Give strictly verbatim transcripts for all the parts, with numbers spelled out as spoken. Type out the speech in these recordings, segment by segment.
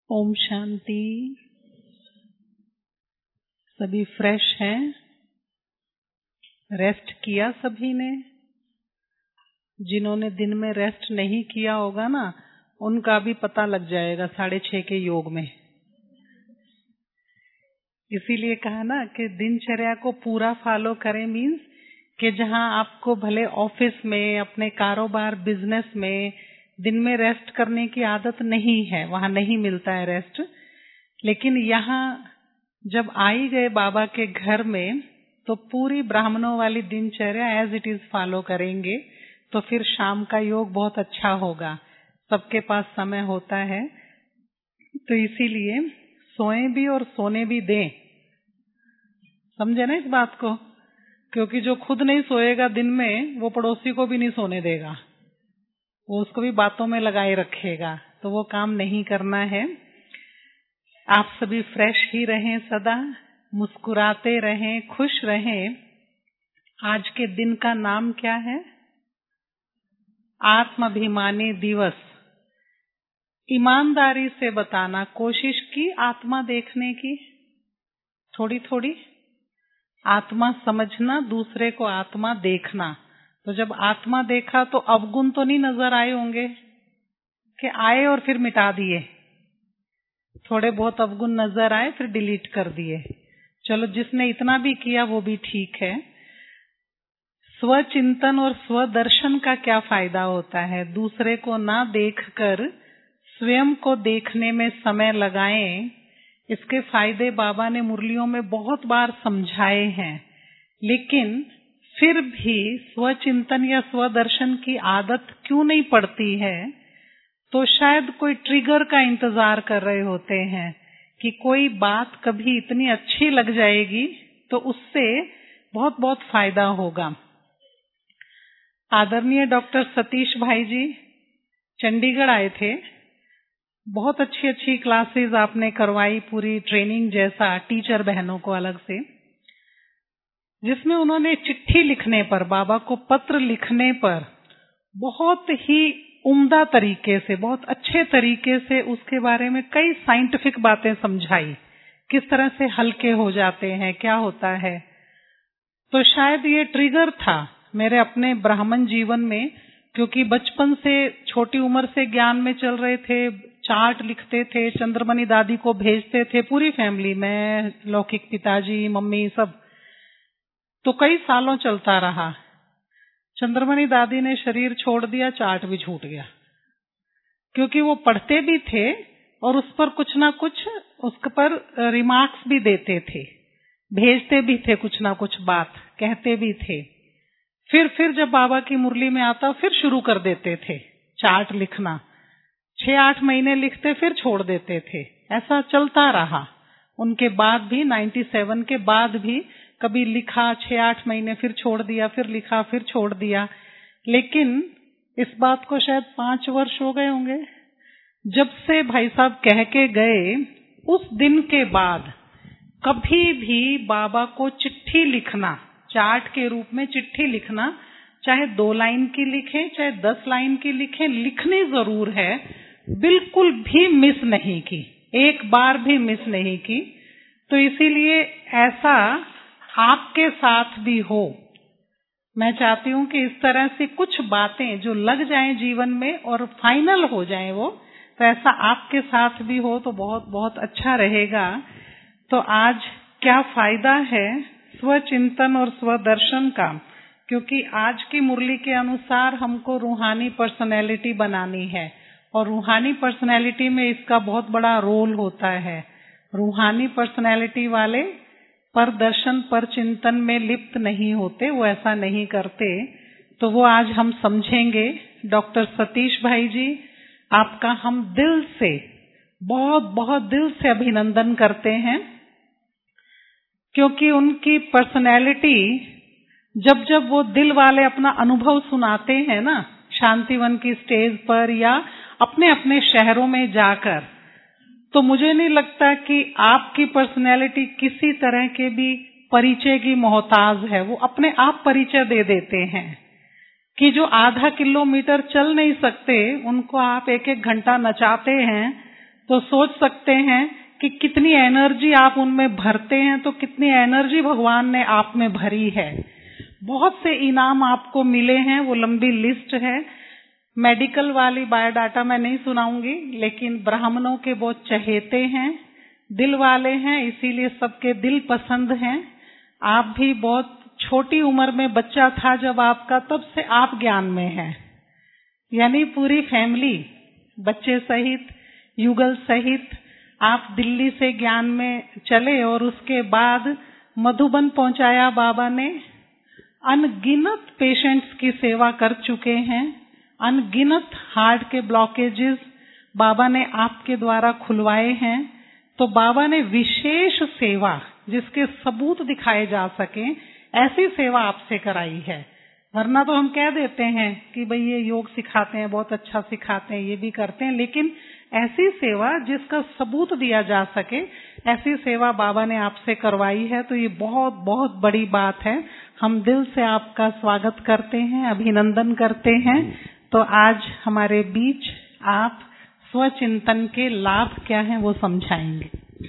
ओम शांति। सभी फ्रेश हैं? रेस्ट किया सभी ने? जिन्होंने दिन में रेस्ट नहीं किया होगा ना, उनका भी पता लग जाएगा साढ़े छह के योग में। इसीलिए कहा ना कि दिनचर्या को पूरा फॉलो करें, मीन्स कि जहां आपको भले ऑफिस में, अपने कारोबार, बिजनेस में दिन में रेस्ट करने की आदत नहीं है, वहां नहीं मिलता है रेस्ट, लेकिन यहाँ जब आई गए बाबा के घर में तो पूरी ब्राह्मणों वाली दिनचर्या एज इट इज फॉलो करेंगे, तो फिर शाम का योग बहुत अच्छा होगा। सबके पास समय होता है, तो इसीलिए सोएं भी और सोने भी दें। समझे ना इस बात को? क्योंकि जो खुद नहीं सोएगा दिन में, वो पड़ोसी को भी नहीं सोने देगा, वो उसको भी बातों में लगाए रखेगा, तो वो काम नहीं करना है। आप सभी फ्रेश ही रहें, सदा मुस्कुराते रहें, खुश रहें। आज के दिन का नाम क्या है? आत्माभिमानी दिवस। ईमानदारी से बताना, कोशिश की आत्मा देखने की, थोड़ी थोड़ी आत्मा समझना, दूसरे को आत्मा देखना। तो जब आत्मा देखा तो अवगुण तो नहीं नजर आए होंगे कि आए और फिर मिटा दिए। थोड़े बहुत अवगुण नजर आए, फिर डिलीट कर दिए। चलो, जिसने इतना भी किया वो भी ठीक है। स्वचिंतन और स्वदर्शन का क्या फायदा होता है? दूसरे को ना देखकर स्वयं को देखने में समय लगाएं। इसके फायदे बाबा ने मुरलियों में बहुत बार समझाए हैं, लेकिन फिर भी स्वचिंतन या स्वदर्शन की आदत क्यों नहीं पड़ती है? तो शायद कोई ट्रिगर का इंतजार कर रहे होते हैं कि कोई बात कभी इतनी अच्छी लग जाएगी तो उससे बहुत बहुत फायदा होगा। आदरणीय डॉक्टर सतीश भाई जी चंडीगढ़ आए थे। बहुत अच्छी अच्छी क्लासेस आपने करवाई, पूरी ट्रेनिंग जैसा, टीचर बहनों को अलग से, जिसमें उन्होंने चिट्ठी लिखने पर, बाबा को पत्र लिखने पर बहुत ही उम्दा तरीके से, बहुत अच्छे तरीके से उसके बारे में कई साइंटिफिक बातें समझाई, किस तरह से हल्के हो जाते हैं, क्या होता है। तो शायद ये ट्रिगर था मेरे अपने ब्राह्मण जीवन में, क्योंकि बचपन से, छोटी उम्र से ज्ञान में चल रहे थे, चार्ट लिखते थे, चंद्रमणि दादी को भेजते थे, पूरी फैमिली में, लौकिक पिताजी, मम्मी, सब। तो कई सालों चलता रहा। चंद्रमणि दादी ने शरीर छोड़ दिया, चार्ट भी छूट गया, क्योंकि वो पढ़ते भी थे और उस पर कुछ ना कुछ, उसके पर रिमार्क्स भी देते थे, भेजते भी थे, कुछ ना कुछ बात कहते भी थे। फिर फिर जब बाबा की मुरली में आता, फिर शुरू कर देते थे चार्ट लिखना। छह आठ महीने लिखते, फिर छोड़ देते थे। ऐसा चलता रहा। उनके बाद भी, सत्तानवे के बाद भी कभी लिखा छह आठ महीने, फिर छोड़ दिया, फिर लिखा, फिर छोड़ दिया। लेकिन इस बात को शायद पांच वर्ष हो गए होंगे जब से भाई साहब कह के गए। उस दिन के बाद कभी भी बाबा को चिट्ठी लिखना, चार्ट के रूप में चिट्ठी लिखना, चाहे दो लाइन की लिखें, चाहे दस लाइन की लिखें, लिखनी जरूर है। बिल्कुल भी मिस नहीं की, एक बार भी मिस नहीं की। तो इसीलिए ऐसा आपके साथ भी हो। मैं चाहती हूँ कि इस तरह से कुछ बातें जो लग जाएं जीवन में और फाइनल हो जाएं वो, तो ऐसा आपके साथ भी हो तो बहुत बहुत अच्छा रहेगा। तो आज क्या फायदा है स्वचिंतन और स्वदर्शन का? क्योंकि आज की मुरली के अनुसार हमको रूहानी पर्सनैलिटी बनानी है, और रूहानी पर्सनैलिटी में इसका बहुत बड़ा रोल होता है। रूहानी पर्सनैलिटी वाले पर दर्शन, पर चिंतन में लिप्त नहीं होते, वो ऐसा नहीं करते। तो वो आज हम समझेंगे। डॉक्टर सतीश भाई जी, आपका हम दिल से, बहुत बहुत दिल से अभिनंदन करते हैं, क्योंकि उनकी पर्सनैलिटी, जब जब वो दिल वाले अपना अनुभव सुनाते हैं ना, शांतिवन की स्टेज पर या अपने अपने शहरों में जाकर, तो मुझे नहीं लगता कि आपकी पर्सनैलिटी किसी तरह के भी परिचय की मोहताज है। वो अपने आप परिचय दे देते हैं कि जो आधा किलोमीटर चल नहीं सकते, उनको आप एक एक घंटा नचाते हैं, तो सोच सकते हैं कि कितनी एनर्जी आप उनमें भरते हैं, तो कितनी एनर्जी भगवान ने आप में भरी है। बहुत से इनाम आपको मिले हैं, वो लंबी लिस्ट है। मेडिकल वाली बायोडाटा मैं नहीं सुनाऊंगी, लेकिन ब्राह्मणों के बहुत चहेते हैं, दिल वाले हैं, इसीलिए सबके दिल पसंद हैं। आप भी बहुत छोटी उम्र में बच्चा था जब आपका, तब से आप ज्ञान में हैं, यानी पूरी फैमिली बच्चे सहित, युगल सहित आप दिल्ली से ज्ञान में चले और उसके बाद मधुबन पहुंचाया बाबा ने। अनगिनत पेशेंट्स की सेवा कर चुके हैं, अनगिनत हार्ट के ब्लॉकेजेस बाबा ने आपके द्वारा खुलवाए हैं। तो बाबा ने विशेष सेवा, जिसके सबूत दिखाए जा सके, ऐसी सेवा आपसे कराई है। वरना तो हम कह देते हैं कि भाई ये योग सिखाते हैं, बहुत अच्छा सिखाते हैं, ये भी करते हैं, लेकिन ऐसी सेवा जिसका सबूत दिया जा सके, ऐसी सेवा बाबा ने आपसे करवाई है। तो ये बहुत बहुत बड़ी बात है। हम दिल से आपका स्वागत करते हैं, अभिनंदन करते हैं। तो आज हमारे बीच आप स्वचिंतन के लाभ क्या हैं वो समझाएंगे।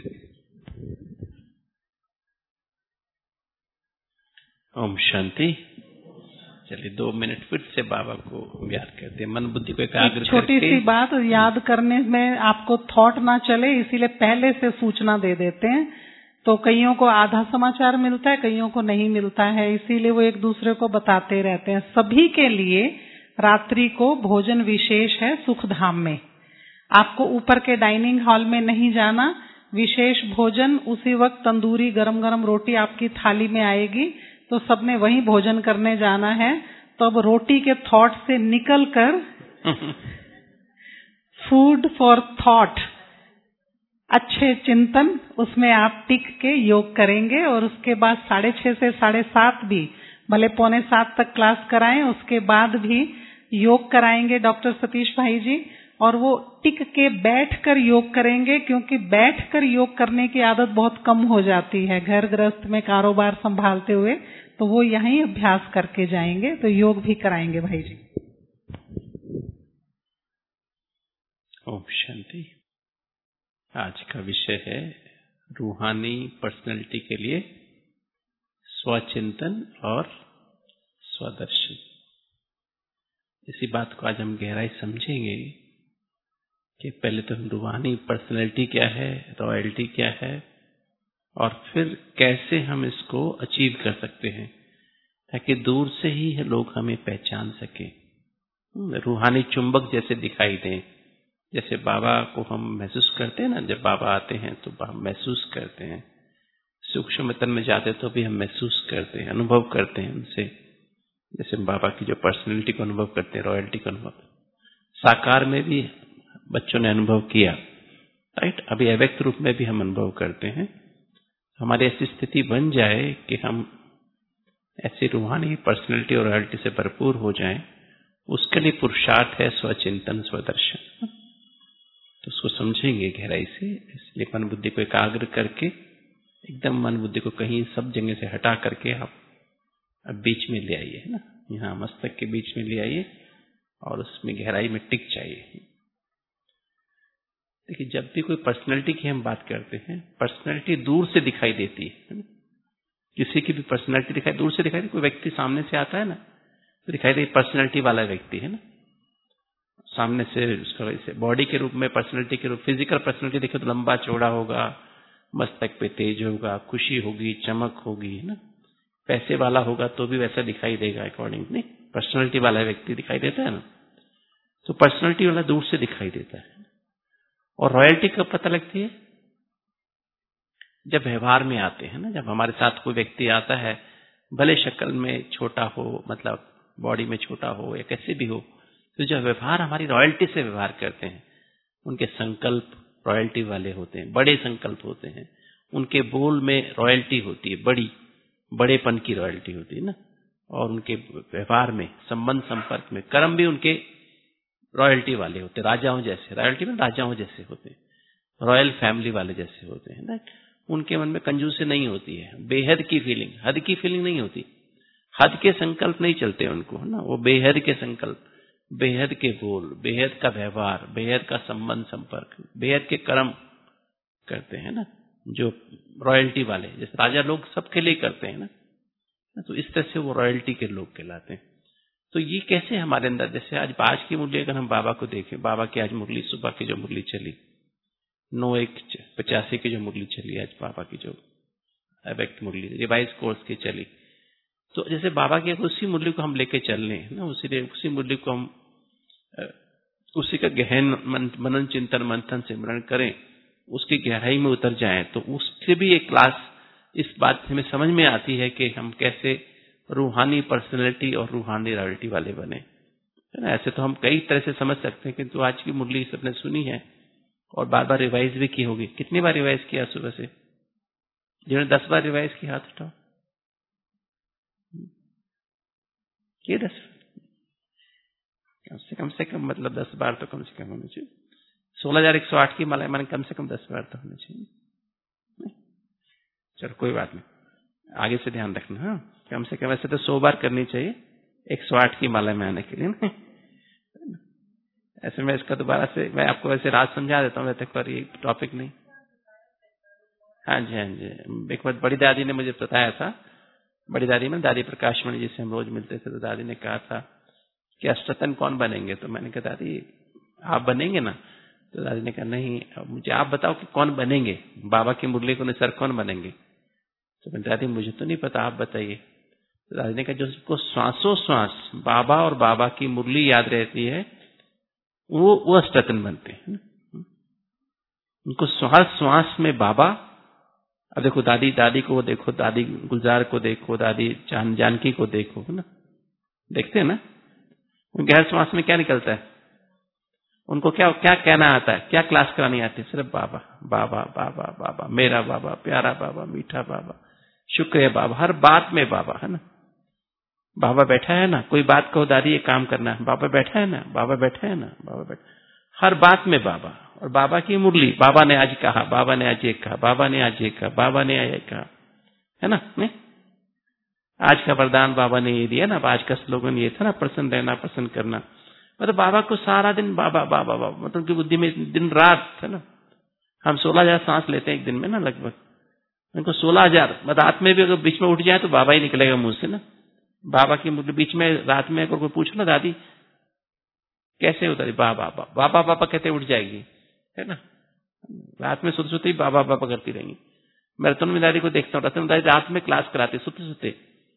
ओम शांति। चलिए दो मिनट फिर से बाबा को याद करते हैं, मन बुद्धि को एकाग्र करके। छोटी सी बात, याद करने में आपको थॉट ना चले, इसीलिए पहले से सूचना दे देते हैं। तो कईयों को आधा समाचार मिलता है, कईयों को नहीं मिलता है, इसीलिए वो एक दूसरे को बताते रहते हैं। सभी के लिए रात्रि को भोजन विशेष है सुखधाम में। आपको ऊपर के डाइनिंग हॉल में नहीं जाना, विशेष भोजन उसी वक्त तंदूरी गरम गरम रोटी आपकी थाली में आएगी, तो सबने वहीं भोजन करने जाना है। तो अब रोटी के थॉट से निकलकर फूड फॉर थॉट, अच्छे चिंतन, उसमें आप टिक के योग करेंगे। और उसके बाद साढ़े छह से साढ़े सात भी, भले पौने सात तक क्लास कराएं, उसके बाद भी योग कराएंगे डॉक्टर सतीश भाई जी। और वो टिक के बैठकर योग करेंगे, क्योंकि बैठकर योग करने की आदत बहुत कम हो जाती है घर गृहस्थ में कारोबार संभालते हुए। तो वो यहीं अभ्यास करके जाएंगे, तो योग भी कराएंगे भाई जी। ओम शांति। आज का विषय है रूहानी पर्सनैलिटी के लिए स्वचिंतन और स्वदर्शन। इसी बात को आज हम गहराई समझेंगे कि पहले तो हम रूहानी पर्सनैलिटी क्या है, रॉयल्टी क्या है, और फिर कैसे हम इसको अचीव कर सकते हैं ताकि दूर से ही लोग हमें पहचान सकें, रूहानी चुंबक जैसे दिखाई दें। जैसे बाबा को हम महसूस करते हैं ना, जब बाबा आते हैं तो हम महसूस करते हैं, सूक्ष्म तन में जाते तो भी हम महसूस करते हैं, अनुभव करते हैं उनसे। जैसे बाबा की जो पर्सनैलिटी को अनुभव करते हैं, रॉयल्टी को अनुभव, साकार में भी बच्चों ने अनुभव किया, राइट। अभी अव्यक्त रूप में भी हम अनुभव करते हैं। हमारी ऐसी स्थिति बन जाए कि हम ऐसी रूहानी पर्सनैलिटी और रॉयल्टी से भरपूर हो जाएं, उसके लिए पुरुषार्थ है स्वचिंतन स्वदर्शन। तो उसको समझेंगे गहराई से। इसलिए मन बुद्धि को एकाग्र करके, एकदम मन बुद्धि को कहीं सब जगह से हटा करके आप अब बीच में ले आइए, है ना, यहाँ मस्तक के बीच में ले आइए और उसमें गहराई में टिक जाइए। देखिए, जब भी कोई पर्सनैलिटी की हम बात करते हैं, पर्सनैलिटी दूर से दिखाई देती है। किसी की भी पर्सनैलिटी दिखाई दूर से दिखाई, कोई व्यक्ति सामने से आता है ना तो दिखाई दे पर्सनैलिटी वाला व्यक्ति है ना, सामने से उसका वैसे बॉडी के रूप में पर्सनैलिटी के रूप, फिजिकल पर्सनैलिटी देखे तो लंबा चौड़ा होगा, मस्तक पे तेज होगा, खुशी होगी, चमक होगी, है ना। पैसे वाला होगा तो भी वैसा दिखाई देगा अकॉर्डिंग, नहीं, पर्सनैलिटी वाला व्यक्ति दिखाई देता है ना। तो पर्सनैलिटी वाला दूर से दिखाई देता है। और रॉयल्टी कब पता लगती है? जब व्यवहार में आते हैं ना, जब हमारे साथ कोई व्यक्ति आता है, भले शक्ल में छोटा हो, मतलब बॉडी में छोटा हो या कैसे भी हो, तो जब व्यवहार हमारी रॉयल्टी से व्यवहार करते हैं, उनके संकल्प रॉयल्टी वाले होते हैं, बड़े संकल्प होते हैं, उनके बोल में रॉयल्टी होती है, बड़ी बड़ेपन की रॉयल्टी होती है ना। और उनके व्यवहार में, संबंध संपर्क में, कर्म भी उनके रॉयल्टी वाले होते हैं, राजाओं जैसे, रॉयल्टी में राजाओं जैसे होते हैं, रॉयल फैमिली वाले जैसे होते हैं ना। उनके मन में कंजूसी नहीं होती है, बेहद की फीलिंग, हद की फीलिंग नहीं होती, हद के संकल्प नहीं चलते उनको, है ना। वो बेहद के संकल्प, बेहद के बोल, बेहद का व्यवहार, बेहद का संबंध संपर्क, बेहद के कर्म करते हैं ना, जो रॉयल्टी वाले, जैसे राजा लोग सबके लिए करते हैं ना, तो इस तरह से वो रॉयल्टी के लोग कहलाते हैं। तो ये कैसे हमारे अंदर, जैसे आज आज की मुरली अगर हम बाबा को देखें, बाबा की आज मुरली, सुबह की जो मुरली चली, नौ एक पचासी की जो मुरली चली आज बाबा की, जो अवेक्ट मुरली रिवाइज कोर्स की चली, तो जैसे बाबा की उसी मुरली को हम लेके चल रहे हैं ना, उसी उसी मुरली को हम उसी का गहन मनन चिंतन मंथन सिमरण करें, उसकी गहराई में उतर जाएं, तो उसके भी एक क्लास इस बात से हमें समझ में आती है कि हम कैसे रूहानी पर्सनैलिटी और रूहानी रॉयल्टी वाले बने, है ना। ऐसे तो हम कई तरह से समझ सकते हैं, किंतु आज की मुरली सबने सुनी है और बार बार रिवाइज भी की होगी। कितनी बार रिवाइज किया सुबह से? जिन्होंने दस बार रिवाइज किया हाथ उठाओ। ये दस कम से कम से कम मतलब दस बार तो कम से कम होनी चाहिए। सोलह हजार एक सौ आठ की माला माने कम से कम दस बार तो होनी चाहिए। चलो कोई बात नहीं, आगे से ध्यान रखना। हाँ, कम से कम वैसे तो सौ बार करनी चाहिए एक सौ आठ की माला में आने के लिए ना। ऐसे में इसका दोबारा से मैं आपको वैसे राज समझा देता हूँ, वैसे पर ये टॉपिक नहीं। हाँ जी, हाँ जी, एक बार बड़ी दादी ने मुझे बताया था, बड़ी दादी में दादी प्रकाशमणि जी से हम रोज मिलते थे, तो दादी ने कहा था कि अष्टतन कौन बनेंगे, तो मैंने कहा दादी आप बनेंगे ना, तो दादी ने कहा नहीं, मुझे आप बताओ कि कौन बनेंगे, बाबा की मुरली को अनुसार कौन बनेंगे। तो मैंने दादी मुझे तो नहीं पता, आप बताइए। तो दादी ने कहा जो उसको श्वासों श्वास बाबा और बाबा की मुरली याद रहती है, वो वो अष्टतन बनते हैं। उनको हर श्वास में बाबा। अब देखो दादी दादी को देखो, दादी गुलजार को देखो, दादी जान जानकी को देखो, है ना, देखते हैं ना, उनके हर श्वास में क्या निकलता है, उनको क्या क्या कहना आता है, क्या क्लास करानी आती है, सिर्फ बाबा बाबा बाबा बाबा, मेरा बाबा, प्यारा बाबा, मीठा बाबा, शुक्र है बाबा, हर बात में बाबा, है ना। बाबा बैठा है ना, कोई बात कहो दादी ये काम करना है, बाबा बैठा है ना, बाबा बैठा है ना, बाबा बैठा, हर बात में बाबा। और बाबा की मुरली, बाबा ने आज कहा, बाबा ने आज ये कहा, बाबा ने आज ये कहा, बाबा ने आज ये कहा, है ना। नहीं, आज का वरदान बाबा ने ये दिया ना, आज का स्लोगन ये था ना, प्रसन्न रहना प्रसन्न करना। मतलब बाबा को सारा दिन बाबा बाबा बाबा, मतलब उनकी बुद्धि में दिन रात, है ना। हम सोलह हजार सांस लेते हैं एक दिन में ना लगभग, उनको सोलह हजार रात में भी अगर बीच में उठ जाए तो बाबा ही निकलेगा मुंह से ना। बाबा की मुरली बीच में रात में अगर कोई पूछो ना दादी कैसे उतरी, बाबा बाबा बाबा बाबा कहते उठ जाएगी, है ना। रात में सोते सोते ही बाबा बाबा करती रहेंगी। मैं रतन में दादी को देखता हूँ, रतन दादी रात में क्लास कराती, सोते सोते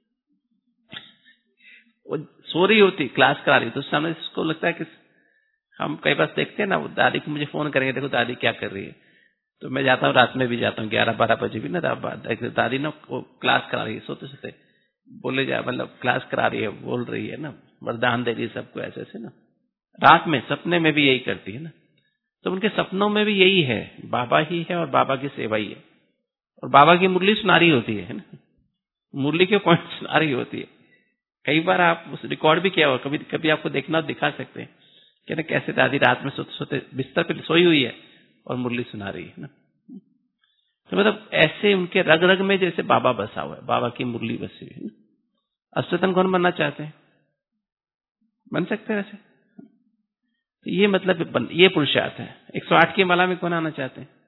वो सो रही होती, क्लास करा रही, तो सामने इसको लगता है कि हम कई बार देखते हैं ना, वो दादी को मुझे फोन करेंगे, देखो दादी क्या कर रही है, तो मैं जाता हूँ रात में भी जाता हूँ, ग्यारह बारह बजे भी ना, दादी ना वो क्लास करा रही है, सोते सोते बोले जा, मतलब क्लास करा रही है, बोल रही है ना, वरदान दे रही है सबको ऐसे ऐसे ना। रात में सपने में भी यही करती है ना, तो उनके सपनों में भी यही है, बाबा ही है और बाबा की सेवा ही है, और बाबा की मुरली सुना रही होती है ना, मुरली के पॉइंट सुना रही होती है। कई बार आप उस रिकॉर्ड भी किया हो, कभी कभी आपको देखना दिखा सकते हैं कि ना कैसे दादी रात में सोते सोते बिस्तर पे सोई हुई है और मुरली सुना रही है ना। तो मतलब ऐसे उनके रग रग में जैसे बाबा बसा हुआ है, बाबा की मुरली बसी हुई है। अष्टतन कौन बनना चाहते हैं, बन सकते हैं वैसे, तो ये मतलब ये पुरुषार्थ है। एक सौ आठ की माला में कौन आना चाहते हैं,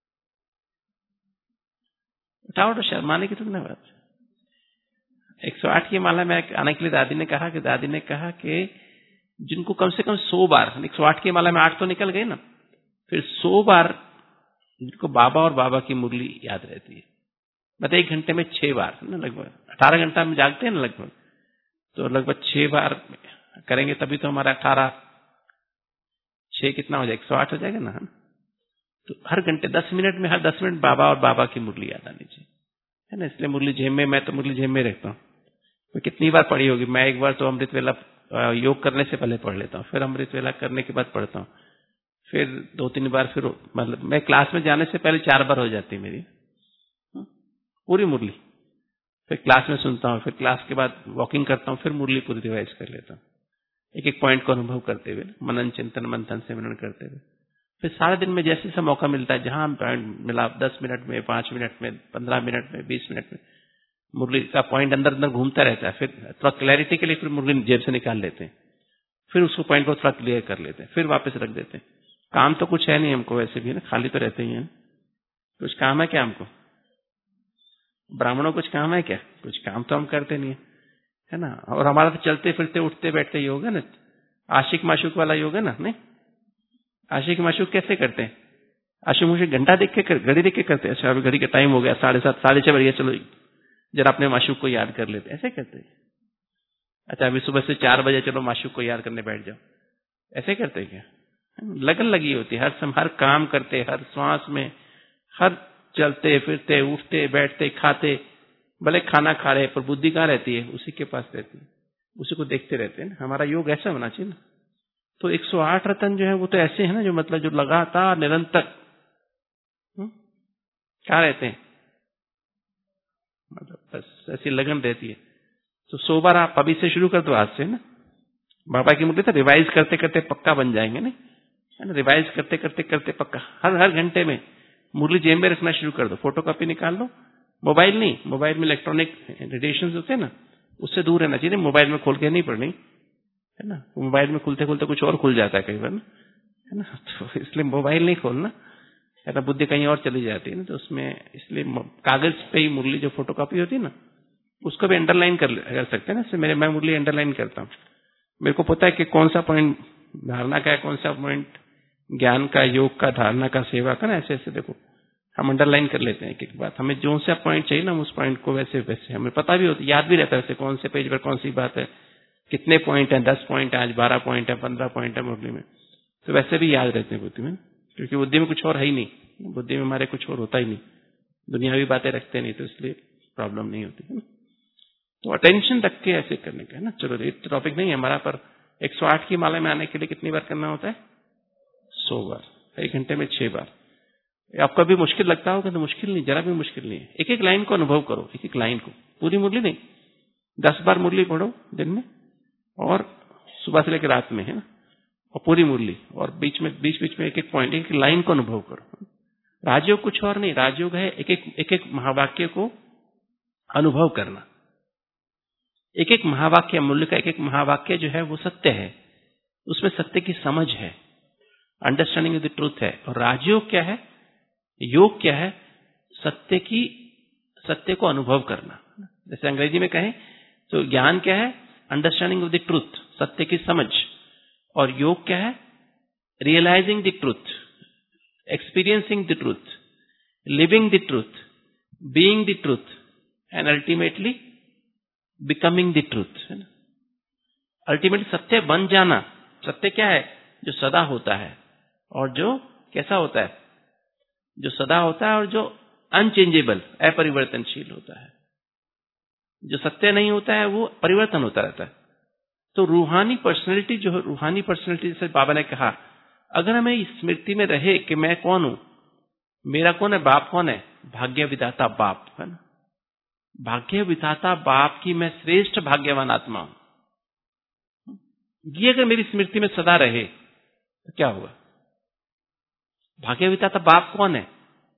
उठाओ, तो शर्माने की तो ना बात। एक सौ आठ की माला में आने के लिए दादी ने कहा कि दादी ने कहा कि जिनको कम से कम सौ बार, एक सौ आठ की माला में आठ तो निकल गए ना, फिर सौ बार जिनको बाबा और बाबा की मुरली याद रहती है, मतलब एक घंटे में छह बार ना, लगभग अठारह घंटा में जागते हैं ना लगभग, तो लगभग छह बार करेंगे तभी तो हमारा अठारह छह कितना हो जाएगा, एक सौ आठ हो जाएगा ना। तो हर घंटे दस मिनट में, हर दस मिनट बाबा और बाबा की मुरली याद आनी चाहिए, है ना। इसलिए मुरली जेब में, मैं तो मुरली जेब में रखता हूँ। तो कितनी बार पढ़ी होगी, मैं एक बार तो अमृत वेला योग करने से पहले पढ़ लेता हूँ, फिर अमृत वेला करने के बाद पढ़ता हूँ, फिर दो तीन बार, फिर मतलब मैं क्लास में जाने से पहले चार बार हो जाती है मेरी पूरी मुरली, फिर क्लास में सुनता हूँ, फिर क्लास के बाद वॉकिंग करता हूँ, फिर मुरली पूरी रिवाइज कर लेता हूँ, एक एक पॉइंट को अनुभव करते हुए, मनन चिंतन मंथन से मनन करते हुए। फिर सारे दिन में जैसे जैसा मौका मिलता है, जहां पॉइंट मिला, दस मिनट में, पांच मिनट में, पंद्रह मिनट में, बीस मिनट में, मुरली का पॉइंट अंदर अंदर घूमता रहता है। फिर थोड़ा क्लैरिटी के लिए फिर मुरली जेब से निकाल लेते हैं, फिर उसको पॉइंट को थोड़ा क्लियर कर लेते हैं, फिर वापस रख देते हैं। काम तो कुछ है नहीं हमको वैसे भी ना, खाली तो रहते ही हैं। कुछ काम है क्या हमको? ब्राह्मणों कुछ काम है क्या? कुछ काम तो हम करते नहीं है, है ना। और हमारा तो चलते फिरते उठते बैठते योग है ना, आशिक माशुक वाला योग है ना। नहीं, आशिक माशुक कैसे करते हैं? आशिक माशुक घंटा देख के, घड़ी देख के करते हैं। अच्छा अभी घड़ी का टाइम हो गया, साढ़े सात साढ़े छह बज गया, चलो जरा अपने माशुक को याद कर लेते, ऐसे करते हैं। अच्छा अभी सुबह से चार बजे, चलो माशुक को याद करने बैठ जाओ, ऐसे करते हैं क्या? लगन लगी होती है हर समय, हर काम करते, हर श्वास में, हर चलते फिरते उठते बैठते खाते, भले खाना खा रहे पर बुद्धि कहाँ रहती है? उसी के पास रहती है, उसी को देखते रहते हैं ना। हमारा योग ऐसा होना चाहिए ना। तो एक सौ आठ रतन जो है वो तो ऐसे है ना, जो मतलब जो लगातार निरंतर क्या रहते हैं, मतलब बस ऐसी लगन रहती है। तो सौ बार आप अभी से शुरू कर दो, आज से ना। बाबा की मुरली तो रिवाइज करते करते पक्का बन जाएंगे ना, है ना। रिवाइज करते करते करते पक्का हर हर घंटे में मुरली जेब में रखना शुरू कर दो, फोटो कॉपी निकाल लो। मोबाइल नहीं, मोबाइल में इलेक्ट्रॉनिक रेडिएशन होते हैं ना, उससे दूर रहना चाहिए। मोबाइल में खोल के नहीं पढ़नी, है ना। मोबाइल में खुलते खुलते कुछ और खुल जाता है कई बार ना, है ना। तो इसलिए मोबाइल नहीं खोलना, है ना। बुद्धि कहीं और चली जाती है ना, तो उसमें इसलिए कागज पे ही मुरली जो फोटो कॉपी होती है ना, उसको भी अंडरलाइन कर, कर सकते हैं ना। इससे मेरे मैं मुरली अंडरलाइन करता हूँ, मेरे को पता है कि कौन सा पॉइंट धारणा का है, कौन सा पॉइंट ज्ञान का, योग का, धारणा का, सेवा का ना। ऐसे ऐसे देखो हम अंडरलाइन कर लेते हैं एक एक बात। हमें जो सा पॉइंट चाहिए ना, उस पॉइंट को वैसे वैसे हमें पता भी होता है, याद भी रहता है वैसे कौन से पेज पर कौन सी बात है, कितने पॉइंट है, दस पॉइंट है आज, बारह पॉइंट है, पंद्रह पॉइंट है मुरली में, तो वैसे भी याद रहते हैं बुद्धि में। क्योंकि बुद्धि में कुछ और है ही नहीं, बुद्धि में हमारे कुछ और होता ही नहीं, दुनियावी बातें रखते नहीं, तो इसलिए प्रॉब्लम नहीं होती है। तो अटेंशन रख के ऐसे करने का है ना। चलो ये टॉपिक नहीं है हमारा, पर एक सौ आठ की माला में आने के लिए कितनी बार करना होता है? सौ बार, एक घंटे में छह बार। आपको अभी मुश्किल लगता होगा तो मुश्किल नहीं, जरा भी मुश्किल नहीं है। एक एक लाइन को अनुभव करो, एक एक लाइन को, पूरी मुरली नहीं। दस बार मुरली पढ़ो दिन में, और सुबह से लेकर रात में, है ना, और पूरी मुरली, और बीच में बीच बीच में एक एक पॉइंट, एक लाइन को अनुभव करो। राजयोग कुछ और नहीं, राजयोग है एक एक एक एक महावाक्य को अनुभव करना। एक एक महावाक्य, मूल्य का एक एक महावाक्य जो है वो सत्य है, उसमें सत्य की समझ है, अंडरस्टैंडिंग ऑफ द ट्रूथ है। और राजयोग क्या है, योग क्या है? सत्य की, सत्य को अनुभव करना। जैसे अंग्रेजी में कहें तो ज्ञान क्या है? अंडरस्टैंडिंग ऑफ द ट्रूथ, सत्य की समझ। और योग क्या है? Realising the truth, experiencing the truth, living the truth, being the truth, and ultimately becoming the truth, है ना। अल्टीमेटली सत्य बन जाना। सत्य क्या है? जो सदा होता है, और जो कैसा होता है? जो सदा होता है और जो अनचेंजेबल, अपरिवर्तनशील होता है। जो सत्य नहीं होता है वो परिवर्तन होता रहता है। तो रूहानी पर्सनैलिटी जो है, रूहानी पर्सनैलिटी, जैसे बाबा ने कहा, अगर हमें इस स्मृति में रहे कि मैं कौन हूं, मेरा कौन है, बाप कौन है? भाग्य विधाता बाप, है ना। भाग्य विधाता बाप की मैं श्रेष्ठ भाग्यवान आत्मा हूं, ये अगर मेरी स्मृति में सदा रहे तो क्या होगा? भाग्य विधाता बाप कौन है?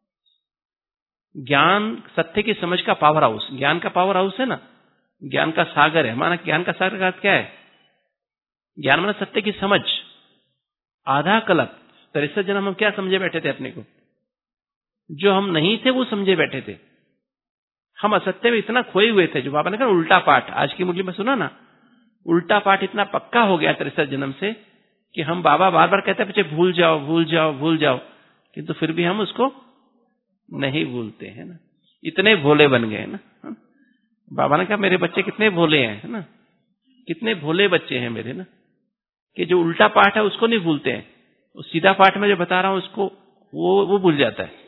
ज्ञान, सत्य की समझ का पावर हाउस, ज्ञान का पावर हाउस है ना, ज्ञान का सागर है। माना ज्ञान का सागर का अर्थ क्या है? ज्ञान माना सत्य की समझ। आधा कल्प, तिरसठ जन्म हम क्या समझे बैठे थे अपने को? जो हम नहीं थे वो समझे बैठे थे। हम असत्य में इतना खोए हुए थे, जो बाबा ने कहा उल्टा पाठ, आज की मुरली में सुना ना, उल्टा पाठ इतना पक्का हो गया तिरसठ जन्म से कि हम, बाबा बार बार कहते हैं बच्चे भूल जाओ भूल जाओ भूल जाओ, किंतु फिर भी हम उसको नहीं भूलते हैं ना। इतने भोले बन गए ना। बाबा ने कहा मेरे बच्चे कितने भोले हैं, है ना, कितने भोले बच्चे हैं मेरे ना, कि जो उल्टा पाठ है उसको नहीं भूलते हैं, उस सीधा पाठ में जो बता रहा हूं उसको वो वो भूल जाता है।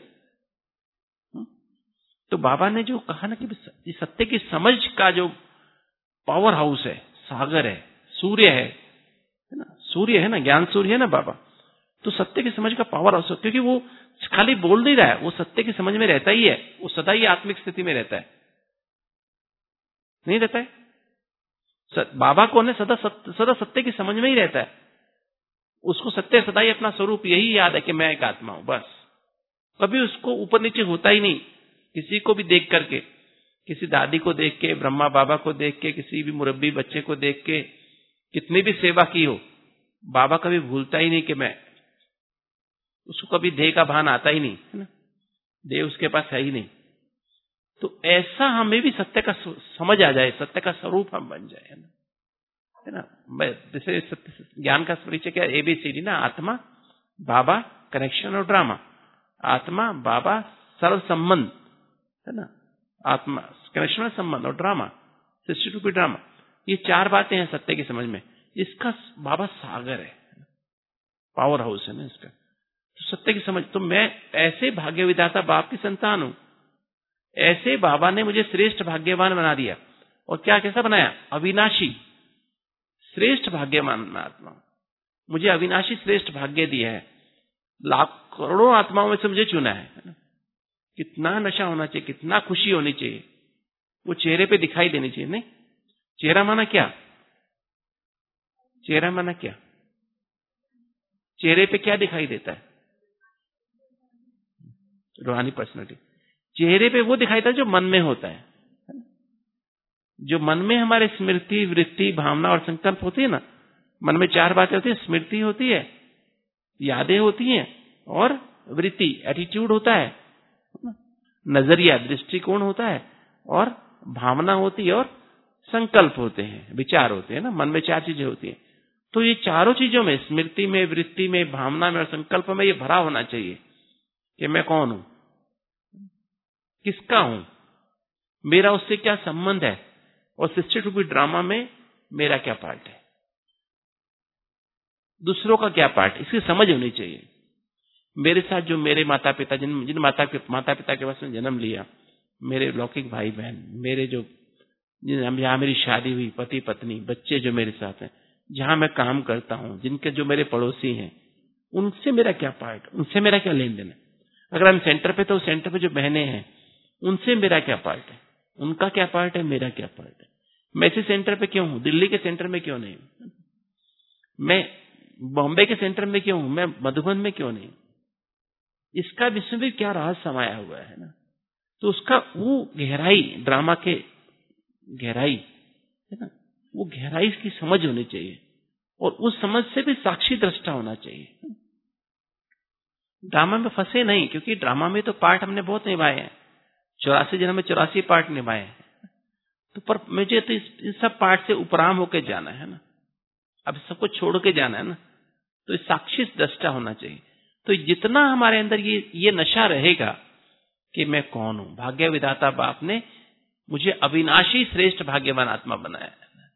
तो बाबा ने जो कहा ना कि सत्य की समझ का जो पावर हाउस है, सागर है, सूर्य है, है ना, सूर्य है ना, ज्ञान सूर्य है ना बाबा। तो सत्य की समझ का पावर हाउस, क्योंकि वो खाली बोल नहीं रहा है, वो सत्य की समझ में रहता ही है, वो सदा ही आत्मिक स्थिति में रहता है, नहीं रहता है। बाबा कौन है? सदा सत्य, सदा सत्य की समझ में ही रहता है। उसको सत्य सदा ही अपना स्वरूप यही याद है कि मैं एक आत्मा हूं, बस। कभी उसको ऊपर नीचे होता ही नहीं। किसी को भी देख करके, किसी दादी को देख के, ब्रह्मा बाबा को देख के, किसी भी मुरब्बी बच्चे को देख के, कितनी भी सेवा की हो, बाबा कभी भूलता ही नहीं कि मैं, उसको कभी देह का भान आता ही नहीं, है ना, देह उसके पास है ही नहीं। तो ऐसा हमें भी सत्य का समझ आ जाए, सत्य का स्वरूप हम बन जाए, है ना, है ना। जैसे सत्य ज्ञान का परिचय क्या, एबीसीडी ना, आत्मा, बाबा, कनेक्शन और ड्रामा। आत्मा, बाबा, सर्व संबंध, है ना, आत्मा, कनेक्शन और संबंध, और ड्रामा, सृष्टि रूपी ड्रामा। ये चार बातें हैं सत्य की समझ में। इसका बाबा सागर है, पावर हाउस है ना इसका। तो सत्य की समझ, तो मैं ऐसे भाग्य विधाता बाप की संतान हूं, ऐसे बाबा ने मुझे श्रेष्ठ भाग्यवान बना दिया। और क्या कैसा बनाया, अविनाशी श्रेष्ठ भाग्यवान आत्मा, मुझे अविनाशी श्रेष्ठ भाग्य दिया है, लाख करोड़ों आत्माओं में से मुझे चुना है। कितना नशा होना चाहिए, कितना खुशी होनी चाहिए, वो चेहरे पे दिखाई देनी चाहिए। नहीं, चेहरा माना क्या, चेहरा माना क्या, चेहरे पे क्या दिखाई देता है, रूहानी पर्सनालिटी। चेहरे पे वो दिखाई देता है जो मन में होता है, जो मन में हमारे स्मृति, वृत्ति, भावना और संकल्प होती है ना। मन में चार बातें होती है, स्मृति होती है, यादें होती हैं, और वृत्ति एटीट्यूड होता है, नजरिया दृष्टिकोण होता है, और भावना होती है, और संकल्प होते हैं, विचार होते हैं ना। मन में चार चीजें होती हैं। तो ये चारों चीजों में, स्मृति में, वृत्ति में, भावना में और संकल्प में, ये भरा होना चाहिए कि मैं कौन हूं, किसका हूं, मेरा उससे क्या संबंध है, और सृष्टि रूपी ड्रामा में मेरा क्या पार्ट है, दूसरों का क्या पार्ट, इसकी समझ होनी चाहिए। मेरे साथ जो मेरे माता पिता, जिन जिन माता के माता पिता के पास में जन्म लिया, मेरे लौकिक भाई बहन, मेरे जो जहां मेरी शादी हुई, पति पत्नी, बच्चे जो मेरे साथ हैं, जहां मैं काम करता हूं, जिनके जो मेरे पड़ोसी हैं, उनसे मेरा क्या पार्ट, उनसे मेरा क्या लेन देन है। अगर हम सेंटर पे, तो सेंटर पे जो बहनें हैं, उनसे मेरा क्या पार्ट है, उनका क्या पार्ट है, मेरा क्या पार्ट है। मैं इसी सेंटर पे क्यों हूं, दिल्ली के सेंटर में क्यों नहीं हूं, मैं बॉम्बे के सेंटर में क्यों हूं, मैं मधुबन में क्यों नहीं, इसका विश्व में क्या राज समाया हुआ है ना। तो उसका वो गहराई, ड्रामा के गहराई है ना, वो गहराई की समझ होनी चाहिए, और उस समझ से भी साक्षी दृष्टा होना चाहिए। ड्रामा में फंसे नहीं, क्योंकि ड्रामा में तो पार्ट हमने बहुत निभाए हैं, चौरासी जन्म में चौरासी पार्ट निभाए हैं। तो पर मुझे तो इस, इस सब पार्ट से उपराम होकर जाना है ना, अब सबको छोड़ के जाना है ना। तो इस साक्षी दृष्टा होना चाहिए। तो जितना हमारे अंदर ये ये नशा रहेगा कि मैं कौन हूं, भाग्य विधाता बाप ने मुझे अविनाशी श्रेष्ठ भाग्यवान आत्मा बनाया,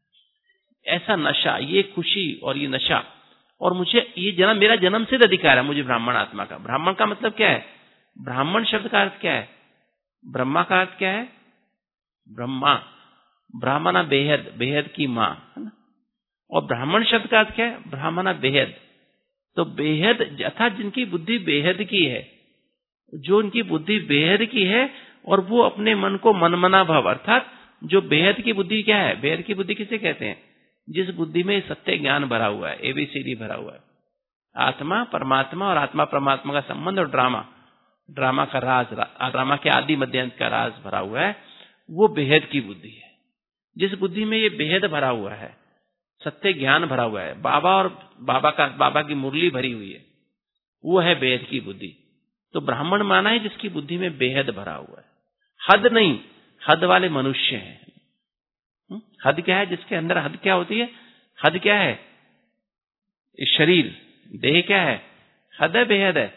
ऐसा नशा, ये खुशी और ये नशा, और मुझे ये जन्म, मेरा जन्म सिद्ध अधिकार है मुझे ब्राह्मण आत्मा का। ब्राह्मण का मतलब क्या है, ब्राह्मण शब्द का अर्थ क्या है, ब्रह्मा का अर्थ क्या है, ब्रह्मा, ब्राह्मणा बेहद, बेहद की मां, है ना। और ब्राह्मण शब्द का अर्थ क्या है, ब्राह्मणा बेहद। तो बेहद अर्थात जिनकी बुद्धि बेहद की है, जो उनकी बुद्धि बेहद की है, और वो अपने मन को मनमना भाव, अर्थात जो बेहद की बुद्धि क्या है, बेहद की बुद्धि किसे कहते हैं, जिस बुद्धि में सत्य ज्ञान भरा हुआ है, एबीसीडी भरा हुआ है, आत्मा परमात्मा और आत्मा परमात्मा का संबंध, और ड्रामा, ड्रामा का राज, ड्रामा के आदि मध्यांत का राज भरा हुआ है, वो बेहद की बुद्धि है। जिस बुद्धि में ये बेहद भरा हुआ है, सत्य ज्ञान भरा हुआ है, बाबा और बाबा का, बाबा की मुरली भरी हुई है, वो है बेहद की बुद्धि। तो ब्राह्मण माना है जिसकी बुद्धि में बेहद भरा हुआ है, हद नहीं, हद वाले मनुष्य हैं। हद क्या है, जिसके अंदर हद क्या होती है, हद क्या है, इस शरीर देह क्या है, हद है, बेहद है।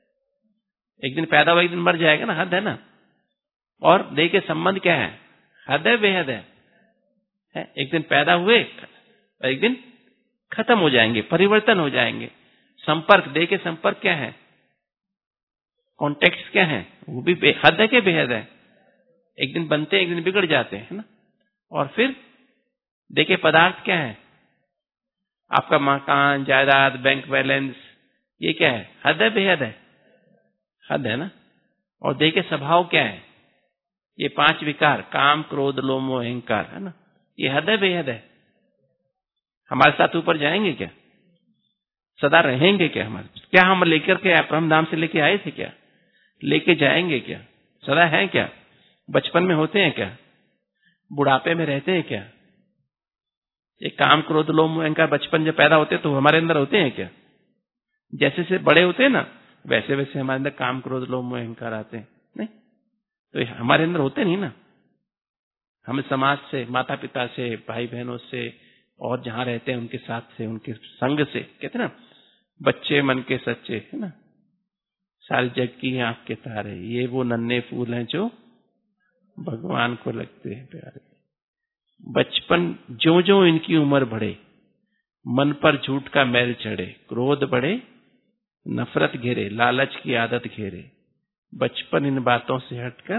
एक दिन पैदा हुआ, एक दिन मर जाएगा ना, हद है ना। और देह के संबंध क्या है, हद है, बेहद है, है? एक दिन पैदा हुए, एक दिन खत्म हो जाएंगे, परिवर्तन हो जाएंगे। संपर्क, देह के संपर्क क्या है, कॉन्टेक्ट क्या है, वो भी हद है के बेहद है। एक दिन बनते हैं, एक दिन बिगड़ जाते हैं, है ना। और फिर देखे पदार्थ क्या है, आपका मकान, जायदाद, बैंक बैलेंस, ये क्या है, हद है, बेहद है, हद है ना। और देखे स्वभाव क्या है, ये पांच विकार, काम, क्रोध, लोभ, मोह, अहंकार, है ना, ये हद है, बेहद है। हमारे साथ ऊपर जाएंगे क्या, सदा रहेंगे क्या, हमारे क्या हम लेकर के परमधाम से लेके आए थे क्या, लेके जाएंगे क्या, सदा है क्या, बचपन में होते हैं क्या, बुढ़ापे में रहते हैं क्या, ये काम क्रोध लोभ मोह अहंकार बचपन जब पैदा होते हैं तो हमारे अंदर होते हैं क्या? जैसे से बड़े होते हैं ना वैसे वैसे हमारे अंदर काम क्रोध लोभ मोह अहंकार आते हैं, नहीं? तो ये हमारे अंदर होते नहीं ना। हम समाज से, माता पिता से, भाई बहनों से और जहां रहते हैं उनके साथ से, उनके संग से, कहते हैं ना बच्चे मन के सच्चे, है ना, सारे जग की आंख के तारे, ये वो नन्हे फूल हैं जो भगवान को लगते हैं प्यारे। बचपन जो जो इनकी उम्र बढ़े, मन पर झूठ का मैल चढ़े, क्रोध बढ़े, नफरत घेरे, लालच की आदत घेरे, बचपन इन बातों से हटकर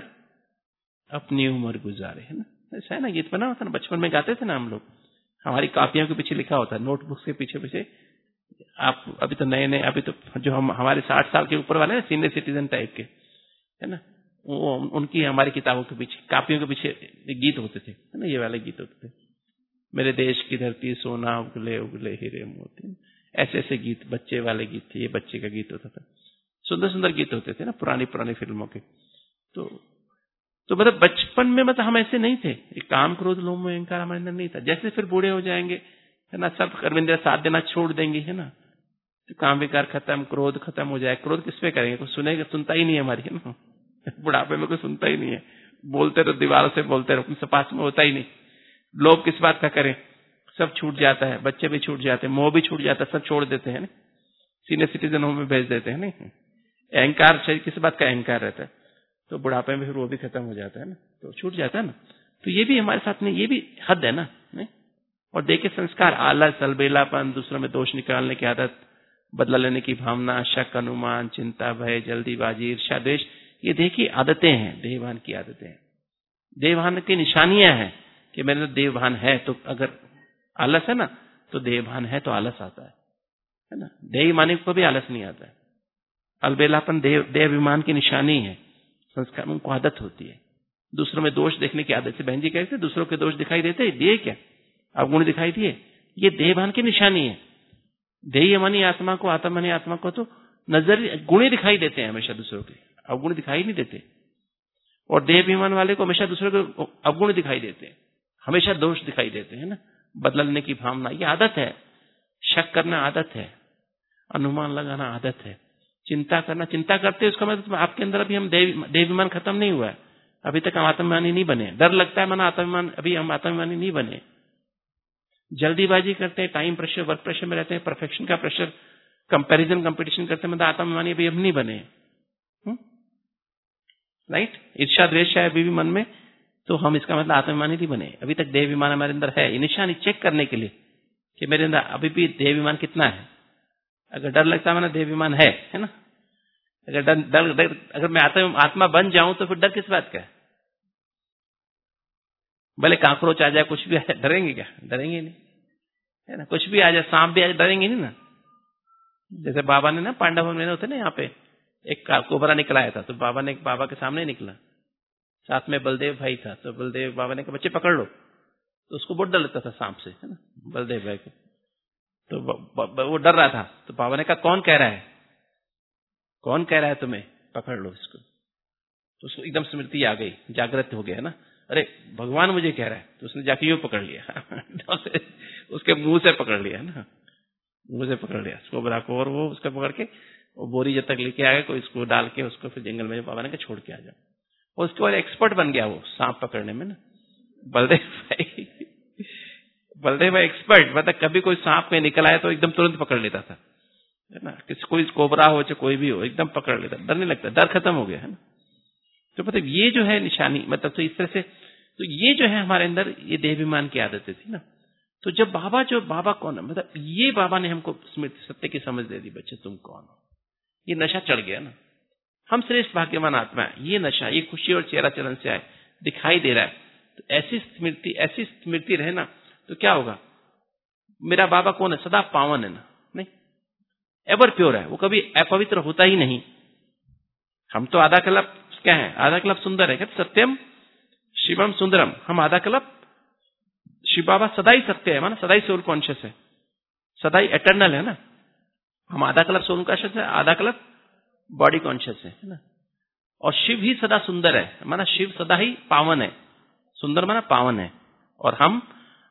अपनी उम्र गुजारे, है ना। ऐसा है ना, गीत बना होता ना, बचपन में गाते थे ना हम लोग। हमारी कापियों के पीछे लिखा होता है, नोटबुक्स के पीछे पीछे। आप अभी तो नए नए, अभी तो जो हम हमारे साठ साल के ऊपर वाले ना, सीनियर सिटीजन टाइप के, है ना, वो उनकी हमारी किताबों के पीछे, कापियों के पीछे गीत होते थे, है ना, ये वाले गीत होते थे। मेरे देश की धरती सोना उगले उगले हीरे मोती, ऐसे ऐसे गीत, बच्चे वाले गीत थे। ये बच्चे का गीत होता था। सुंदर सुंदर गीत होते थे ना पुरानी पुरानी फिल्मों के। तो तो मतलब बचपन में मतलब हम ऐसे नहीं थे, काम क्रोध लोभ मोह अहंकार हमारे अंदर नहीं था। जैसे फिर बूढ़े हो जाएंगे, है ना, सब कर्मेंद्र साथ देना छोड़ देंगे, है ना, तो काम विकार खत्म, क्रोध खत्म हो जाए। क्रोध किस पे करेंगे? कोई सुनेगा, सुनता ही नहीं है हमारी, है ना, बुढ़ापे में कोई सुनता ही नहीं है। बोलते तो दीवारों से बोलते रहो, उनसे पास में होता ही नहीं। लोभ किस बात का करें? सब छूट जाता है, बच्चे भी छूट जाते हैं, मोह भी छूट जाता है, सब छोड़ देते हैं, सीनियर सिटीजन होम में भेज देते हैं। नहीं, अहंकार शरीर किस बात का अहंकार रहता है, तो बुढ़ापे में फिर वो भी खत्म हो जाता है ना, तो छूट जाता है ना। तो ये भी हमारे साथ में, ये भी हद है ना, नहीं? और देखे संस्कार, आलस, अलबेलापन, दूसरों में दोष निकालने की आदत, बदला लेने की भावना, शक, अनुमान, चिंता, भय, जल्दीबाजी, ईर्ष्या, द्वेष, ये देखिए आदतें हैं, देहभान की आदतें हैं। देहभान की निशानियां हैं कि मेरे अंदर देहभान है। तो अगर आलस है ना, तो देहभान है तो आलस आता है, है ना। देहमानी को भी आलस नहीं आता है। अलबेलापन देह देहाभिमान की निशानी है, संस्कार उनको आदत होती है। दूसरों में दोष देखने की आदत से, बहन जी कहते दूसरों के दोष दिखाई देते, दिए क्या अवगुण दिखाई दिए, ये देहभान की निशानी है। देह मानी आत्मा को, आत्मा मानी आत्मा को तो नजर गुण दिखाई देते हैं हमेशा, दूसरों के अवगुण दिखाई नहीं देते। और देहाभिमान वाले को हमेशा दूसरों के अवगुण दिखाई देते हैं, हमेशा दोष दिखाई देते हैं ना। बदलने की भावना, ये आदत है। शक करना आदत है, अनुमान लगाना आदत है, चिंता करना, चिंता करते उसका मतलब आपके अंदर अभी हम देहाभिमान खत्म नहीं हुआ है, अभी तक हम आत्माभिमानी नहीं बने। डर लगता है माना आत्माभिमान, अभी हम आत्माभिमानी नहीं बने। जल्दीबाजी करते हैं, टाइम प्रेशर, वर्क प्रेशर में रहते हैं, परफेक्शन का प्रेशर, कंपैरिजन कंपटीशन करते हैं, मतलब आत्माभिमानी अभी हम नहीं बने, राइट। ईर्ष्या द्वेष है अभी भी मन में, तो हम इसका मतलब आत्माभिमानी नहीं बने, अभी तक देहाभिमान हमारे अंदर है। ये निशानी चेक करने के लिए कि मेरे अंदर अभी भी देहाभिमान कितना है। अगर डर लगता है माना देहाभिमान है, है ना। अगर डर, डर, डर अगर मैं आत्मा आत्मा बन जाऊं तो फिर डर किस बात का है? भले काकरोच आ जाए, कुछ भी आ जाए, डरेंगे क्या? डरेंगे नहीं, है ना। कुछ भी आ जाए, सांप भी आ जाए, डरेंगे नहीं ना। जैसे बाबा ने ना पांडव में होते ना, यहाँ पे एक कोबरा निकला आया था, तो बाबा ने बाबा के सामने निकला, साथ में बलदेव भाई था, तो बलदेव बाबा ने कहा बच्चे पकड़ लो, तो उसको बहुत डर लगता था सांप से, है ना, बलदेव भाई को। तो वो डर रहा था, तो बाबा ने कहा कौन कह रहा है, कौन कह रहा है तुम्हें, पकड़ लो इसको। तो उसको एकदम स्मृति आ गई, जागृत हो गया ना, अरे भगवान मुझे कह रहा है, तो उसने जाके यूं पकड़ लिया उसके मुंह से पकड़ लिया ना, मुंह से पकड़ लिया उसको बरा को, और वो उसका पकड़ के वो बोरी जब तक लेके आया, कोई इसको डाल के उसको फिर जंगल में बाबा ने कहा छोड़ के आ जाओ। और उसके बाद एक्सपर्ट बन गया वो सांप पकड़ने में ना, बलदेव भाई बलदेव भाई एक्सपर्ट, मतलब कभी कोई सांप में निकल आया तो एकदम तुरंत पकड़ लेता था, है ना। किसी कोई कोबरा हो चाहे कोई भी हो, एकदम पकड़ लेता, डर नहीं लगता, डर खत्म हो गया, है ना। तो मतलब ये जो है निशानी, मतलब तो इस तरह से, तो ये जो है हमारे अंदर ये देहाभिमान की आदतें थी ना। तो जब बाबा, जो बाबा कौन है, मतलब ये बाबा ने हमको सत्य की समझ दे दी, बच्चे तुम कौन हो, ये नशा चढ़ गया ना। हम श्रेष्ठ भाग्यवान आत्मा है, ये नशा, ये खुशी और चेहरा चलन से आए, दिखाई दे रहा है। तो ऐसी स्मृति, ऐसी स्मृति रहे ना, तो क्या होगा, मेरा बाबा कौन है, सदा पावन है ना, नहीं, एवर प्योर है, वो कभी अपवित्र होता ही नहीं। हम तो आधा कल्प क्या है, आधा कल्प सुंदर है, कहते सत्यम शिवम सुंदरम, हम आधा कल्प, शिव बाबा सदा ही सत्य है, माना सदा ही सोल कॉन्शियस है, सदा ही एटर्नल है ना। हम आधा कल्प सोल कॉन्शियस है, आधा कल्प बॉडी कॉन्शियस है ना। और शिव ही सदा सुंदर है, माना शिव सदा ही पावन है, सुंदर माना पावन है, और हम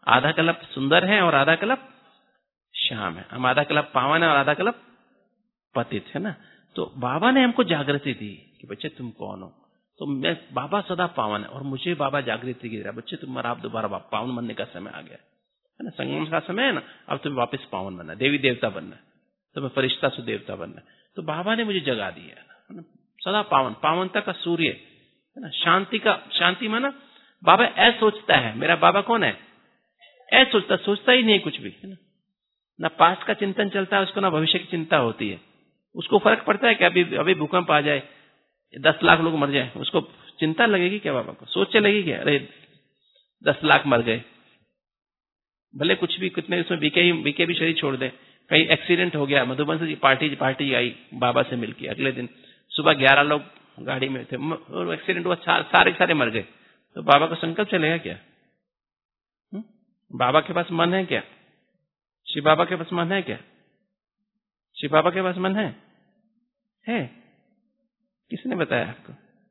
आधा कल्प सुंदर है और आधा कल्प श्याम है। हम आधा कल्प पावन है और आधा कल्प पतित है ना। तो बाबा ने हमको जागृति दी कि बच्चे तुम कौन हो। तो मैं बाबा सदा पावन है और मुझे बाबा जागृति की दे रहा, बच्चे तुम्हारा आप दोबारा पावन बनने का समय आ गया है ना। संगम का समय है ना, अब तुम्हें वापस पावन बनना, देवी देवता बनना, तुम्हें फरिश्ता से देवता बनना। तो बाबा ने मुझे जगा दिया है ना, सदा पावन, पावनता का सूर्य है ना, शांति का, शांति माना बाबा ऐसा सोचता है। मेरा बाबा कौन है? ऐसा सोचता, सोचता ही नहीं कुछ भी है ना। ना पास्ट का चिंतन चलता है उसको, ना भविष्य की चिंता होती है उसको। फर्क पड़ता है कि अभी अभी भूकंप आ जाए, दस लाख लोग मर जाए, उसको चिंता लगेगी क्या बाबा को? सोच लगेगी क्या? अरे दस लाख मर गए, भले कुछ भी कितने इसमें बीके बीके भी शरीर छोड़ दे, कहीं एक्सीडेंट हो गया, मधुबन से पार्टी पार्टी आई बाबा से मिलके, अगले दिन सुबह ग्यारह लोग गाड़ी में थे और एक्सीडेंट हुआ, सारे सारे मर गए, तो बाबा का संकल्प चलेगा क्या? हुँ? बाबा के पास मन है क्या? शिव बाबा के पास मन है क्या? शिव बाबा के पास मन है? है? किसने बताया आपको?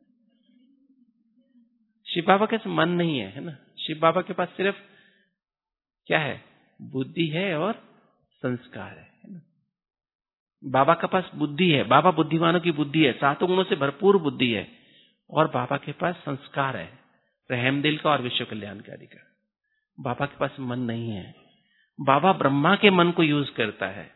शिव बाबा के पास मन नहीं है, है ना। शिव बाबा के पास सिर्फ क्या है? बुद्धि है और संस्कार है, है ना। बाबा के पास बुद्धि है, बाबा बुद्धिमानों की बुद्धि है, सातों गुणों से भरपूर बुद्धि है, और बाबा के पास संस्कार है, रहमदिल का और विश्व कल्याणकारी का। बाबा के पास मन नहीं है। बाबा ब्रह्मा के मन को यूज करता है।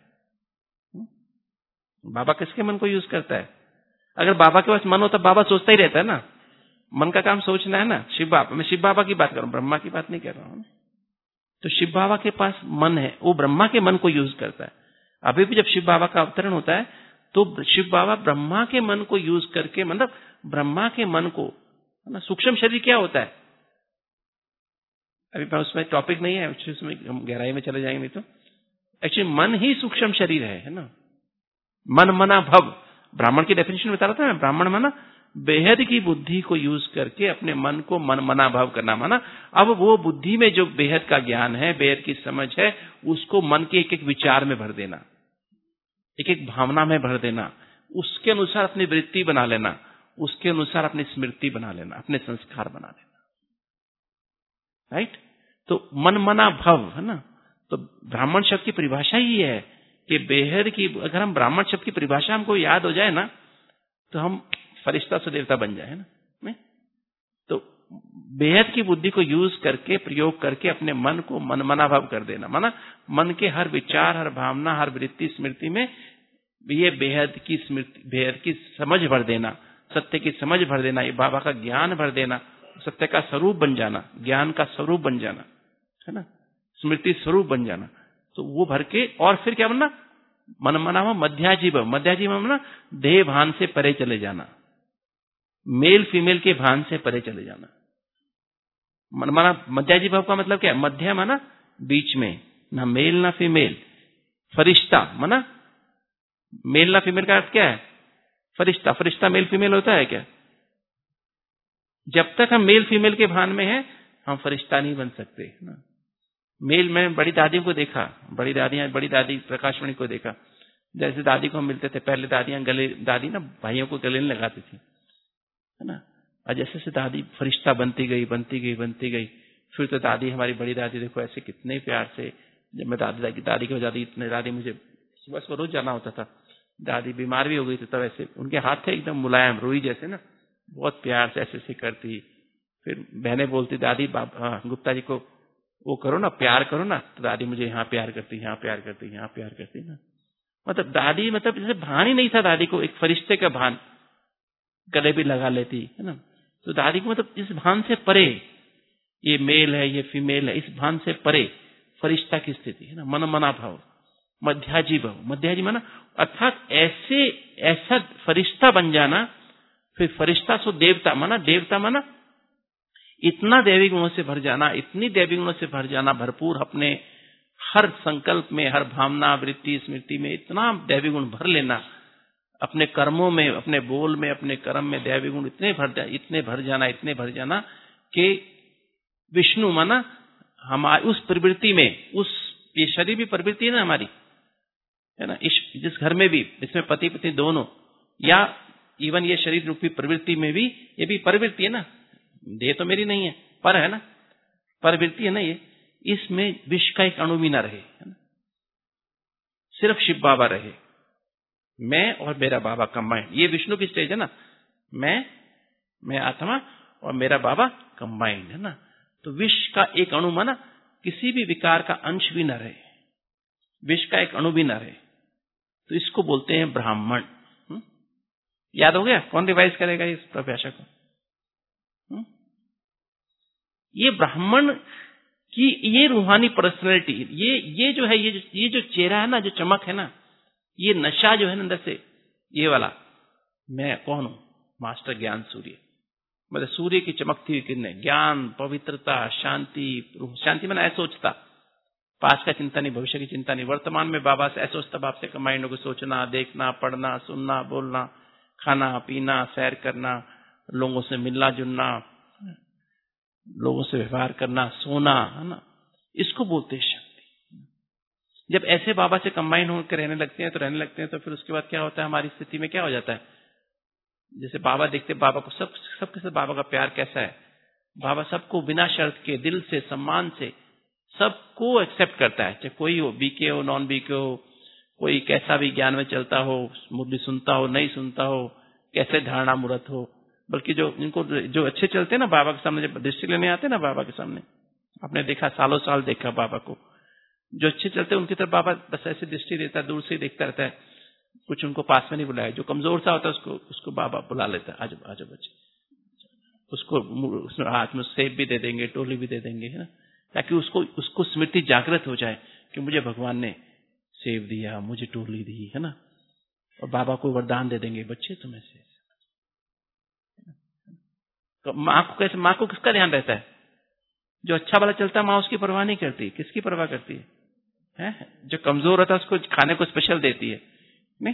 बाबा किसके मन को यूज करता है? अगर बाबा के पास मन हो तो बाबा सोचता ही रहता है ना, मन का काम सोचना है ना। शिव बाबा, मैं शिव बाबा की बात कर रहा हूं, ब्रह्मा की बात नहीं कर रहा हूं। तो शिव बाबा के पास मन है, वो ब्रह्मा के मन को यूज करता है। अभी भी जब शिव बाबा का अवतरण होता है तो शिव बाबा ब्रह्मा के मन को यूज करके, मतलब ब्रह्मा के मन को, ना सूक्ष्म शरीर क्या होता है, अभी उसमें टॉपिक नहीं है, उसमें हम गहराई में चले जाएंगे तो एक्चुअली मन ही सूक्ष्म शरीर है, है ना। मन मना भव, ब्राह्मण की डेफिनेशन बता रहा था मैं। ब्राह्मण माना बेहद की बुद्धि को यूज करके अपने मन को मन मना भाव करना, माना अब वो बुद्धि में जो बेहद का ज्ञान है, बेहद की समझ है, उसको मन के एक एक विचार में भर देना, एक एक भावना में भर देना, उसके अनुसार अपनी वृत्ति बना लेना, उसके अनुसार अपनी स्मृति बना लेना, अपने संस्कार बना लेना, राइट। तो मन मना भव, है ना। तो ब्राह्मण शब्द की परिभाषा ही है कि बेहद की, अगर हम ब्राह्मण शब्द की परिभाषा हमको याद हो जाए ना तो हम फरिश्ता से देवता बन जाए, ना। तो बेहद की बुद्धि को यूज करके, प्रयोग करके अपने मन को मन मना भाव कर देना, माना मन के हर विचार, हर भावना, हर वृत्ति, स्मृति में ये बेहद की स्मृति, बेहद की समझ भर देना, सत्य की समझ भर देना, ये बाबा का ज्ञान भर देना, सत्य का स्वरूप बन जाना, ज्ञान का स्वरूप बन जाना, है ना, स्मृति स्वरूप बन जाना। तो वो भर के, और फिर क्या बनना? मन मना हुआ मध्याजीव। मध्याजीव मतलब देह भान से परे चले जाना, मेल फीमेल के भान से परे चले जाना। मन माना मध्याजी भाव का मतलब क्या है? मध्य माना बीच में, ना मेल ना फीमेल। फरिश्ता माना मेल ना फीमेल का अर्थ क्या है? फरिश्ता। फरिश्ता मेल फीमेल होता है क्या? जब तक हम मेल फीमेल के भान में हैं हम फरिश्ता नहीं बन सकते ना। मेल में बड़ी दादियों को देखा, बड़ी दादियां, बड़ी दादी प्रकाशमणि को देखा, जैसे दादी को हम मिलते थे पहले, दादियां गले, दादी ना भाइयों को गले नहीं लगाती थी, है ना। और जैसे जैसे दादी फरिश्ता बनती गई बनती गई बनती गई, फिर तो दादी, हमारी बड़ी दादी देखो ऐसे कितने प्यार से, जब मैं दादी दादी की दादी इतने दादी मुझे सुबह सुबह रोज जाना होता था, दादी बीमार भी हो गई थी तब ऐसे उनके हाथ थे एकदम मुलायम रुई जैसे ना, बहुत प्यार से ऐसे ऐसे करती। फिर बहनें बोलती दादी गुप्ता जी को वो करो ना, प्यार करो ना, तो दादी मुझे यहाँ प्यार करती, यहाँ प्यार करती, यहाँ प्यार करती ना। मतलब दादी, मतलब जैसे भान ही नहीं था दादी को, एक फरिश्ते का भान, गले भी लगा लेती, है ना। तो दादी को मतलब इस भान से परे, ये मेल है ये फीमेल है, इस भान से परे फरिश्ता की स्थिति, है ना। मन मना भाव, मध्याजी भाव। मध्याजी माना अर्थात ऐसे ऐसा फरिश्ता बन जाना। फिर फरिश्ता सो देवता, माना देवता माना इतना दैवी गुणों से भर जाना, इतनी दैवी गुणों से भर जाना, भरपूर अपने हर संकल्प में, हर भावना, वृत्ति, स्मृति में इतना दैवी गुण भर लेना, अपने कर्मों में, अपने बोल में, अपने कर्म में दैवी गुण इतने भर जा, इतने भर जाना, इतने भर जाना कि विष्णु माना हमारी उस प्रवृत्ति में, उस ये शरीर भी प्रवृत्ति है ना हमारी, है ना। इस जिस घर में भी, इसमें पति पत्नी दोनों, या इवन ये शरीर रूपी प्रवृत्ति में भी, ये भी प्रवृत्ति है ना, देह तो मेरी नहीं है, पर है ना, प्रवृत्ति है ना। ये इसमें विष का एक अणु भी न रहे, है ना, सिर्फ शिव बाबा रहे, मैं और मेरा बाबा कंबाइंड। ये विष्णु की स्टेज है ना, मैं मैं आत्मा और मेरा बाबा कंबाइंड, है ना। तो विष का एक अणु माना किसी भी विकार का अंश भी न रहे, विष का एक अणु भी न रहे, तो इसको बोलते हैं ब्राह्मण। याद हो गया? कौन रिवाइज करेगा इस परिभाषा को? हुँ? ये ब्राह्मण की ये रूहानी पर्सनैलिटी, ये ये जो है, ये जो, ये जो चेहरा है ना, जो चमक है ना, ये नशा जो है ना अंदर से, ये वाला, मैं कौन हूं? मास्टर ज्ञान सूर्य, मतलब सूर्य की चमकती हुई किरणें, ज्ञान, पवित्रता, शांति। शांति मैंने ऐसा सोचता, पास का चिंता नहीं, भविष्य की चिंता नहीं, वर्तमान में बाबा से ऐसा सोचता, बाप से माइंड को सोचना, देखना, पढ़ना, सुनना, बोलना, खाना पीना, सैर करना, लोगों से मिलना जुलना, लोगों से व्यवहार करना, सोना, है ना, इसको बोलते हैं शक्ति। जब ऐसे बाबा से कंबाइन होकर रहने लगते हैं तो रहने लगते हैं तो फिर उसके बाद क्या होता है, हमारी स्थिति में क्या हो जाता है, जैसे बाबा देखते बाबा को, सब सबके साथ बाबा का प्यार कैसा है, बाबा सबको बिना शर्त के, दिल से, सम्मान से सबको एक्सेप्ट करता है, चाहे कोई हो, बीके हो, नॉन बीके हो, कोई कैसा भी ज्ञान में चलता हो, मुरली सुनता हो, नहीं सुनता हो, कैसे धारणा मूर्त हो। बल्कि जो इनको जो अच्छे चलते हैं ना बाबा के सामने, जब दृष्टि लेने आते हैं ना बाबा के सामने, आपने देखा, सालों साल देखा बाबा को, जो अच्छे चलते हैं उनकी तरफ बाबा बस ऐसे दृष्टि देता है, दूर से ही देखता रहता है, कुछ उनको पास में नहीं बुलाया। जो कमजोर सा होता है उसको उसको बाबा बुला लेता है, आज आज बच्चे, उसको उसमें हाथ में सेब भी दे देंगे, टोली भी दे देंगे, है ना, ताकि उसको उसको स्मृति जागृत हो जाए कि मुझे भगवान ने सेब दिया, मुझे टोली दी, है ना, और बाबा को वरदान दे देंगे, बच्चे तुम्हें से। तो माँ को कैसे, माँ को किसका ध्यान रहता है? जो अच्छा वाला चलता है माँ उसकी परवाह नहीं करती, किसकी परवाह करती है? है? जो कमजोर होता है उसको खाने को स्पेशल देती है, नहीं?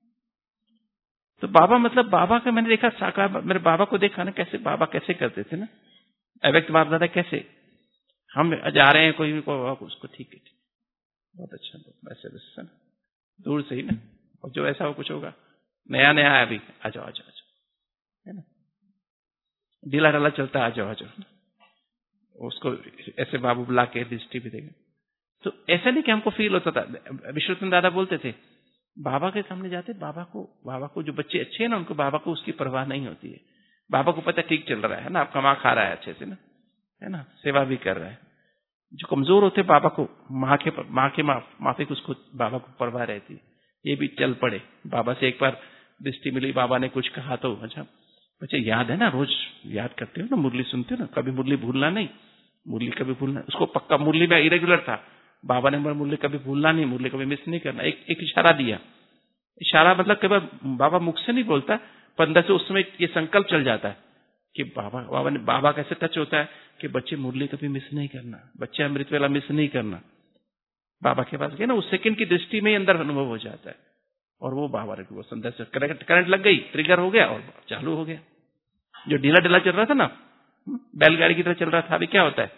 तो बाबा, मतलब बाबा का मैंने देखा साकार, मेरे बाबा को देखा ना, कैसे बाबा कैसे करते थे ना, अव्यक्त बाप दादा कैसे, हम जा रहे हैं कोई को, उसको ठीक है, बहुत अच्छा, वैसे वैसे दूर से ही ना, और जो ऐसा हो कुछ होगा, नया नया है अभी, आ जाओ आ जाओ आ जाओ, है ना, ढीला ढाला चलता, आ जाओ आ जाओ, उसको ऐसे बाबू बुला के दृष्टि भी देगा। तो ऐसा नहीं कि हमको फील होता था, विश्वनाथ दादा बोलते थे, बाबा के सामने जाते, बाबा को बाबा को जो बच्चे अच्छे हैं ना, उनको बाबा को उसकी परवाह नहीं होती है, बाबा को पता ठीक चल रहा है ना, आप कमा खा रहा है अच्छे से ना, है ना, सेवा भी कर रहा है। जो कमजोर होते बाबा को, माँ के माँ के माफिक उसको बाबा को परवाह रहती है, ये भी चल पड़े। बाबा से एक बार दृष्टि मिली, बाबा ने कुछ कहा तो अच्छा बच्चे याद है ना, रोज याद करते हो ना, मुरली सुनते हो ना, कभी मुरली भूलना नहीं, मुरली कभी भूलना। उसको पक्का मुरली में इरेगुलर था, बाबा ने मुरली कभी भूलना नहीं, मुरली कभी मिस नहीं करना। एक एक इशारा दिया, इशारा मतलब कई बार बाबा मुख से नहीं बोलता, पर अंदर से उस समय ये संकल्प चल जाता है कि बाबा बाबा ने बाबा कैसे टच होता है कि बच्चे मुरली कभी मिस नहीं करना, बच्चे अमृत वेला मिस नहीं करना। बाबा के पास गए ना, उस सेकंड की दृष्टि में अंदर अनुभव हो जाता है, और वो बाबा के वो अंदर से करंट करंट लग गई, ट्रिगर हो गया और चालू हो गया। जो ढीला ढीला चल रहा था ना, बैलगाड़ी की तरह चल रहा था, अभी क्या होता है,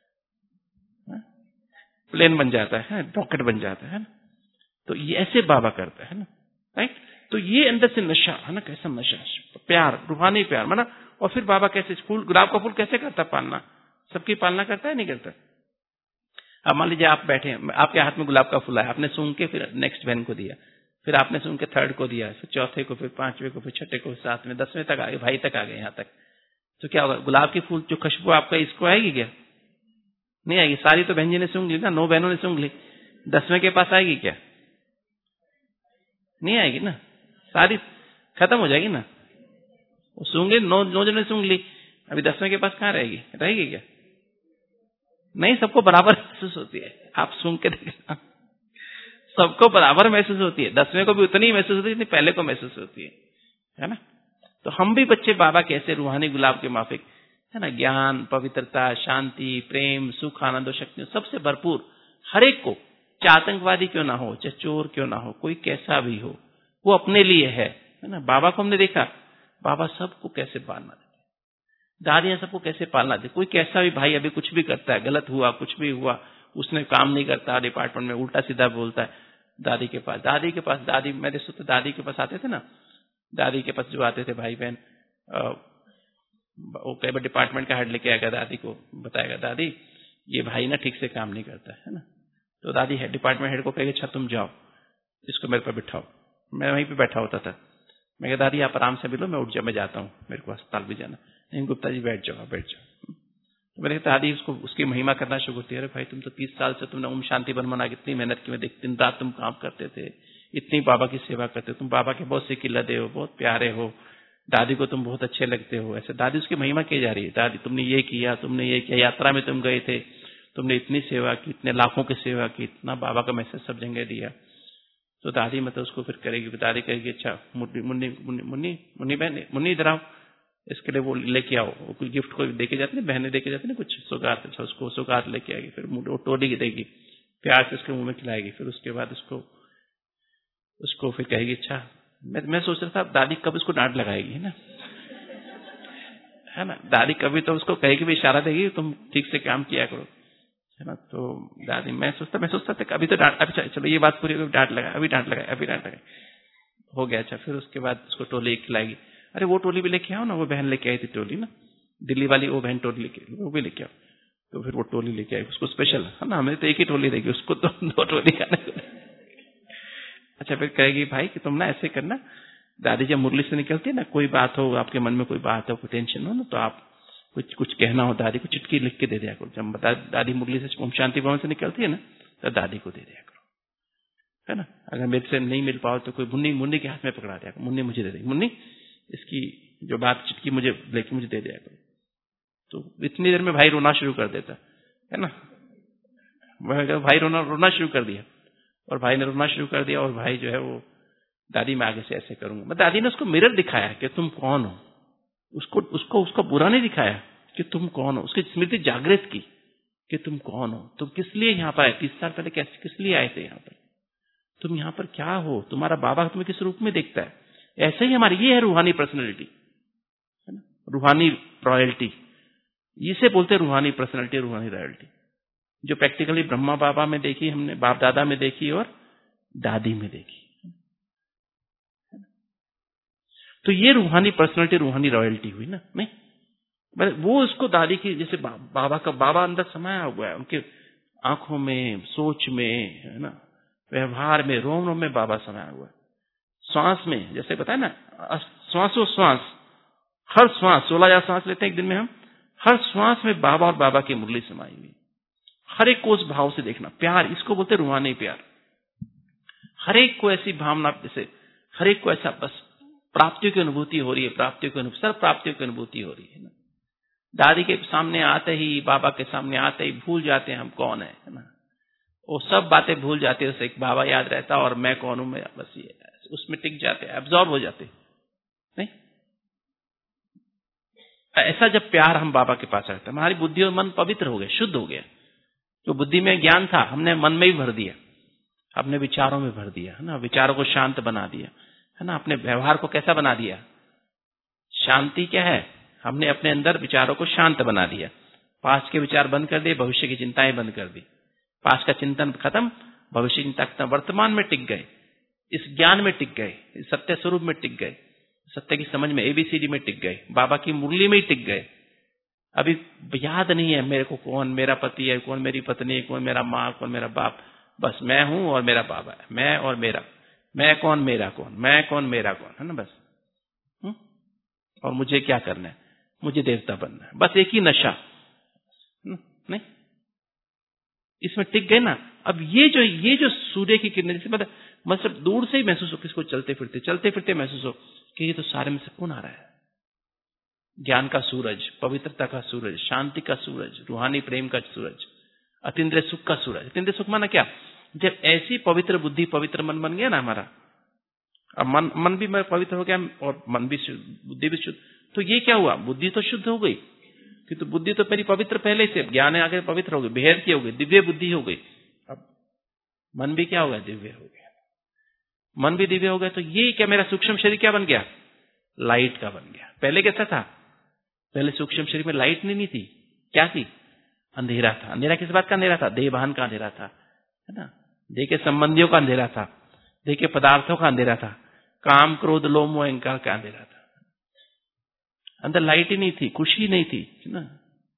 प्लेन बन जाता है, रॉकेट बन जाता है। तो ये ऐसे बाबा करता है ना, राइट। तो ये अंदर से नशा है ना, कैसा नशा, प्यार, रूहानी प्यार माना। और फिर बाबा कैसे फूल, गुलाब का फूल कैसे करता पालना, सबकी पालना करता है नहीं करता। अब मान लीजिए आप बैठे हैं, आपके हाथ में गुलाब का फूल है, आपने सूंघ के फिर नेक्स्ट बहन को दिया, फिर आपने सूंघ के थर्ड को दिया, फिर चौथे को, फिर पांचवे को, फिर छठे को, सातवें, दसवें तक आ गए, भाई तक आ गए, यहाँ तक। तो क्या होगा, गुलाब के फूल जो खुशबू आपका इसको आएगी क्या? नहीं आएगी। सारी तो बहन जी ने सूंघ ली ना, नौ बहनों ने सूंघ ली, दसवें के पास आएगी क्या? नहीं आएगी ना, सारी खत्म हो जाएगी ना। वो सूंघे, नौ नौ जने सूंघ ली, अभी दसवें के पास कहाँ रहेगी, रहेगी क्या? नहीं, सबको बराबर महसूस होती है, आप सूंघ के देखना, सबको बराबर महसूस होती है। दसवें को भी उतनी ही महसूस होती है जितनी पहले को महसूस होती है, है ना। तो हम भी बच्चे बाबा कैसे रूहानी गुलाब के माफिक, है ना, ज्ञान, पवित्रता, शांति, प्रेम, सुख, आनंद और शक्ति सबसे भरपूर, हर एक को, चाहे आतंकवादी क्यों ना हो, चाहे चोर क्यों ना हो, कोई कैसा भी हो, वो अपने लिए है, है ना। बाबा को हमने देखा, बाबा सबको कैसे पालना देते, दादियां सबको कैसे पालना देती। कोई कैसा भी भाई अभी कुछ भी करता है, गलत हुआ, कुछ भी हुआ, उसने काम नहीं करता, डिपार्टमेंट में उल्टा सीधा बोलता है, दादी के पास दादी के पास दादी मेरे से तो दादी के पास आते थे ना, दादी के पास जो आते थे भाई बहन, वो कई बार डिपार्टमेंट का हेड लेके आएगा, दादी को बताएगा, दादी ये भाई ना ठीक से काम नहीं करता है ना। तो दादी हेड डिपार्टमेंट हेड को कहेगी अच्छा तुम जाओ, इसको मेरे पर बिठाओ। मैं वहीं पे बैठा होता था। मैं कहा दादी आप आराम से मिलो, मैं उठ जा, मैं जाता हूँ, मेरे को अस्पताल भी जाना। नहीं गुप्ता जी बैठ जाओ, बैठ जाओ। तो मैंने कहा दादी उसको उसकी महिमा करना शुरू करती है। अरे भाई तुम तो तीस साल से तुमने ओम शांति वन मना के इतनी मेहनत की, मैं देख दिन रात तुम काम करते थे, इतनी बाबा की सेवा करते हो, तुम बाबा के बहुत से किल्लते हो, बहुत प्यारे हो, दादी को तुम बहुत अच्छे लगते हो। ऐसे दादी उसकी महिमा की जा रही है। दादी तुमने ये किया, तुमने ये किया, यात्रा में तुम गए थे, तुमने इतनी सेवा की, इतने लाखों की सेवा की, इतना बाबा का मैसेज सब जगह दिया। तो दादी मतलब उसको फिर करेगी, दादी कहेगी अच्छा मुन्नी मुन्नी मुन्नी मुन्नी बहन मुन्नी इधर आओ, इसके लिए वो लेके आओ, वो कोई गिफ्ट को देके जाते हैं, बहनें देके जाती है ना कुछ सौगात, अच्छा उसको सौगात लेके आएगी, फिर वो टोली देगी, प्यार से उसके मुंह में खिलाएगी। फिर उसके बाद उसको उसको फिर कहेगी अच्छा, मैं मैं सोच रहा था दादी कब इसको डांट लगाएगी ना, है ना। दादी कभी तो उसको कहेगी भी, इशारा देगी तुम ठीक से काम किया करो, है ना। तो दादी मैं सोचता मैं सोचता था अभी तो डांट, अच्छा चलो ये बात पूरी, डांट लगाए, अभी डांट लगाए, अभी डांट लगाए, हो गया। अच्छा फिर उसके बाद उसको टोली खिलाएगी। अरे वो टोली भी लेके आओ ना, वो बहन लेके आई थी टोली ना, दिल्ली वाली वो बहन टोली लेके, वो भी लेके आओ। तो फिर वो टोली लेके आई, उसको स्पेशल, है ना, हमें तो एक ही टोली देगी, उसको तो दो टोली खाने को। अच्छा फिर कहेगी भाई कि तुम ना ऐसे करना, दादी जब मुरली से निकलती है ना, कोई बात हो आपके मन में, कोई बात हो, कोई टेंशन हो ना, तो आप कुछ कुछ कहना हो दादी को, चिट्ठी लिख के दे दिया करो। जब दादी मुरली से ओम शांति भवन से निकलती है ना, तो दादी को दे दिया करो, है ना। अगर मेरे से नहीं मिल पाओ तो कोई मुन्नी मुन्नी के हाथ में पकड़ा दिया करो, मुन्नी मुझे दे देगी, मुन्नी इसकी जो बात चिट्ठी मुझे लेके मुझे दे दिया करो। तो इतनी देर में भाई रोना शुरू कर देता है ना। भाई रोना रोना शुरू कर दिया, और भाई ने रोना शुरू कर दिया, और भाई जो है वो दादी मैं आगे से ऐसे करूंगा। मैं दादी ने उसको मिरर दिखाया कि तुम कौन हो, उसको उसको उसको बुरा नहीं दिखाया कि तुम कौन हो, उसकी स्मृति जागृत की कि तुम कौन हो, तुम किस लिए यहाँ पर आए, तीस साल पहले कैसे किस लिए आए थे यहाँ पर, तुम यहाँ पर क्या हो, तुम्हारा बाबा तुम्हें किस रूप में देखता है। ऐसे ही हमारी ये है रूहानी पर्सनैलिटी, है ना, रूहानी रॉयल्टी, इसे बोलते हैं रूहानी पर्सनैलिटी, रूहानी रॉयल्टी, जो प्रैक्टिकली ब्रह्मा बाबा में देखी हमने, बाप दादा में देखी और दादी में देखी। तो ये रूहानी पर्सनैलिटी, रूहानी रॉयल्टी हुई ना। नहीं वो उसको दादी की जैसे बा, बाबा का बाबा अंदर समाया हुआ है, उनके आंखों में, सोच में, है ना, व्यवहार में, रोम रोम में बाबा समाया हुआ है। श्वास में जैसे बताया ना, श्वासों श्वास, हर श्वास, सोलह हजार श्वास लेते हैं एक दिन में हम, हर श्वास में बाबा और बाबा की मुरली समाई हुई। हर एक को उस भाव से देखना, प्यार, इसको बोलते रूहानी प्यार। हर एक को ऐसी भावना, जैसे हर एक को ऐसा बस प्राप्तियों की अनुभूति हो रही है, प्राप्तियों की अनुभूति, सर्व प्राप्तियों की अनुभूति हो रही है ना। दादी के सामने आते ही, बाबा के सामने आते ही भूल जाते हैं हम कौन है, है ना। वो सब बातें भूल जाते हैं, उसे एक बाबा याद रहता और मैं कौन हूं, मैं बस ये उसमें टिक जाते, एब्जॉर्ब हो जाते। नहीं ऐसा जब प्यार हम बाबा के पास रहता है, हमारी बुद्धि और मन पवित्र हो गया, शुद्ध हो गया। जो बुद्धि में ज्ञान था हमने मन में ही भर दिया, अपने विचारों में भर दिया, है ना, विचारों को शांत बना दिया, है ना, अपने व्यवहार को कैसा बना दिया। शांति क्या है, हमने अपने अंदर विचारों को शांत बना दिया, पास्ट के विचार बंद कर दिए, भविष्य की चिंताएं बंद कर दी, पास्ट का चिंतन खत्म, भविष्य की चिंता खत्म, वर्तमान में टिक गए, इस ज्ञान में टिक गए, इस सत्य स्वरूप में टिक गए, सत्य की समझ में, एबीसीडी में टिक गए, बाबा की मुरली में ही टिक गए। अभी याद नहीं है मेरे को कौन मेरा पति है, कौन मेरी पत्नी है, कौन मेरा माँ, कौन मेरा बाप, बस मैं हूं और मेरा बाबा है, मैं और मेरा, मैं कौन मेरा कौन, मैं कौन मेरा कौन, है ना बस। हुँ? और मुझे क्या करना है, मुझे देवता बनना है, बस एक ही नशा। नहीं इसमें टिक गए ना। अब ये जो ये जो सूर्य की किरणें, जैसे मतलब मतलब दूर से ही महसूस हो, किसको चलते फिरते चलते फिरते महसूस हो कि ये तो सारे में से कौन आ रहा है, ज्ञान का सूरज, पवित्रता का सूरज, शांति का सूरज, रूहानी प्रेम का सूरज, अतीन्द्रिय सुख का सूरज। अतीन्द्रिय सुख माना क्या, जब ऐसी पवित्र बुद्धि, पवित्र मन बन गया ना हमारा, अब मन मन भी पवित्र हो गया और मन भी, बुद्धि भी शुद्ध, तो ये क्या हुआ, बुद्धि तो शुद्ध हो गई, कि तो बुद्धि तो मेरी पवित्र पहले से, ज्ञान आगे पवित्र हो गई, बेहद की हो गई, दिव्य बुद्धि हो गई। अब मन भी क्या हो गया, दिव्य हो गया, मन भी दिव्य हो गया। तो ये क्या, मेरा सूक्ष्म शरीर क्या बन गया, लाइट का बन गया। पहले कैसा था, पहले सूक्ष्म शरीर में लाइट नहीं, नहीं थी, क्या थी, अंधेरा था। अंधेरा किस बात का अंधेरा था, देहभान का अंधेरा था, है ना, देह के संबंधियों का अंधेरा था, देह के पदार्थों का अंधेरा था, काम क्रोध लोभ मोह अहंकार का अंधेरा था। अंदर लाइट ही नहीं थी, खुशी नहीं थी, है ना,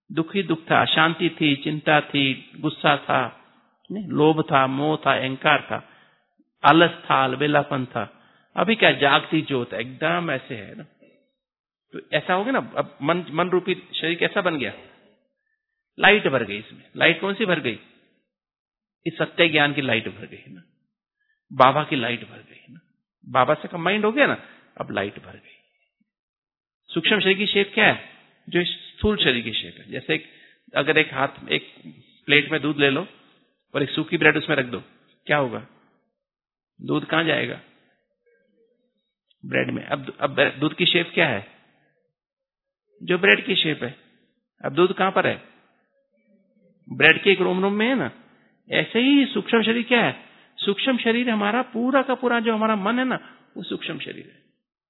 दुखी दुख था, अशांति थी, चिंता थी, गुस्सा था, लोभ था, मोह था, अहंकार था, आलस था, अलबेलापन था। अभी क्या जागती ज्योत है, एकदम ऐसे है ना। तो ऐसा हो गया ना, अब मन मन रूपी शरीर कैसा बन गया, लाइट भर गई इसमें। लाइट कौन सी भर गई, इस सत्य ज्ञान की लाइट भर गई ना, बाबा की लाइट भर गई ना। बाबा से कंबाइंड हो गया ना, अब लाइट भर गई। सूक्ष्म शरीर की शेप क्या है, जो स्थूल शरीर की शेप है। जैसे एक, अगर एक हाथ में एक प्लेट में दूध ले लो और एक सूखी ब्रेड उसमें रख दो, क्या होगा, दूध कहां जाएगा, ब्रेड में। अब अब दूध की शेप क्या है, जो ब्रेड की शेप है। अब दूध कहां पर है, ब्रेड के एक रोम रोम में है ना। ऐसे ही सूक्ष्म शरीर क्या है, सूक्ष्म शरीर हमारा पूरा का पूरा जो हमारा मन है ना, वो सूक्ष्म शरीर है।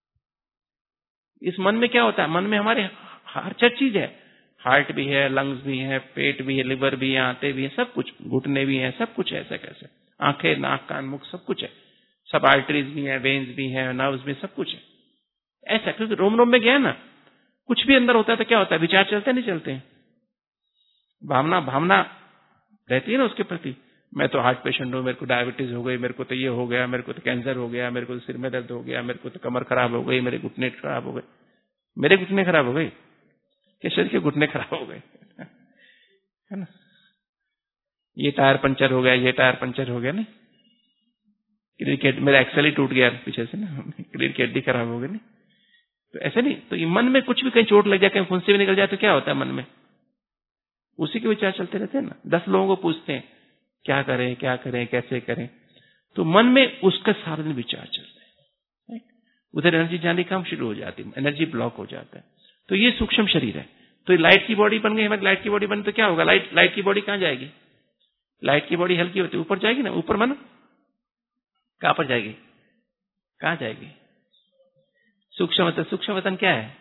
इस मन में क्या होता है, मन में हमारे हर चीज है, हार्ट भी है, लंग्स भी है, पेट भी है, लिवर भी है, आंतें भी है, सब कुछ, घुटने भी है, सब कुछ है। ऐसा कैसे, आंखें, नाक, कान, मुख, सब कुछ है, सब आर्टरीज भी है, वेन्स भी है, नर्व्स भी, सब कुछ है। ऐसा क्योंकि रोम रोम में गया ना, कुछ भी अंदर होता है तो क्या होता है, विचार चलते नहीं चलते हैं, भावना भावना रहती है ना उसके प्रति। मैं तो हार्ट पेशेंट हूं, मेरे को डायबिटीज हो गई, मेरे को तो ये हो गया, मेरे को तो कैंसर हो गया, मेरे को तो सिर में दर्द हो गया, मेरे को तो कमर खराब हो गई, मेरे घुटने खराब हो गए। मेरे घुटने खराब हो गए, क्या शरीर के घुटने खराब हो गए, है ना। ये टायर पंचर हो गया, ये टायर पंचर हो गया, नहीं क्रिकेट मेरा एक्सेल ही टूट गया पीछे से ना, क्रिकेट की हड्डी खराब हो गई, नहीं। तो ऐसे नहीं, तो ये मन में कुछ भी कहीं चोट लग जाए, कहीं फुंसी भी निकल जाए तो क्या होता है मन में, उसी के विचार चलते रहते हैं ना। दस लोगों को पूछते हैं क्या करें क्या करें कैसे करें, तो मन में उसका सारा दिन विचार चलते हैं, उधर एनर्जी जाने काम शुरू हो जाती है, एनर्जी ब्लॉक हो जाता है। तो ये सूक्ष्म शरीर है। तो ये लाइट की बॉडी बन गई, हमारी लाइट की बॉडी बन तो क्या होगा, लाइट लाइट की बॉडी कहां जाएगी, लाइट की बॉडी हल्की होती है, ऊपर जाएगी ना, ऊपर मन कहां पर जाएगी, कहां जाएगी, सूक्ष्म वतन। सूक्ष्म वतन क्या है,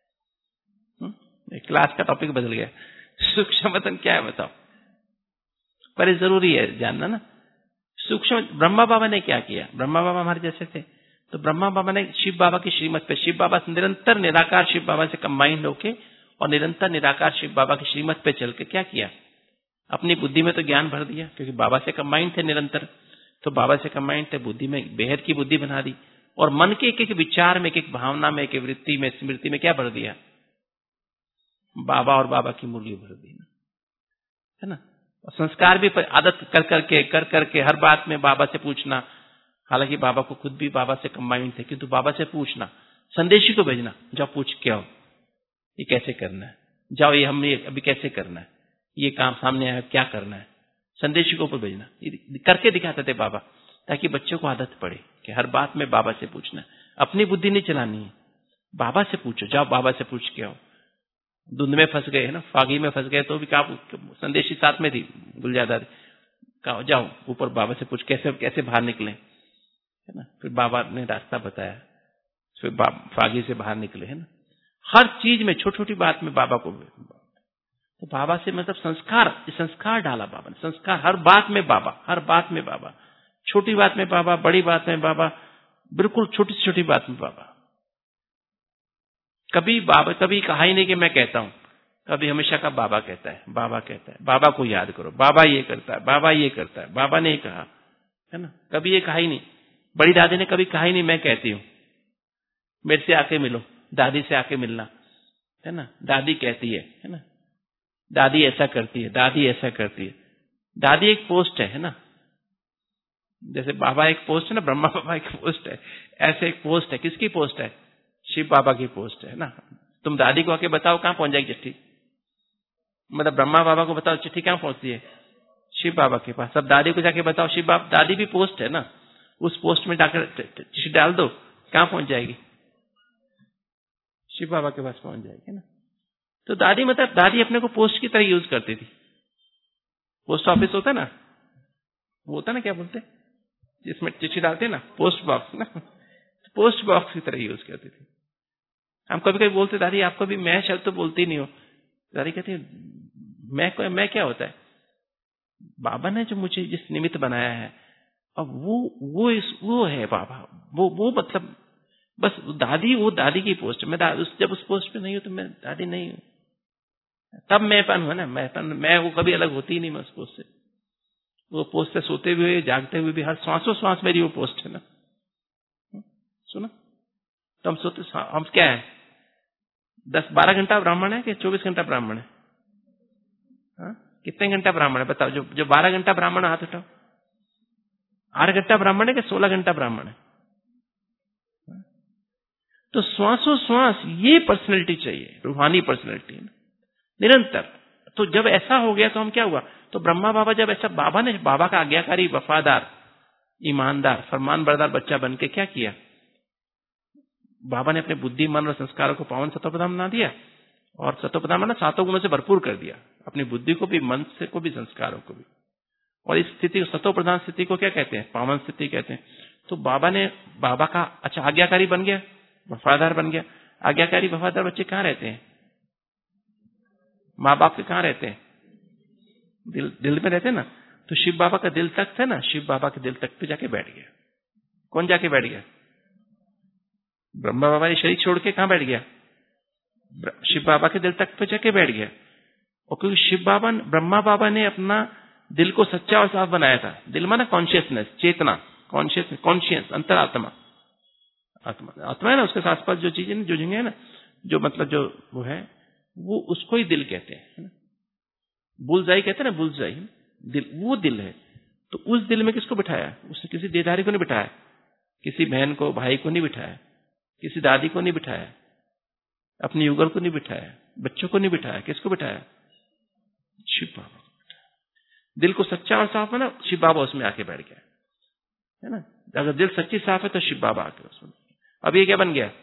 क्लास का टॉपिक बदल गया, सूक्ष्म वतन क्या है बताओ, पर ये जरूरी है जानना ना। सूक्ष्म, ब्रह्मा बाबा ने क्या किया, ब्रह्मा बाबा हमारे जैसे थे, तो ब्रह्मा बाबा ने शिव बाबा की श्रीमत पे, शिव बाबा निरंतर निराकार शिव बाबा से कंबाइंड होके और निरंतर निराकार शिव बाबा की श्रीमत पे चल के क्या किया, अपनी बुद्धि में तो ज्ञान भर दिया, क्योंकि बाबा से कंबाइंड थे निरंतर, तो बाबा से कंबाइंड थे, बुद्धि में बेहद की बुद्धि बना दी, और मन के एक एक विचार में, एक एक भावना में, एक एक वृत्ति में, स्मृति में क्या भर दिया, बाबा और बाबा की मुरली भर दी, है ना। और संस्कार भी आदत कर करके कर करके हर बात में बाबा से पूछना, हालांकि बाबा को खुद भी बाबा से कंबाइंड थे, किंतु बाबा से पूछना, संदेशी को भेजना, जाओ पूछ के आओ ये कैसे करना है, जाओ ये हमने अभी कैसे करना है, ये काम सामने आया क्या करना है, संदेशी को ऊपर भेजना, करके दिखाते थे बाबा, ताकि बच्चों को आदत पड़े कि हर बात में बाबा से पूछना, अपनी बुद्धि नहीं चलानी है, बाबा से पूछो, जाओ बाबा से पूछ के आओ। धुंध में फंस गए है ना, फागी में फंस गए तो भी कहा, संदेशी साथ में थी गुलजादा, कहा जाओ ऊपर बाबा से पूछ कैसे कैसे बाहर निकले, है ना। फिर बाबा ने रास्ता बताया, फिर फागी से बाहर निकले, है ना। हर चीज में, छोटी छोटी बात में बाबा को, तो बाबा से मतलब संस्कार, संस्कार डाला बाबा ने, संस्कार, हर बात में बाबा, हर बात में बाबा, छोटी बात में बाबा, बड़ी बात में बाबा, बिल्कुल छोटी से छोटी बात में बाबा। कभी बाबा, कभी कहा ही नहीं कि मैं कहता हूं, कभी हमेशा का बाबा कहता है, बाबा कहता है, बाबा को याद करो, बाबा ये करता है, बाबा ये करता है, बाबा ने कहा, है ना। कभी ये कहा ही नहीं, बड़ी दादी ने कभी कहा ही नहीं मैं कहती हूं, मेरे से आके मिलो, दादी से आके मिलना, है ना, दादी कहती है, है ना, दादी ऐसा करती है, दादी ऐसा करती है। दादी एक पोस्ट है, है ना, जैसे बाबा एक पोस्ट है ना, ब्रह्मा बाबा एक पोस्ट है, ऐसे एक पोस्ट है, किसकी पोस्ट है, शिव बाबा की पोस्ट है ना। तुम दादी को आके बताओ कहां पहुंच जाएगी चिट्ठी, मतलब ब्रह्मा बाबा को बताओ चिट्ठी कहां पहुंचती है, शिव बाबा के पास। अब दादी को जाके बताओ, शिव बाबा, दादी भी पोस्ट है ना, उस पोस्ट में जाकर चिट्ठी डाल दो, कहां पहुंच जाएगी, शिव बाबा के पास पहुंच जाएगी ना। तो दादी मतलब दादी अपने को पोस्ट की तरह यूज करती थी। पोस्ट ऑफिस होता है ना, वो होता है ना, क्या बोलते हैं जिसमें चिट्ठी डालते हैं ना, पोस्ट बॉक्स ना, पोस्ट बॉक्स की तरह यूज करती थी। हम कभी कभी बोलते, दादी आपको भी मैं शब्द तो बोलती नहीं हो, दादी कहती है मैं को मैं क्या होता है, बाबा ने जो मुझे जिस निमित्त बनाया है, अब वो वो इस वो है बाबा, वो वो मतलब बस दादी, वो दादी की पोस्ट, मैं उस, जब उस पोस्ट पे नहीं हूं तो मैं दादी नहीं हूं, तब मैंपन हुआ ना, मैंपन, मैं वो कभी अलग होती ही नहीं मैं उस पोस्ट से। वो पोस्ट से सोते हुए जागते हुए भी हर श्वासों श्वास मेरी वो पोस्ट है ना। सुना, तो हम सोते, हम क्या है, दस बारह घंटा ब्राह्मण है कि चौबीस घंटा ब्राह्मण है? हा? कितने घंटा ब्राह्मण है बताओ? जो जो बारह घंटा ब्राह्मण, हाथ उठाओ। आठ घंटा ब्राह्मण है कि सोलह घंटा ब्राह्मण है? तो श्वासों श्वास ये पर्सनैलिटी चाहिए, रूहानी पर्सनैलिटी निरंतर। तो जब ऐसा हो गया तो हम क्या हुआ, तो ब्रह्मा बाबा जब ऐसा, बाबा ने, बाबा का आज्ञाकारी, वफादार, ईमानदार, फरमान बरदार बच्चा बन के क्या किया, बाबा ने अपने बुद्धि मन और संस्कारों को पावन सतोप्रधान बना दिया, और सतोप्रधान माना सातों गुणों से भरपूर कर दिया, अपनी बुद्धि को भी, मन से को भी, संस्कारों को भी। और इस स्थिति को, सतोप्रधान स्थिति को क्या कहते हैं? पावन स्थिति कहते हैं। तो बाबा ने, बाबा का अच्छा आज्ञाकारी बन गया, वफादार बन गया। आज्ञाकारी वफादार बच्चे कहाँ रहते हैं? माँ बाप के कहाँ रहते हैं? दिल, दिल में रहते हैं ना। तो शिव बाबा का दिल तख्त है ना, शिव बाबा के दिल तख्त पे जाके बैठ गया। कौन जाके बैठ गया? ब्रह्मा बाबा ने शरीर छोड़ के कहाँ बैठ गया? शिव बाबा के दिल तख्त पे जाके बैठ गया। और क्योंकि शिव बाबा, ब्रह्मा बाबा ने अपना दिल को सच्चा और साफ बनाया था। दिल माना कॉन्शियसनेस, चेतना, कॉन्शियस, कॉन्शियस, अंतरात्मा, आत्मा, आत्मा है ना, उसके आसपास जो चीजें जो जगह है ना, जो मतलब जो वो है, वो उसको ही दिल कहते हैं। बुलजाई कहते हैं ना, बुलजाई दिल, वो दिल है। तो उस दिल में किसको बिठाया? उसने किसी देहधारी को नहीं बिठाया, किसी बहन को, भाई को नहीं बिठाया, किसी दादी को नहीं बिठाया, अपनी युगल को नहीं बिठाया, बच्चों को नहीं बिठाया। किसको बिठाया? शिव बाबा को बिठाया। दिल को सच्चा और साफ है ना, शिव बाबा उसमें आके बैठ गया, है ना। अगर दिल सच्ची साफ है तो शिव बाबा आके उसमें। अब ये क्या बन गया?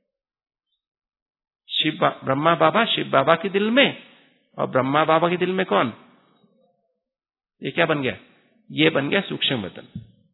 शिव बा, ब्रह्मा बाबा शिव बाबा के दिल में, और ब्रह्मा बाबा के दिल में कौन? ये क्या बन गया? ये बन गया सूक्ष्म वतन।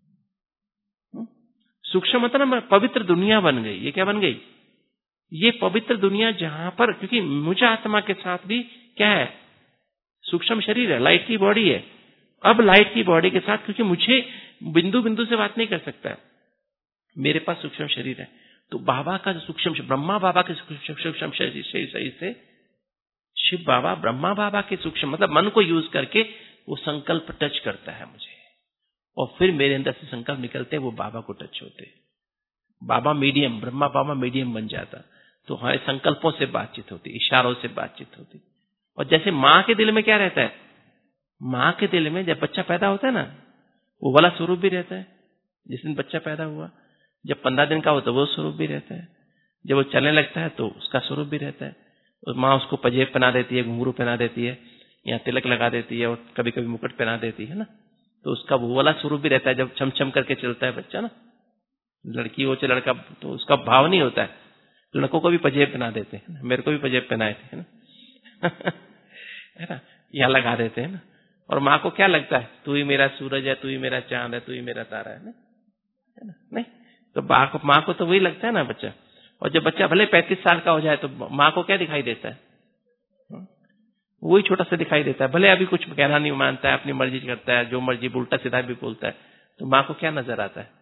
सूक्ष्म वतन में पवित्र दुनिया बन गई। ये क्या बन गई? ये पवित्र दुनिया, जहां पर, क्योंकि मुझे आत्मा के साथ भी क्या है? सूक्ष्म शरीर है, लाइट की बॉडी है। अब लाइट की बॉडी के साथ, क्योंकि मुझे बिंदु बिंदु से बात नहीं कर सकता है, मेरे पास सूक्ष्म शरीर है। तो बाबा का जो सूक्ष्म, ब्रह्मा बाबा के सूक्ष्म शरीर सही से शिव बाबा, ब्रह्मा बाबा के सूक्ष्म, मतलब मन को यूज करके वो संकल्प टच करता है मुझे, और फिर मेरे अंदर से संकल्प निकलते हैं, वो बाबा को टच होते हैं। बाबा मीडियम, ब्रह्मा बाबा मीडियम बन जाता। तो हमारे संकल्पों से बातचीत होती, इशारों से बातचीत होती। और जैसे माँ के दिल में क्या रहता है? माँ के दिल में जब बच्चा पैदा होता है ना, वो वाला स्वरूप भी रहता है। जिस दिन बच्चा पैदा हुआ, जब पंद्रह दिन का होता है वो स्वरूप भी रहता है। जब वो चलने लगता है तो उसका स्वरूप भी रहता है। और माँ उसको पजेब पहना देती है, घुंघरू पहना देती है, या तिलक लगा देती है, और कभी कभी मुकुट पहना देती है ना। तो उसका वो वाला स्वरूप भी रहता है। जब छम छम करके चलता है बच्चा ना, लड़की हो चाहे लड़का, तो उसका भाव नहीं होता है। लड़कों को भी पजेब पहना देते हैं, मेरे को भी पजेब पहनाए थे ना है ना, यहाँ लगा देते हैं ना। और माँ को क्या लगता है? तू ही मेरा सूरज है, तू ही मेरा चांद है, तू ही मेरा तारा है ना, है ना? नहीं तो माँ को, माँ को तो वही लगता है ना बच्चा। और जब बच्चा भले पैंतीस साल का हो जाए तो माँ को क्या दिखाई देता है? वही छोटा सा दिखाई देता है। भले अभी कुछ कहना नहीं मानता है, अपनी मर्जी करता है, जो मर्जी उल्टा सीधा भी बोलता है, तो माँ को क्या नजर आता है?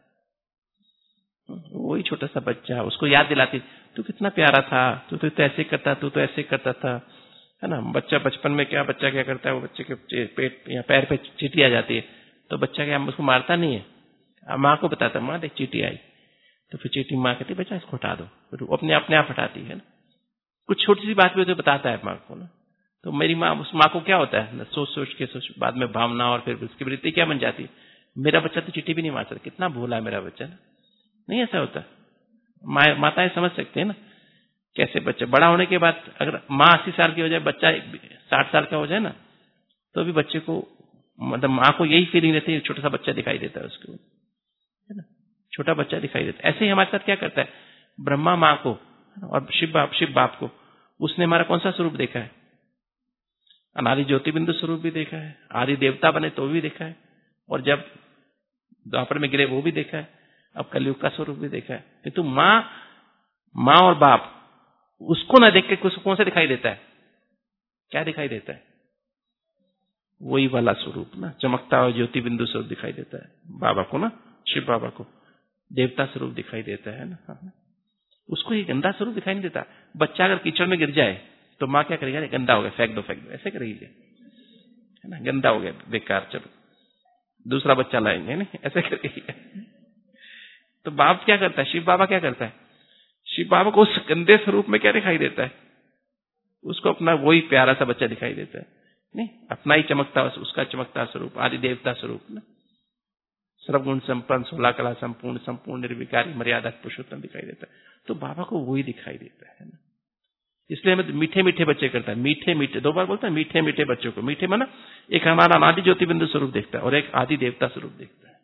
वही छोटा सा बच्चा, उसको याद दिलाती, तू कितना प्यारा था, तू तो, तो ऐसे करता, तू तो ऐसे करता था, है ना। बच्चा बचपन में क्या, बच्चा क्या करता है, वो बच्चे के पेट या पैर पे चींटी आ जाती है, तो बच्चा क्या उसको मारता नहीं है, माँ को बताता, माँ देख चींटी आई, तो फिर चींटी माँ कहती बच्चा इसको हटा दो, फिर वो अपने अपने आप हटाती है ना। कुछ छोटी सी बात भी तो बताता है माँ को ना। तो मेरी माँ, उस माँ को क्या होता है, सोच सोच के सोच, बाद में भावना, और फिर उसकी वृत्ति क्या बन जाती है, मेरा बच्चा तो चींटी भी नहीं मार सकता, कितना भोला है मेरा बच्चा ना। नहीं ऐसा होता। माताएं समझ सकते हैं ना कैसे बच्चा बड़ा होने के बाद, अगर माँ अस्सी साल की हो जाए, बच्चा साठ साल का हो जाए ना, तो भी बच्चे को, मतलब माँ को यही फीलिंग रहती है, छोटा सा बच्चा दिखाई देता है उसको, है ना, छोटा बच्चा दिखाई देता है। ऐसे ही हमारे साथ क्या करता है, ब्रह्मा माँ को और शिव बाप शिव बाप को, उसने हमारा कौन सा स्वरूप देखा है? अनादि ज्योति बिंदु स्वरूप भी देखा है, आदि देवता बने तो भी देखा है, और जब द्वापर में गिरे वो भी देखा है, अब कलयुग का स्वरूप भी देखा है। किंतु माँ माँ और बाप, उसको ना देख के उसको कौन सा दिखाई देता है? क्या दिखाई देता है? वही वाला स्वरूप ना, चमकता और ज्योति बिंदु स्वरूप दिखाई देता है बाबा को ना, शिव बाबा को देवता स्वरूप दिखाई देता है ना। उसको ये गंदा स्वरूप दिखाई नहीं देता। बच्चा अगर कीचड़ में गिर जाए तो माँ क्या करेगी, गंदा हो गया, फेंक दो फेंक दो, ऐसे करेगी, है ना, गंदा हो गया, बेकार, चलो दूसरा बच्चा लाएंगे, नहीं ऐसे करेगी। तो बाप क्या करता है, शिव बाबा क्या करता है, शिव बाबा को उस गंदे स्वरूप में क्या दिखाई देता है, उसको अपना वही प्यारा सा बच्चा दिखाई देता है, नहीं अपना ही चमकता, उसका चमकता स्वरूप, आदि देवता स्वरूप ना, सर्वगुण संपन्न, सोलह कला संपूर्ण, संपूर्ण निर्विकारी, मर्यादा पुरुषोत्तम दिखाई देता है। तो बाबा को वही दिखाई देता है ना, इसलिए हमें मीठे मीठे बच्चे करता है, मीठे मीठे, दो बार बोलता है मीठे मीठे बच्चों को। मीठे माना एक हमारा अनादि ज्योति बिंदु स्वरूप देखता है और एक आदि देवता स्वरूप देखता है।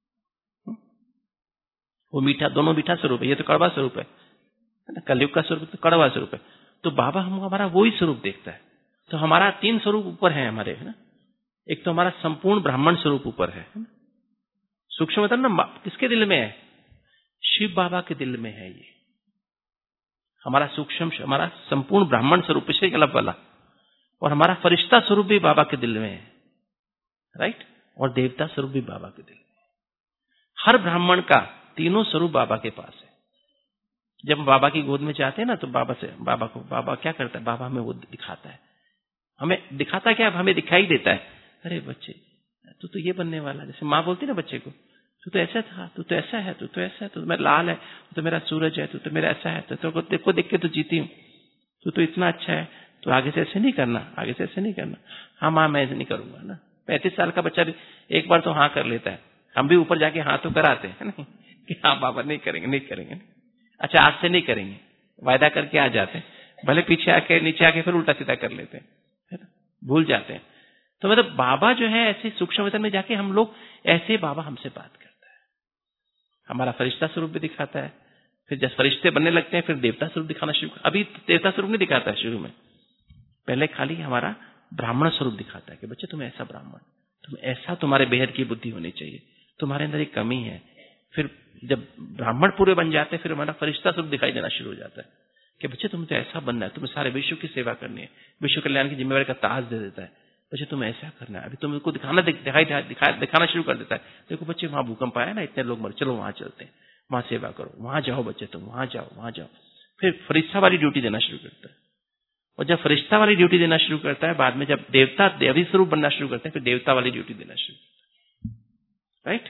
वो मीठा, दोनों मीठा स्वरूप है, ये तो कड़वा स्वरूप है ना, कलयुग का स्वरूप तो कड़वा स्वरूप है। तो बाबा हम हमारा वही स्वरूप देखता है। तो हमारा तीन स्वरूप ऊपर है हमारे, है ना, एक तो हमारा संपूर्ण ब्राह्मण स्वरूप ऊपर है, सूक्ष्म मतलब ना किसके दिल में है, शिव बाबा के दिल में है ये हमारा सूक्ष्म, हमारा संपूर्ण ब्राह्मण स्वरूप से गलत वाला, और हमारा फरिश्ता स्वरूप भी बाबा के दिल में है, राइट, और देवता स्वरूप भी बाबा के दिल में। हर ब्राह्मण का तीनों स्वरूप बाबा के पास है। जब बाबा की गोद में जाते हैं ना, तो बाबा से, बाबा को, बाबा क्या करता है, बाबा हमें वो दिखाता है, हमें दिखाता क्या, हमें दिखाई देता है, अरे बच्चे तू तो ये बनने वाला, जैसे माँ बोलती ना बच्चे को, तू तो ऐसा था, तू तो ऐसा है, तू तो ऐसा है, तू तो मेरा लाल है, तू तो मेरा सूरज है, तू तो मेरा ऐसा है, तो देखो देख के तो जीती हूँ, तू तो इतना अच्छा है, तो आगे से ऐसे नहीं करना, आगे से ऐसे नहीं करना। हाँ माँ मैं ऐसे नहीं करूंगा ना। पैंतीस साल का बच्चा भी एक बार तो हाँ कर लेता है, हम भी ऊपर जाके हाँ तो कराते हैं ना कि हाँ बाबा नहीं करेंगे, नहीं करेंगे, अच्छा आज से नहीं करेंगे, वायदा करके आ जाते हैं, भले पीछे आके नीचे आके फिर उल्टा सीधा कर लेते हैं, है ना, भूल जाते हैं। तो मतलब बाबा जो है ऐसे सूक्ष्म वतन में जाके हम लोग ऐसे बाबा हमसे बात करता है, हमारा फरिश्ता स्वरूप भी दिखाता है, फिर जब फरिश्ते बनने लगते हैं फिर देवता स्वरूप दिखाना शुरू। अभी देवता स्वरूप नहीं दिखाता है शुरू में, पहले खाली हमारा ब्राह्मण स्वरूप दिखाता है कि बच्चे तुम ऐसा ब्राह्मण, तुम ऐसा, तुम्हारे बेहद की बुद्धि होनी चाहिए, तुम्हारे अंदर एक कमी है। फिर जब ब्राह्मण पूरे बन जाते हैं फिर हमारा फरिश्ता स्वरूप दिखाई देना शुरू हो जाता है कि बच्चे तुम तो ऐसा बनना है, तुम्हें सारे विश्व की सेवा करनी है, विश्व कल्याण की जिम्मेवारी का ताज दे देता है, बच्चे तुम ऐसा करना है। अभी तुमको दिखाना दिखाई दिखा, दिखाना शुरू कर देता है, देखो बच्चे वहां भूकंप आया ना, इतने लोग मर, चलो वहां चलते हैं, वहां सेवा करो, वहां जाओ बच्चे तुम, वहां जाओ वहां जाओ। फिर फरिश्ता वाली ड्यूटी देना शुरू करता है, और जब फरिश्ता वाली ड्यूटी देना शुरू करता है, बाद में जब देवता देवी स्वरूप बनना शुरू करते हैं फिर देवता वाली ड्यूटी देना शुरू करता है, राइट।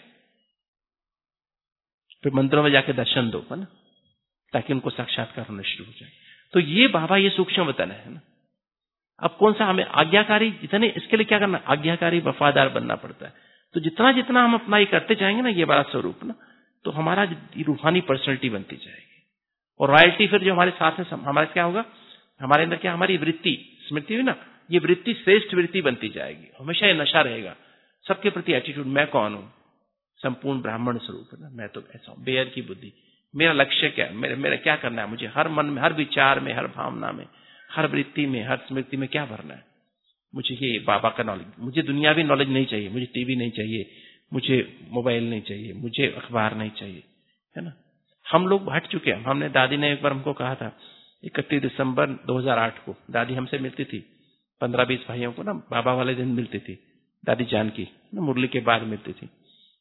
फिर मंदिरों में जाके दर्शन दो, है ना, ताकि उनको साक्षात्कार होना शुरू हो जाए। तो ये बाबा ये सूक्ष्म वतन है ना। अब कौन सा हमें आज्ञाकारी, जितने इसके लिए क्या करना, आज्ञाकारी वफादार बनना पड़ता है। तो जितना जितना हम अपना ये करते जाएंगे ना, ये बड़ा स्वरूप ना, तो हमारा रूहानी पर्सनैलिटी बनती जाएगी। और रॉयल्टी फिर जो हमारे साथ में हमारे क्या होगा, हमारे अंदर क्या, हमारी वृत्ति, स्मृति हुई ना, ये वृत्ति श्रेष्ठ वृत्ति बनती जाएगी। हमेशा ये नशा रहेगा सबके प्रति एटीट्यूड, मैं कौन हूं, संपूर्ण ब्राह्मण स्वरूप है ना, मैं तो ऐसा हूं, बेहद की बुद्धि, मेरा लक्ष्य क्या है, मेरा मेरा क्या करना है, मुझे हर मन में, हर विचार में, हर भावना में, हर वृत्ति में, हर स्मृति में क्या भरना है, मुझे ये बाबा का नॉलेज, मुझे दुनियावी नॉलेज नहीं चाहिए, मुझे टीवी नहीं चाहिए, मुझे मोबाइल नहीं चाहिए, मुझे अखबार नहीं चाहिए, है ना। हम लोग हट चुके हैं। हमने, दादी ने एक बार हमको कहा था, इकतीस दिसंबर दो हज़ार आठ को दादी हमसे मिलती थी, पंद्रह बीस भाइयों को ना बाबा वाले दिन मिलती थी, दादी जानकी ना, मुरली के बाद मिलती थी।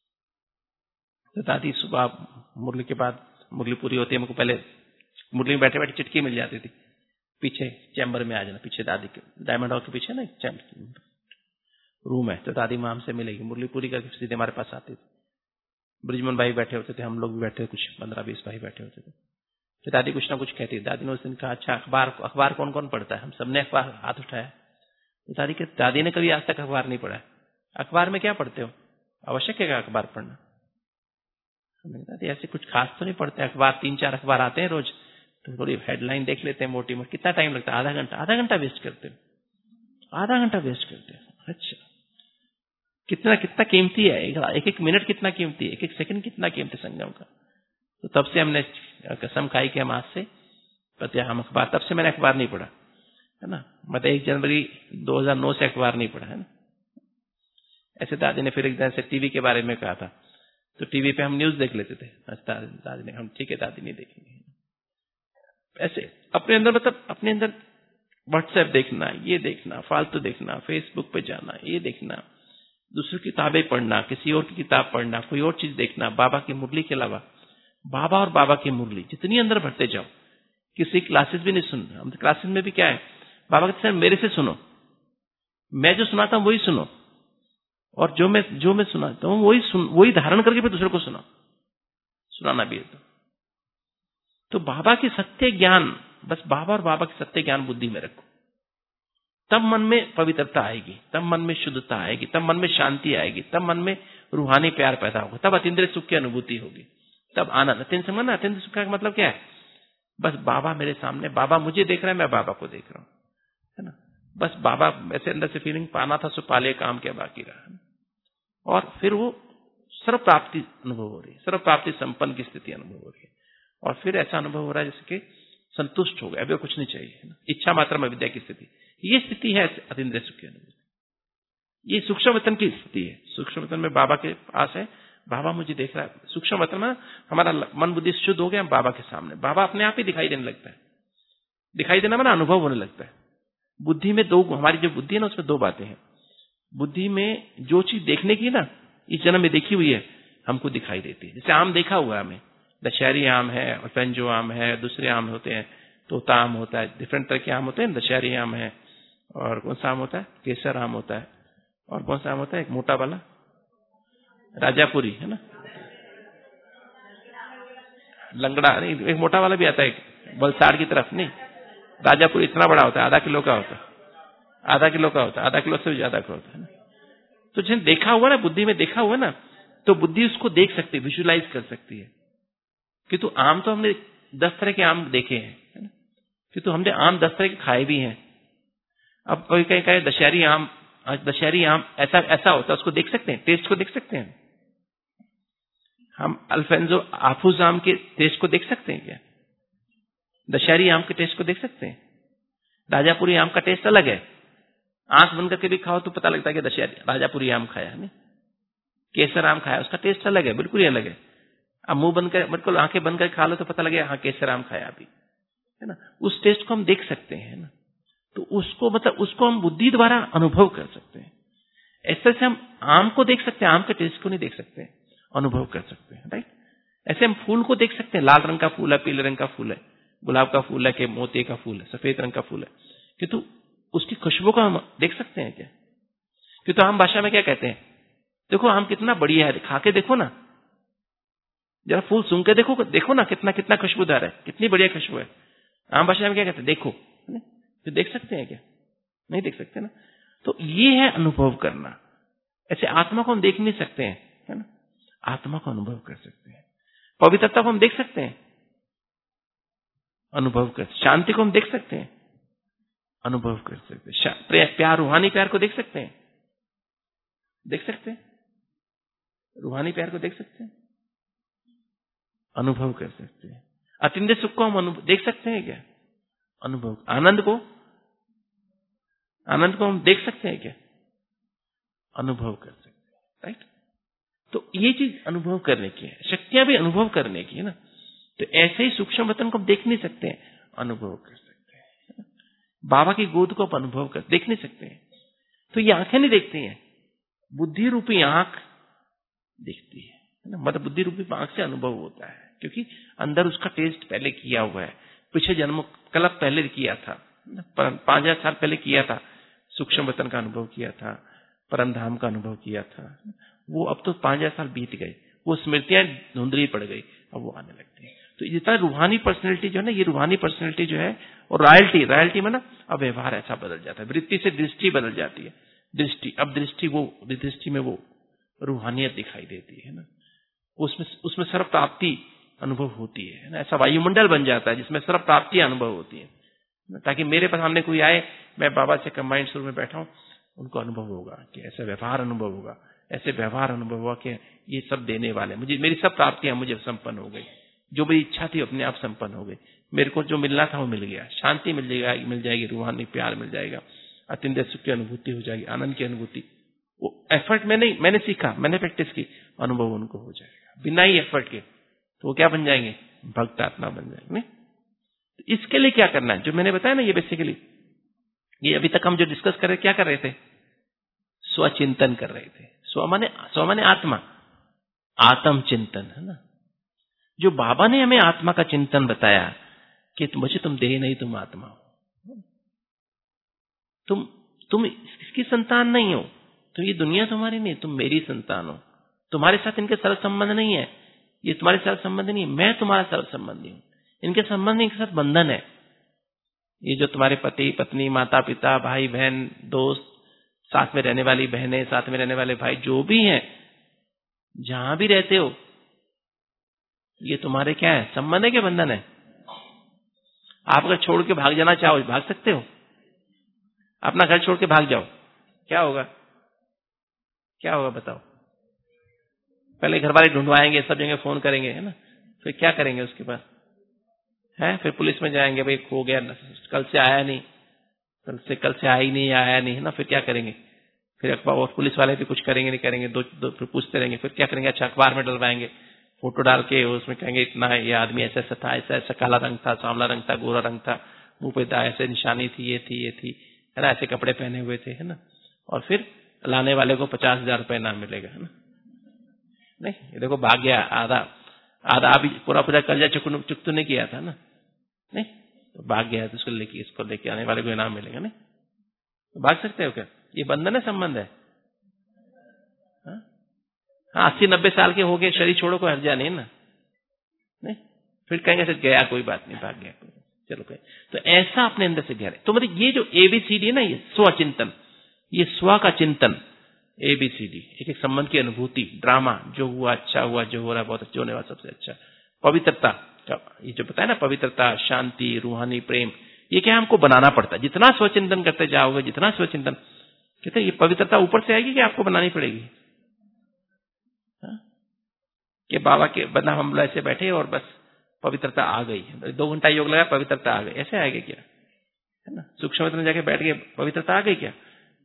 तो दादी सुबह मुरली के बाद, मुरली पूरी होती है, हमको पहले मुरली में बैठे बैठे चिटकी मिल जाती थी, पीछे चैम्बर में आ जाना, पीछे दादी के डायमंड हाउस के पीछे ना एक रूम है, तो दादी माँ हमसे मिलेगी, मुरली पूरी करके सीधे हमारे पास आती थी। ब्रिजमोहन भाई बैठे होते थे, हम लोग भी बैठे, कुछ पंद्रह बीस भाई बैठे होते थे। तो दादी कुछ ना कुछ कहती। दादी ने उस दिन कहा, अच्छा अखबार अखबार कौन कौन पढ़ता है? हम सबने अखबार हाथ उठाया। तो दादी के दादी ने कभी आज तक अखबार नहीं पढ़ा। अखबार में क्या पढ़ते हो? आवश्यक है अखबार पढ़ना? दादी ऐसे कुछ खास तो नहीं पढ़ते अखबार, तीन चार अखबार आते हैं रोज, तो थोड़ी हेडलाइन देख लेते हैं मोटी मोटी। कितना टाइम लगता है? आधा घंटा। आधा घंटा वेस्ट करते हो? आधा घंटा वेस्ट करते हो? अच्छा, कितना कितना कीमती है एक एक मिनट, कितना कीमती है एक एक सेकंड, कितना कीमती संगम का। तो तब से हमने कसम खाई कि हम आज से पता हम अखबार, तब से मैंने अखबार नहीं पढ़ा, है ना। मतलब एक जनवरी दो हज़ार नौ से अखबार नहीं पढ़ा, है ना। ऐसे दादी ने फिर एक दिन से टीवी के बारे में कहा था, तो टीवी पे हम न्यूज देख लेते थे। दादी ने, हम ठीक है दादी नहीं देखेंगे। ऐसे अपने अंदर, मतलब अपने अंदर व्हाट्सएप देखना, ये देखना, फालतू देखना, फेसबुक पे जाना, ये देखना, दूसरी किताबें पढ़ना, किसी और की किताब पढ़ना, कोई और चीज देखना, बाबा की मुरली के अलावा बाबा और बाबा की मुरली जितनी अंदर भरते जाओ। किसी क्लासेस भी नहीं सुनना। हम क्लासेस में भी क्या है, बाबा कहते हैं मेरे से सुनो, मैं जो सुनाता हूं वही सुनो, और जो मैं जो मैं सुनाता हूं वही सुन वही धारण करके फिर दूसरे को सुनाओ, सुनाना भी है तो तो बाबा की सत्य ज्ञान, बस बाबा और बाबा की सत्य ज्ञान बुद्धि में रखो, तब मन में पवित्रता आएगी, तब मन में शुद्धता आएगी, तब मन में शांति आएगी, तब मन में रूहानी प्यार पैदा होगा, तब अतीन्द्रिय सुख की अनुभूति होगी, तब आनंद। अतीन्द्रिय सुख ना, अतीन्द्रिय सुख का मतलब क्या है? बस बाबा मेरे सामने, बाबा मुझे देख रहा है, मैं बाबा को देख रहा हूं, है ना। बस बाबा ऐसे अंदर से फीलिंग पाना था, सो पाले, काम क्या बाकी रहा। और फिर वो सर्व प्राप्ति अनुभव हो रही है, सर्व प्राप्ति संपन्न की स्थिति अनुभव हो रही है, और फिर ऐसा अनुभव हो रहा है जैसे कि संतुष्ट हो गए, अभी कुछ नहीं चाहिए, है ना। इच्छा मात्र में विद्या की स्थिति, ये स्थिति है अतीन्द्रिय सुख की अनुभूति। ये सूक्ष्म वतन की स्थिति है। सूक्ष्म वतन में बाबा के पास है, बाबा मुझे देख रहा है। सूक्ष्म वतन में हमारा मन बुद्धि शुद्ध हो गया, हम बाबा के सामने, बाबा अपने आप ही दिखाई देने लगता है। दिखाई देना माना अनुभव होने लगता है। बुद्धि में दो, हमारी जो बुद्धि है ना, उसमें दो बातें हैं। बुद्धि में जो चीज देखने की ना, इस जन्म में देखी हुई है, हमको दिखाई देती है। जैसे आम देखा हुआ हमें, दशहरी आम है, अल्फेंजो आम है, दूसरे आम होते हैं, तोता आम होता है, डिफरेंट तरह के आम होते हैं। दशहरी आम है, और कौन सा आम होता है? केसर आम होता है, और कौन सा आम होता है? एक मोटा वाला राजापुरी, है ना, लंगड़ा नहीं, एक मोटा वाला भी आता है वलसाड़ की तरफ, नहीं, राजापुरी इतना बड़ा होता है, आधा किलो का होता है, आधा किलो का होता है, आधा किलो से भी ज्यादा का होता है ना। तो जिन देखा हुआ ना, बुद्धि में देखा हुआ ना, तो बुद्धि उसको देख सकती है, विजुलाइज कर सकती है कि तो आम तो हमने दस तरह के आम देखे हैं, है ना, कि तो हमने आम दस तरह के खाए भी हैं। अब कोई कहीं कहे दशहरी आम, दशहरी आम ऐसा ऐसा होता है, उसको देख सकते हैं, टेस्ट को देख सकते हैं। हम अल्फेंजो आफूज आम के टेस्ट को देख सकते हैं क्या? दशहरी आम के टेस्ट को देख सकते हैं? राजापुरी आम का टेस्ट अलग है, आंख बंद करके भी खाओ तो पता लगता है कि दशहरी राजापुरी आम खाया है। केसर आम खाया, उसका टेस्ट अलग है, बिल्कुल ही अलग है। अब मुंह बंद कर, बिल्कुल आंखें बंद कर खा लो तो पता लगे हाँ केसर आम खाया अभी, है ना। उस टेस्ट को हम देख सकते हैं ना, तो उसको मतलब उसको हम बुद्धि द्वारा अनुभव कर सकते हैं। ऐसे से हम आम को देख सकते हैं, आम के टेस्ट को नहीं देख सकते, अनुभव कर सकते हैं, राइट। ऐसे हम फूल को देख सकते हैं, लाल रंग का फूल है, पीले रंग का फूल है, गुलाब का फूल है, कि मोती का फूल है, सफेद रंग का फूल है, किंतु उसकी खुशबू को हम देख सकते हैं क्या? किंतु आम भाषा में क्या कहते हैं? देखो आम कितना बढ़िया है, खा के देखो ना, जरा फूल सूंघ के देखो, देखो ना कितना कितना खुशबूदार है, कितनी बढ़िया खुशबू है। आम भाषा में क्या कहते हैं? देखो, तो देख सकते हैं क्या? नहीं देख सकते ना। तो ये है अनुभव करना। ऐसे आत्मा को हम देख नहीं सकते हैं, है ना, आत्मा को अनुभव कर सकते हैं। पवित्रता को हम देख सकते हैं, अनुभव कर। शांति को हम देख सकते हैं, अनुभव कर सकते हैं। प्यार, रूहानी प्यार को देख सकते हैं, देख सकते हैं, रूहानी प्यार को देख सकते हैं, अनुभव कर सकते हैं। अतीन्द्रिय सुख को हम देख सकते हैं क्या? अनुभव। आनंद को, आनंद को हम देख सकते हैं क्या? अनुभव कर सकते हैं, राइट। तो ये चीज अनुभव करने की है, शक्तियां भी अनुभव करने की है ना। तो ऐसे ही सूक्ष्म वतन को हम देख नहीं सकते हैं, अनुभव कर सकते हैं। बाबा की गोद को आप अनुभव कर देख नहीं सकते हैं, तो ये आंखें नहीं देखती हैं, बुद्धि रूपी आंख देखती है ना। मतलब बुद्धि रूपी आंख से अनुभव होता है, क्योंकि अंदर उसका टेस्ट पहले किया हुआ है, पिछले जन्म कल्प पहले किया था, पांच हजार साल पहले किया था, सूक्ष्म वतन का अनुभव किया था, परम धाम का अनुभव किया था। वो अब तो पांच हजार साल बीत गए, वो स्मृतियां धुंधली पड़ गई, अब वो आने लगती है। तो जितना रूहानी पर्सनैलिटी जो है ना, ये रूहानी पर्सनैलिटी जो है, और रॉयल्टी, रॉयल्टी में ना अब व्यवहार ऐसा बदल जाता है, वृत्ति से दृष्टि बदल जाती है। दृष्टि, अब दृष्टि वो दृष्टि में वो रूहानियत दिखाई देती है ना, उसमें उसमें सर्व प्राप्ति अनुभव होती है ना। ऐसा वायुमंडल बन जाता है जिसमें सर्व प्राप्ति अनुभव होती है, ताकि मेरे पास सामने कोई आए, मैं बाबा से कंबाइंड सुर में बैठा हूं, उनको अनुभव होगा कि ऐसा व्यवहार अनुभव होगा, ऐसे व्यवहार अनुभव हुआ कि ये सब देने वाले, मुझे मेरी सब प्राप्तियां मुझे संपन्न हो गई, जो मेरी इच्छा थी अपने आप संपन्न हो गई, मेरे को जो मिलना था वो मिल गया, शांति मिल जाएगी, मिल जाएगी, रूहानी प्यार मिल जाएगा, अत्यंत सुख की अनुभूति हो जाएगी, आनंद की अनुभूति। वो एफर्ट में नहीं, मैंने सीखा, मैंने प्रैक्टिस की, अनुभव उनको हो जाएगा बिना ही एफर्ट के। तो वो क्या बन जाएंगे? भक्त आत्मा बन जाएंगे। तो इसके लिए क्या करना है, जो मैंने बताया ना, ये बेसिकली ये अभी तक हम जो डिस्कस कर रहे, क्या कर रहे थे? स्वचिंतन कर रहे थे। स्व माने, स्व माने आत्मा, आत्म चिंतन, है ना। जो बाबा ने हमें आत्मा का चिंतन बताया कि मुझे तुम देह नहीं, तुम आत्मा हो, तुम तुम इसकी संतान नहीं हो, तो ये दुनिया तुम्हारी नहीं, तुम मेरी संतान हो। तुम्हारे साथ इनके सर्व संबंध नहीं है, ये तुम्हारे सर्व संबंध नहीं है, मैं तुम्हारा सर्व संबंधी हूं। इनके संबंध इनके साथ बंधन है। ये जो तुम्हारे पति पत्नी, माता पिता, भाई बहन, दोस्त, साथ में रहने वाली बहनें, साथ में रहने वाले भाई, जो भी हैं, जहां भी रहते हो, ये तुम्हारे क्या है? संबंध है, क्या बंधन है? आप अगर छोड़ के भाग जाना चाहो, भाग सकते हो? अपना घर छोड़ के भाग जाओ, क्या होगा? क्या होगा बताओ? पहले घर वाले ढूंढवाएंगे, सब जगह फोन करेंगे, है ना? फिर क्या करेंगे उसके बाद? है फिर पुलिस में जाएंगे, भाई खो गया, कल से आया नहीं, कल से कल से आया ही नहीं, आया नहीं, है ना? फिर क्या करेंगे? फिर अखबार और पुलिस वाले भी कुछ करेंगे नहीं करेंगे, दो, दो फिर पूछते रहेंगे, फिर क्या करेंगे? अच्छा, अखबार में डलवाएंगे, फोटो डाल के उसमें कहेंगे इतना ये आदमी ऐसा ऐसा था, ऐसा ऐसा, काला रंग था, सांवला रंग था, गोरा रंग था, मुंह पे ऐसे निशानी थी, ये थी ये थी, है ना, ऐसे कपड़े पहने हुए थे, है ना? और फिर लाने वाले को पचास हजार रुपए इनाम मिलेगा, है ना? नहीं, ये देखो भाग गया, आधा आधा अभी पूरा पूरा कर्जा चुक चुक तो नहीं किया था ना, नहीं तो भाग गया, तो इसको लेके इसको लेके आने वाले को इनाम मिलेगा। नहीं तो भाग सकते हो क्या? ये बंधन है, संबंध है। हाँ, अस्सी नब्बे साल के हो गए, शरीर छोड़ो, कोई हर्जा नहीं ना, नहीं फिर कहेंगे सर गया, कोई बात नहीं, भाग गया, चलो कहे। तो ऐसा अपने अंदर से गहरे, तो मतलब ये जो एबीसीडी है ना, ये स्वचिंतन, ये स्व का चिंतन, एबीसीडी, एक एक संबंध की अनुभूति, ड्रामा, जो हुआ अच्छा हुआ, जो हो रहा बहुत अच्छा, होने वाला सबसे अच्छा, पवित्रता, ये जो बताया ना, पवित्रता, शांति, रूहानी प्रेम, ये क्या हमको बनाना पड़ता है। जितना स्वचिंतन करते जाओगे, जितना स्वचिंतन कहते, ये पवित्रता ऊपर से आएगी कि आपको बनानी पड़ेगी? कि बाबा के बना हम ऐसे बैठे और बस पवित्रता आ गई, दो घंटा योग लगा, पवित्रता आ गई, ऐसे आएगी क्या? है ना? सूक्ष्म में जाके बैठ गए, पवित्रता आ गई क्या?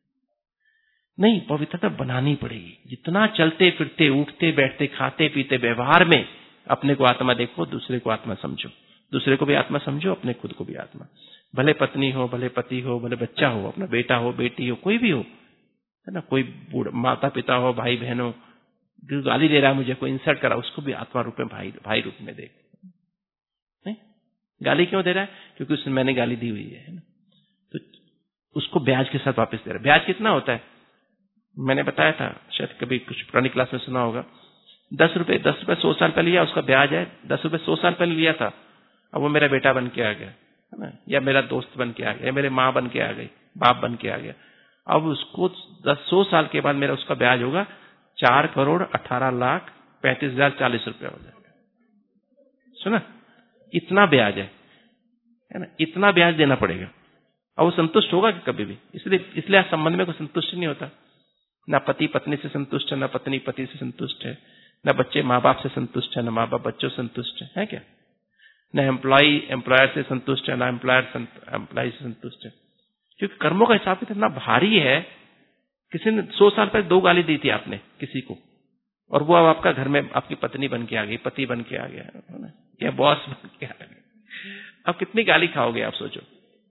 नहीं, पवित्रता बनानी पड़ेगी। जितना चलते फिरते, उठते बैठते, खाते पीते, व्यवहार में अपने को आत्मा देखो, दूसरे को आत्मा समझो, दूसरे को भी आत्मा समझो, अपने खुद को भी आत्मा। भले पत्नी हो, भले पति हो, भले बच्चा हो, अपना बेटा हो, बेटी हो, कोई भी हो, है ना, कोई माता पिता हो, भाई बहन हो, जो गाली दे रहा है मुझे, कोई इंसल्ट करा, उसको भी आत्मा रूप में, भाई भाई रूप में देख। नहीं, गाली क्यों दे रहा है? क्योंकि उसने मैंने गाली दी हुई है, ना? तो उसको ब्याज के साथ वापस दे रहा है। ब्याज कितना होता है? मैंने बताया था, शायद कभी कुछ पुरानी क्लास में सुना होगा, दस रुपए दस रुपए सौ साल पहले लिया, उसका ब्याज है दस रुपए सौ साल पहले लिया था, अब वो मेरा बेटा बन के आ गया, है ना, या मेरा दोस्त बन के आ गया, या मेरे माँ बन के आ गई, बाप बन के आ गया। अब उसको दस सौ साल के बाद मेरा उसका ब्याज होगा चार करोड़ अठारह लाख पैंतीस हजार चालीस रुपया हो जाएगा। सुना, इतना ब्याज है, है ना, इतना ब्याज देना पड़ेगा। अब वो संतुष्ट होगा कि कभी भी? इसलिए इसलिए संबंध में कोई संतुष्ट नहीं होता। ना पति पत्नी से संतुष्ट है, ना पत्नी पति से संतुष्ट है, ना बच्चे माँ बाप से संतुष्ट है, ना माँ बाप बच्चों से संतुष्ट है, है क्या? ना एम्प्लॉय एम्प्लॉयर से संतुष्ट है, ना एम्प्लॉयर एम्प्लॉय से संतुष्ट है। क्योंकि कर्मों का हिसाब इतना भारी है। किसी ने सौ साल पहले दो गाली दी थी आपने किसी को, और वो अब आपका घर में आपकी पत्नी बन के आ गई, पति बन के आ गया, है ना, या बॉस बन के आ गया। अब कितनी गाली खाओगे आप सोचो,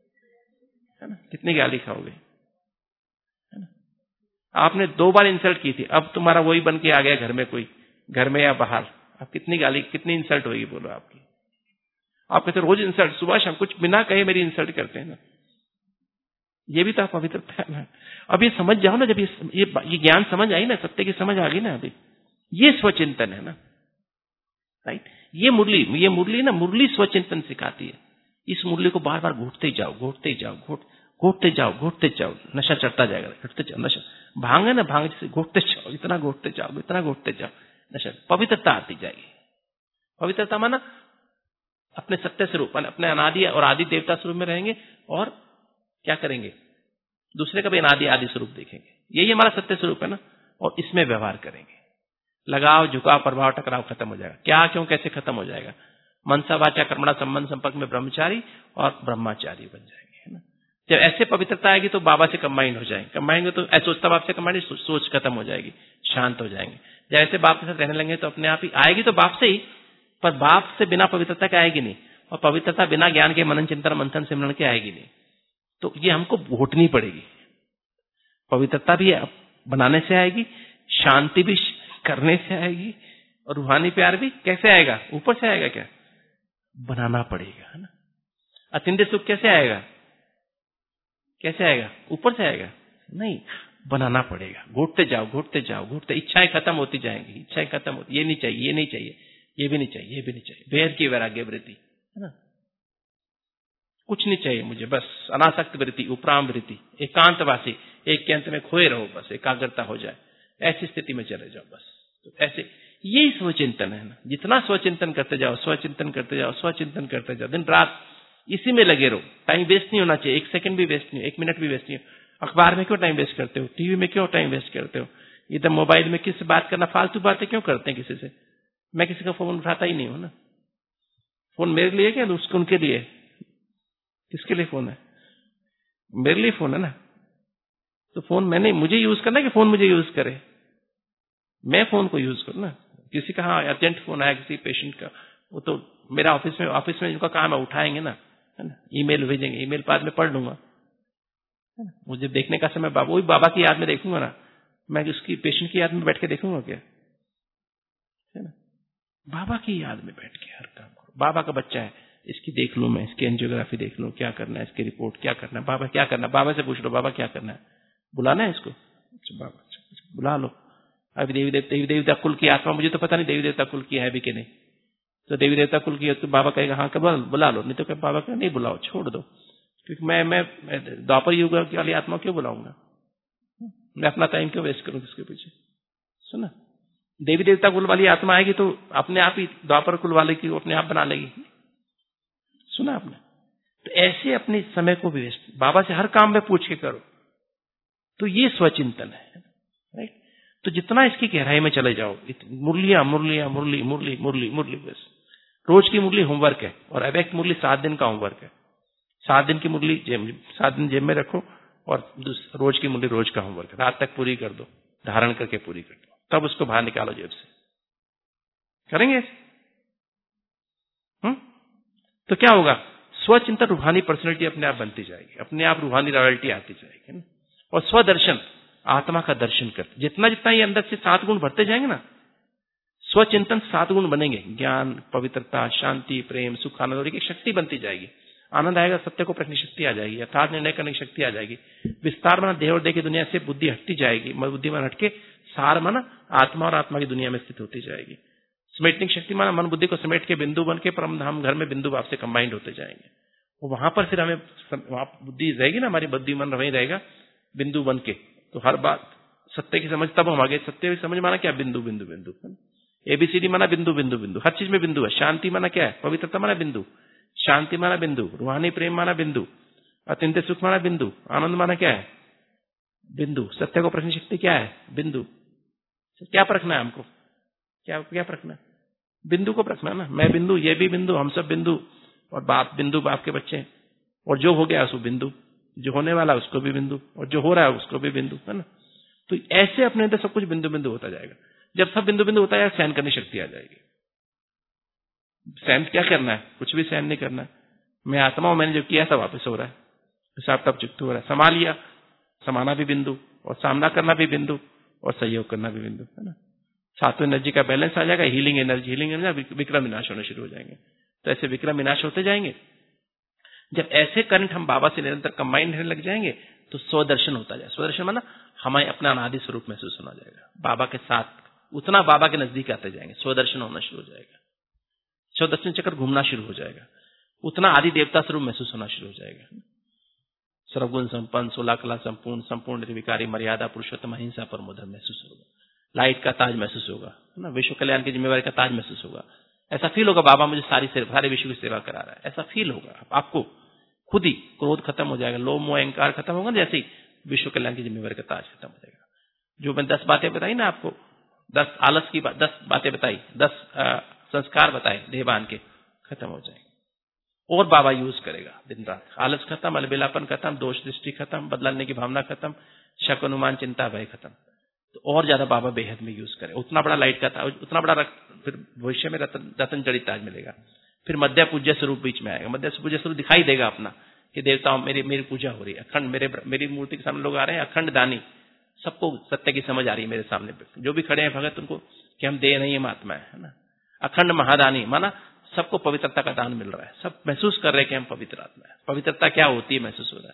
है ना, कितनी गाली खाओगे? है ना, आपने दो बार इंसल्ट की थी, अब तुम्हारा वही बन के आ गया घर में, कोई घर में या बाहर, अब कितनी गाली, कितनी इंसल्ट होगी बोलो आपकी? आप कहते रोज इंसल्ट, सुबह शाम कुछ बिना कहे मेरी इंसल्ट करते हैं ना, ये भी तो आप पवित्रता है ना। अब ये समझ जाओ ना, जब ये ये, ये ज्ञान समझ आई ना, सत्य की समझ आ गई ना, अभी ये स्वचिंतन है ना, राइट। ये मुरली ये मुरली ना, मुरली स्वचिंतन सिखाती है। इस मुरली को बार बार घूटते जाओ, घूटते जाओ, घूट घूटते जाओ, घूटते जाओ, नशा चढ़ता जाएगा, घूटते जाओ, नशा भांग है ना, भांग जैसे घूटते जाओ, इतना घूटते जाओ, इतना घूटते जाओ, नशा, पवित्रता आती जाएगी। पवित्रता माना अपने सत्य स्वरूप, अपने अनादि और आदि देवता स्वरूप में रहेंगे, और क्या करेंगे? दूसरे का भी अनादि आदि स्वरूप देखेंगे। यही हमारा सत्य स्वरूप है ना, और इसमें व्यवहार करेंगे। लगाव झुकाव प्रभाव टकराव खत्म हो जाएगा। क्या क्यों कैसे खत्म हो जाएगा? मनसा वाचा कर्मणा संबंध संपर्क में ब्रह्मचारी और ब्रह्मचारी बन जाएंगे, है ना। जब ऐसे पवित्रता आएगी तो बाबा से कंबाइंड हो जाएंगे, कंबाइंड तो ऐसे सोचता बाप से कंबाइंड, सोच खत्म हो जाएगी, शांत हो जाएंगे। जब ऐसे बाप के साथ रहने लगेंगे तो अपने आप ही आएगी, तो बाप से ही, पर बाप से बिना पवित्रता के आएगी नहीं, और पवित्रता बिना ज्ञान के मनन चिंतन मंथन सिमरन के आएगी नहीं। तो ये हमको घोटनी पड़ेगी। पवित्रता भी बनाने से आएगी, शांति भी करने से आएगी, और रूहानी प्यार भी कैसे आएगा? ऊपर से आएगा क्या? बनाना पड़ेगा, है ना। अतिंद्रिय सुख कैसे आएगा? कैसे आएगा? ऊपर से आएगा? नहीं, बनाना पड़ेगा। घुटते जाओ, घुटते जाओ, घुटते, इच्छाएं खत्म होती जाएंगी, इच्छाएं खत्म होती, ये नहीं चाहिए, ये नहीं चाहिए, ये भी नहीं चाहिए, ये भी नहीं चाहिए, बेहद की वैराग्य वृत्ति, है ना? कुछ नहीं चाहिए मुझे, बस अनासक्त वृत्ति, उपराम वृत्ति, एकांतवासी, एक के अंत में खोए रहो, बस एकाग्रता हो जाए, ऐसी स्थिति में चले जाओ बस। तो ऐसे यही स्वचिंतन है ना। जितना स्वचिंतन करते जाओ, स्वचिंतन करते जाओ, स्वचिंतन करते जाओ, दिन रात इसी में लगे रहो। टाइम वेस्ट नहीं होना चाहिए, एक सेकंड भी वेस्ट नहीं, एक मिनट भी वेस्ट नहीं। अखबार में क्यों टाइम वेस्ट करते हो? टीवी में क्यों टाइम वेस्ट करते हो? इधर मोबाइल में किससे बात करना, फालतू बातें क्यों करते हैं किसी से? मैं किसी का फोन उठाता ही नहीं हूं ना। फोन मेरे लिए क्या, उसको उनके लिए? किसके लिए फोन है? मेरे लिए फोन है ना। तो फोन मैंने मुझे यूज करना है कि फोन मुझे यूज करे? मैं फोन को यूज करूं ना। किसी का हाँ अर्जेंट फोन आया किसी पेशेंट का, वो तो मेरा ऑफिस में ऑफिस में जिनका काम है उठाएंगे ना, है ना, ईमेल भेजेंगे, ईमेल बाद में पढ़ लूंगा, है ना। मुझे देखने का समय बाबा, वही बाबा की याद में देखूंगा ना, मैं उसकी पेशेंट की याद में बैठ के देखूंगा क्या? है ना, बाबा की याद में बैठ के हर काम करो। बाबा का बच्चा है, इसकी देख लूं मैं, इसकी एंजियोग्राफी देख लूं, क्या करना है, इसकी रिपोर्ट क्या करना है, बाबा क्या करना है, बाबा से पूछ लो बाबा क्या करना है, बुलाना है इसको, अच्छा बाबा बुला लो। अभी देवी देवता देवी देवता कुल की आत्मा, मुझे तो पता नहीं देवी देवता कुल की है भी कि नहीं, तो देवी देवता कुल की है तो बाबा कहेगा हाँ कब बुला लो, नहीं तो क्या बाबा कहेगा नहीं बुलाओ, छोड़ दो, क्योंकि मैं मैं द्वापर युग वाली आत्मा क्यों बुलाऊंगा, मैं अपना टाइम क्यों वेस्ट करूं किसके पीछे? सुना, देवी देवता कुल वाली आत्मा आएगी तो अपने आप ही द्वापर कुल वाले की अपने आप बना लेगी। सुना आपने? तो ऐसे अपने समय को भी वेस्ट, बाबा से हर काम में पूछ के करो, तो ये स्वचिंतन है, राइट। तो जितना इसकी गहराई में चले जाओ, मुरलियां मुरलियां मुरली मुरली मुरली मुरली, बस रोज की मुरली होमवर्क है, और अव्यक्त मुरली सात दिन का होमवर्क है। सात दिन की मुरली सात दिन जेब में रखो, और रोज की मुरली रोज का होमवर्क है, रात तक पूरी कर दो, धारण करके पूरी कर दो, तब उसको बाहर निकालो जेब से। करेंगे हम्म तो क्या होगा? स्वचिंतन रूहानी पर्सनैलिटी अपने आप बनती जाएगी, अपने आप रूहानी रॉयल्टी आती जाएगी ना। और स्वदर्शन, आत्मा का दर्शन करते, जितना जितना ये अंदर से सात गुण भरते जाएंगे ना, स्वचिंतन सात गुण बनेंगे, ज्ञान, पवित्रता, शांति, प्रेम, सुख, आनंद, और एक शक्ति बनती जाएगी। आनंद आएगा, सत्य को परखने की शक्ति आ जाएगी, यथार्थ निर्णय करने की शक्ति आ जाएगी, विस्तार माना देह और देह की दुनिया से बुद्धि हटती जाएगी, बुद्धि मन हटके सार माना आत्मा और आत्मा की दुनिया में स्थित होती जाएगी। समेटने की शक्ति माना मन बुद्धि को समेट के बिंदु बन के परम धाम घर में बिंदु भाव से कंबाइंड होते जाएंगे। वहां पर फिर हमें वहां बुद्धि रहेगी ना, हमारी बुद्धि मन वहीं रहेगा बिंदु बन के, तो हर बात सत्य की समझ तब हम आगे। सत्य की समझ माना क्या? बिंदु बिंदु बिंदु, एबीसीडी माना बिंदु बिंदु बिंदु, हर चीज में बिंदु है। शांति माना क्या है? पवित्रता माना बिंदु, शांति माना बिंदु, रूहानी प्रेम माना बिंदु, अत्यंत सुख माना बिंदु, आनंद माना क्या है? बिंदु। सत्य को परखने की शक्ति क्या है? बिंदु। क्या परखना है हमको? क्या क्या परखना है? बिंदु को परखना ना। मैं बिंदु, ये भी बिंदु, हम सब बिंदु, और बाप बिंदु, बाप के बच्चे, और जो हो गया उसको बिंदु, जो होने वाला उसको भी बिंदु, और जो हो रहा है उसको भी बिंदु, है ना। तो ऐसे अपने अंदर सब कुछ बिंदु बिंदु होता जाएगा। जब सब बिंदु बिंदु होता है, सहन करने की शक्ति आ जाएगी। सहन क्या करना है? कुछ भी सहन नहीं करना है। मैं आत्मा हूं, मैंने जो किया था वापस हो रहा है, हिसाब तब चुकता हो रहा है। समा लिया, समाना भी बिंदु, और सामना करना भी बिंदु, और सहयोग करना भी बिंदु, है ना। सातवें एनर्जी का बैलेंस आ जाएगा, हीलिंग एनर्जी, हीलिंग एनर्जी, विक्रम विनाश होने शुरू हो जाएंगे। तो ऐसे विक्रम विनाश होते जाएंगे। जब ऐसे करंट हम बाबा से निरंतर कंबाइन रहने लग जाएंगे, तो स्वदर्शन होता जाए। स्वदर्शन माना हमें अपना अनादि स्वरूप महसूस होना जाएगा, बाबा के साथ उतना बाबा के नजदीक आते जाएंगे, स्वदर्शन होना शुरू हो जाएगा, स्वदर्शन चक्कर घूमना शुरू हो जाएगा, उतना आदि देवता स्वरूप महसूस होना शुरू हो जाएगा। सर्वगुण संपन्न, सोलह कला संपूर्ण, संपूर्ण निर्विकारी, मर्यादा पुरुषोत्तम, अहिंसा परमोधर्म महसूस होगा। लाइट का ताज महसूस होगा, है ना। विश्व कल्याण की जिम्मेवारी का ताज महसूस होगा। ऐसा फील होगा बाबा मुझे सारी सारे विश्व की सेवा करा रहा है, ऐसा फील होगा आपको खुद ही। क्रोध खत्म हो जाएगा, लोभ मोह अहंकार खत्म होगा, जैसे ही विश्व कल्याण की जिम्मेवारी का ताज खत्म हो जाएगा। जो मैं दस बातें बताई ना आपको, दस आलस की बात, दस बातें बताई, दस आ, संस्कार बताए देहबान के, खत्म हो जाएंगे। और बाबा यूज करेगा दिन रात। आलस खत्म, अलबेलापन खत्म, दोष दृष्टि खत्म, बदलाने की भावना खत्म, शक अनुमान चिंता भय खत्म। तो और ज्यादा बाबा बेहद में यूज करे। उतना बड़ा लाइट का ताज, उतना बड़ा फिर भविष्य में रतन रतन जड़ित ताज मिलेगा। फिर मध्य पूज्य स्वरूप बीच में आएगा, मध्य पूज्य स्वरूप दिखाई देगा अपना कि देवताओं मेरी मेरी पूजा हो रही है, अखंड मेरे मेरी मूर्ति के सामने लोग आ रहे हैं, अखंड दानी, सबको सत्य की समझ आ रही है मेरे सामने। जो भी खड़े हैं भगत, उनको कि हम देह नहीं है, महात्मा है ना। अखंड महादानी माना सबको पवित्रता का दान मिल रहा है, सब महसूस कर रहे हैं कि हम पवित्र आत्मा है। पवित्रता क्या होती है महसूस हो रहा है।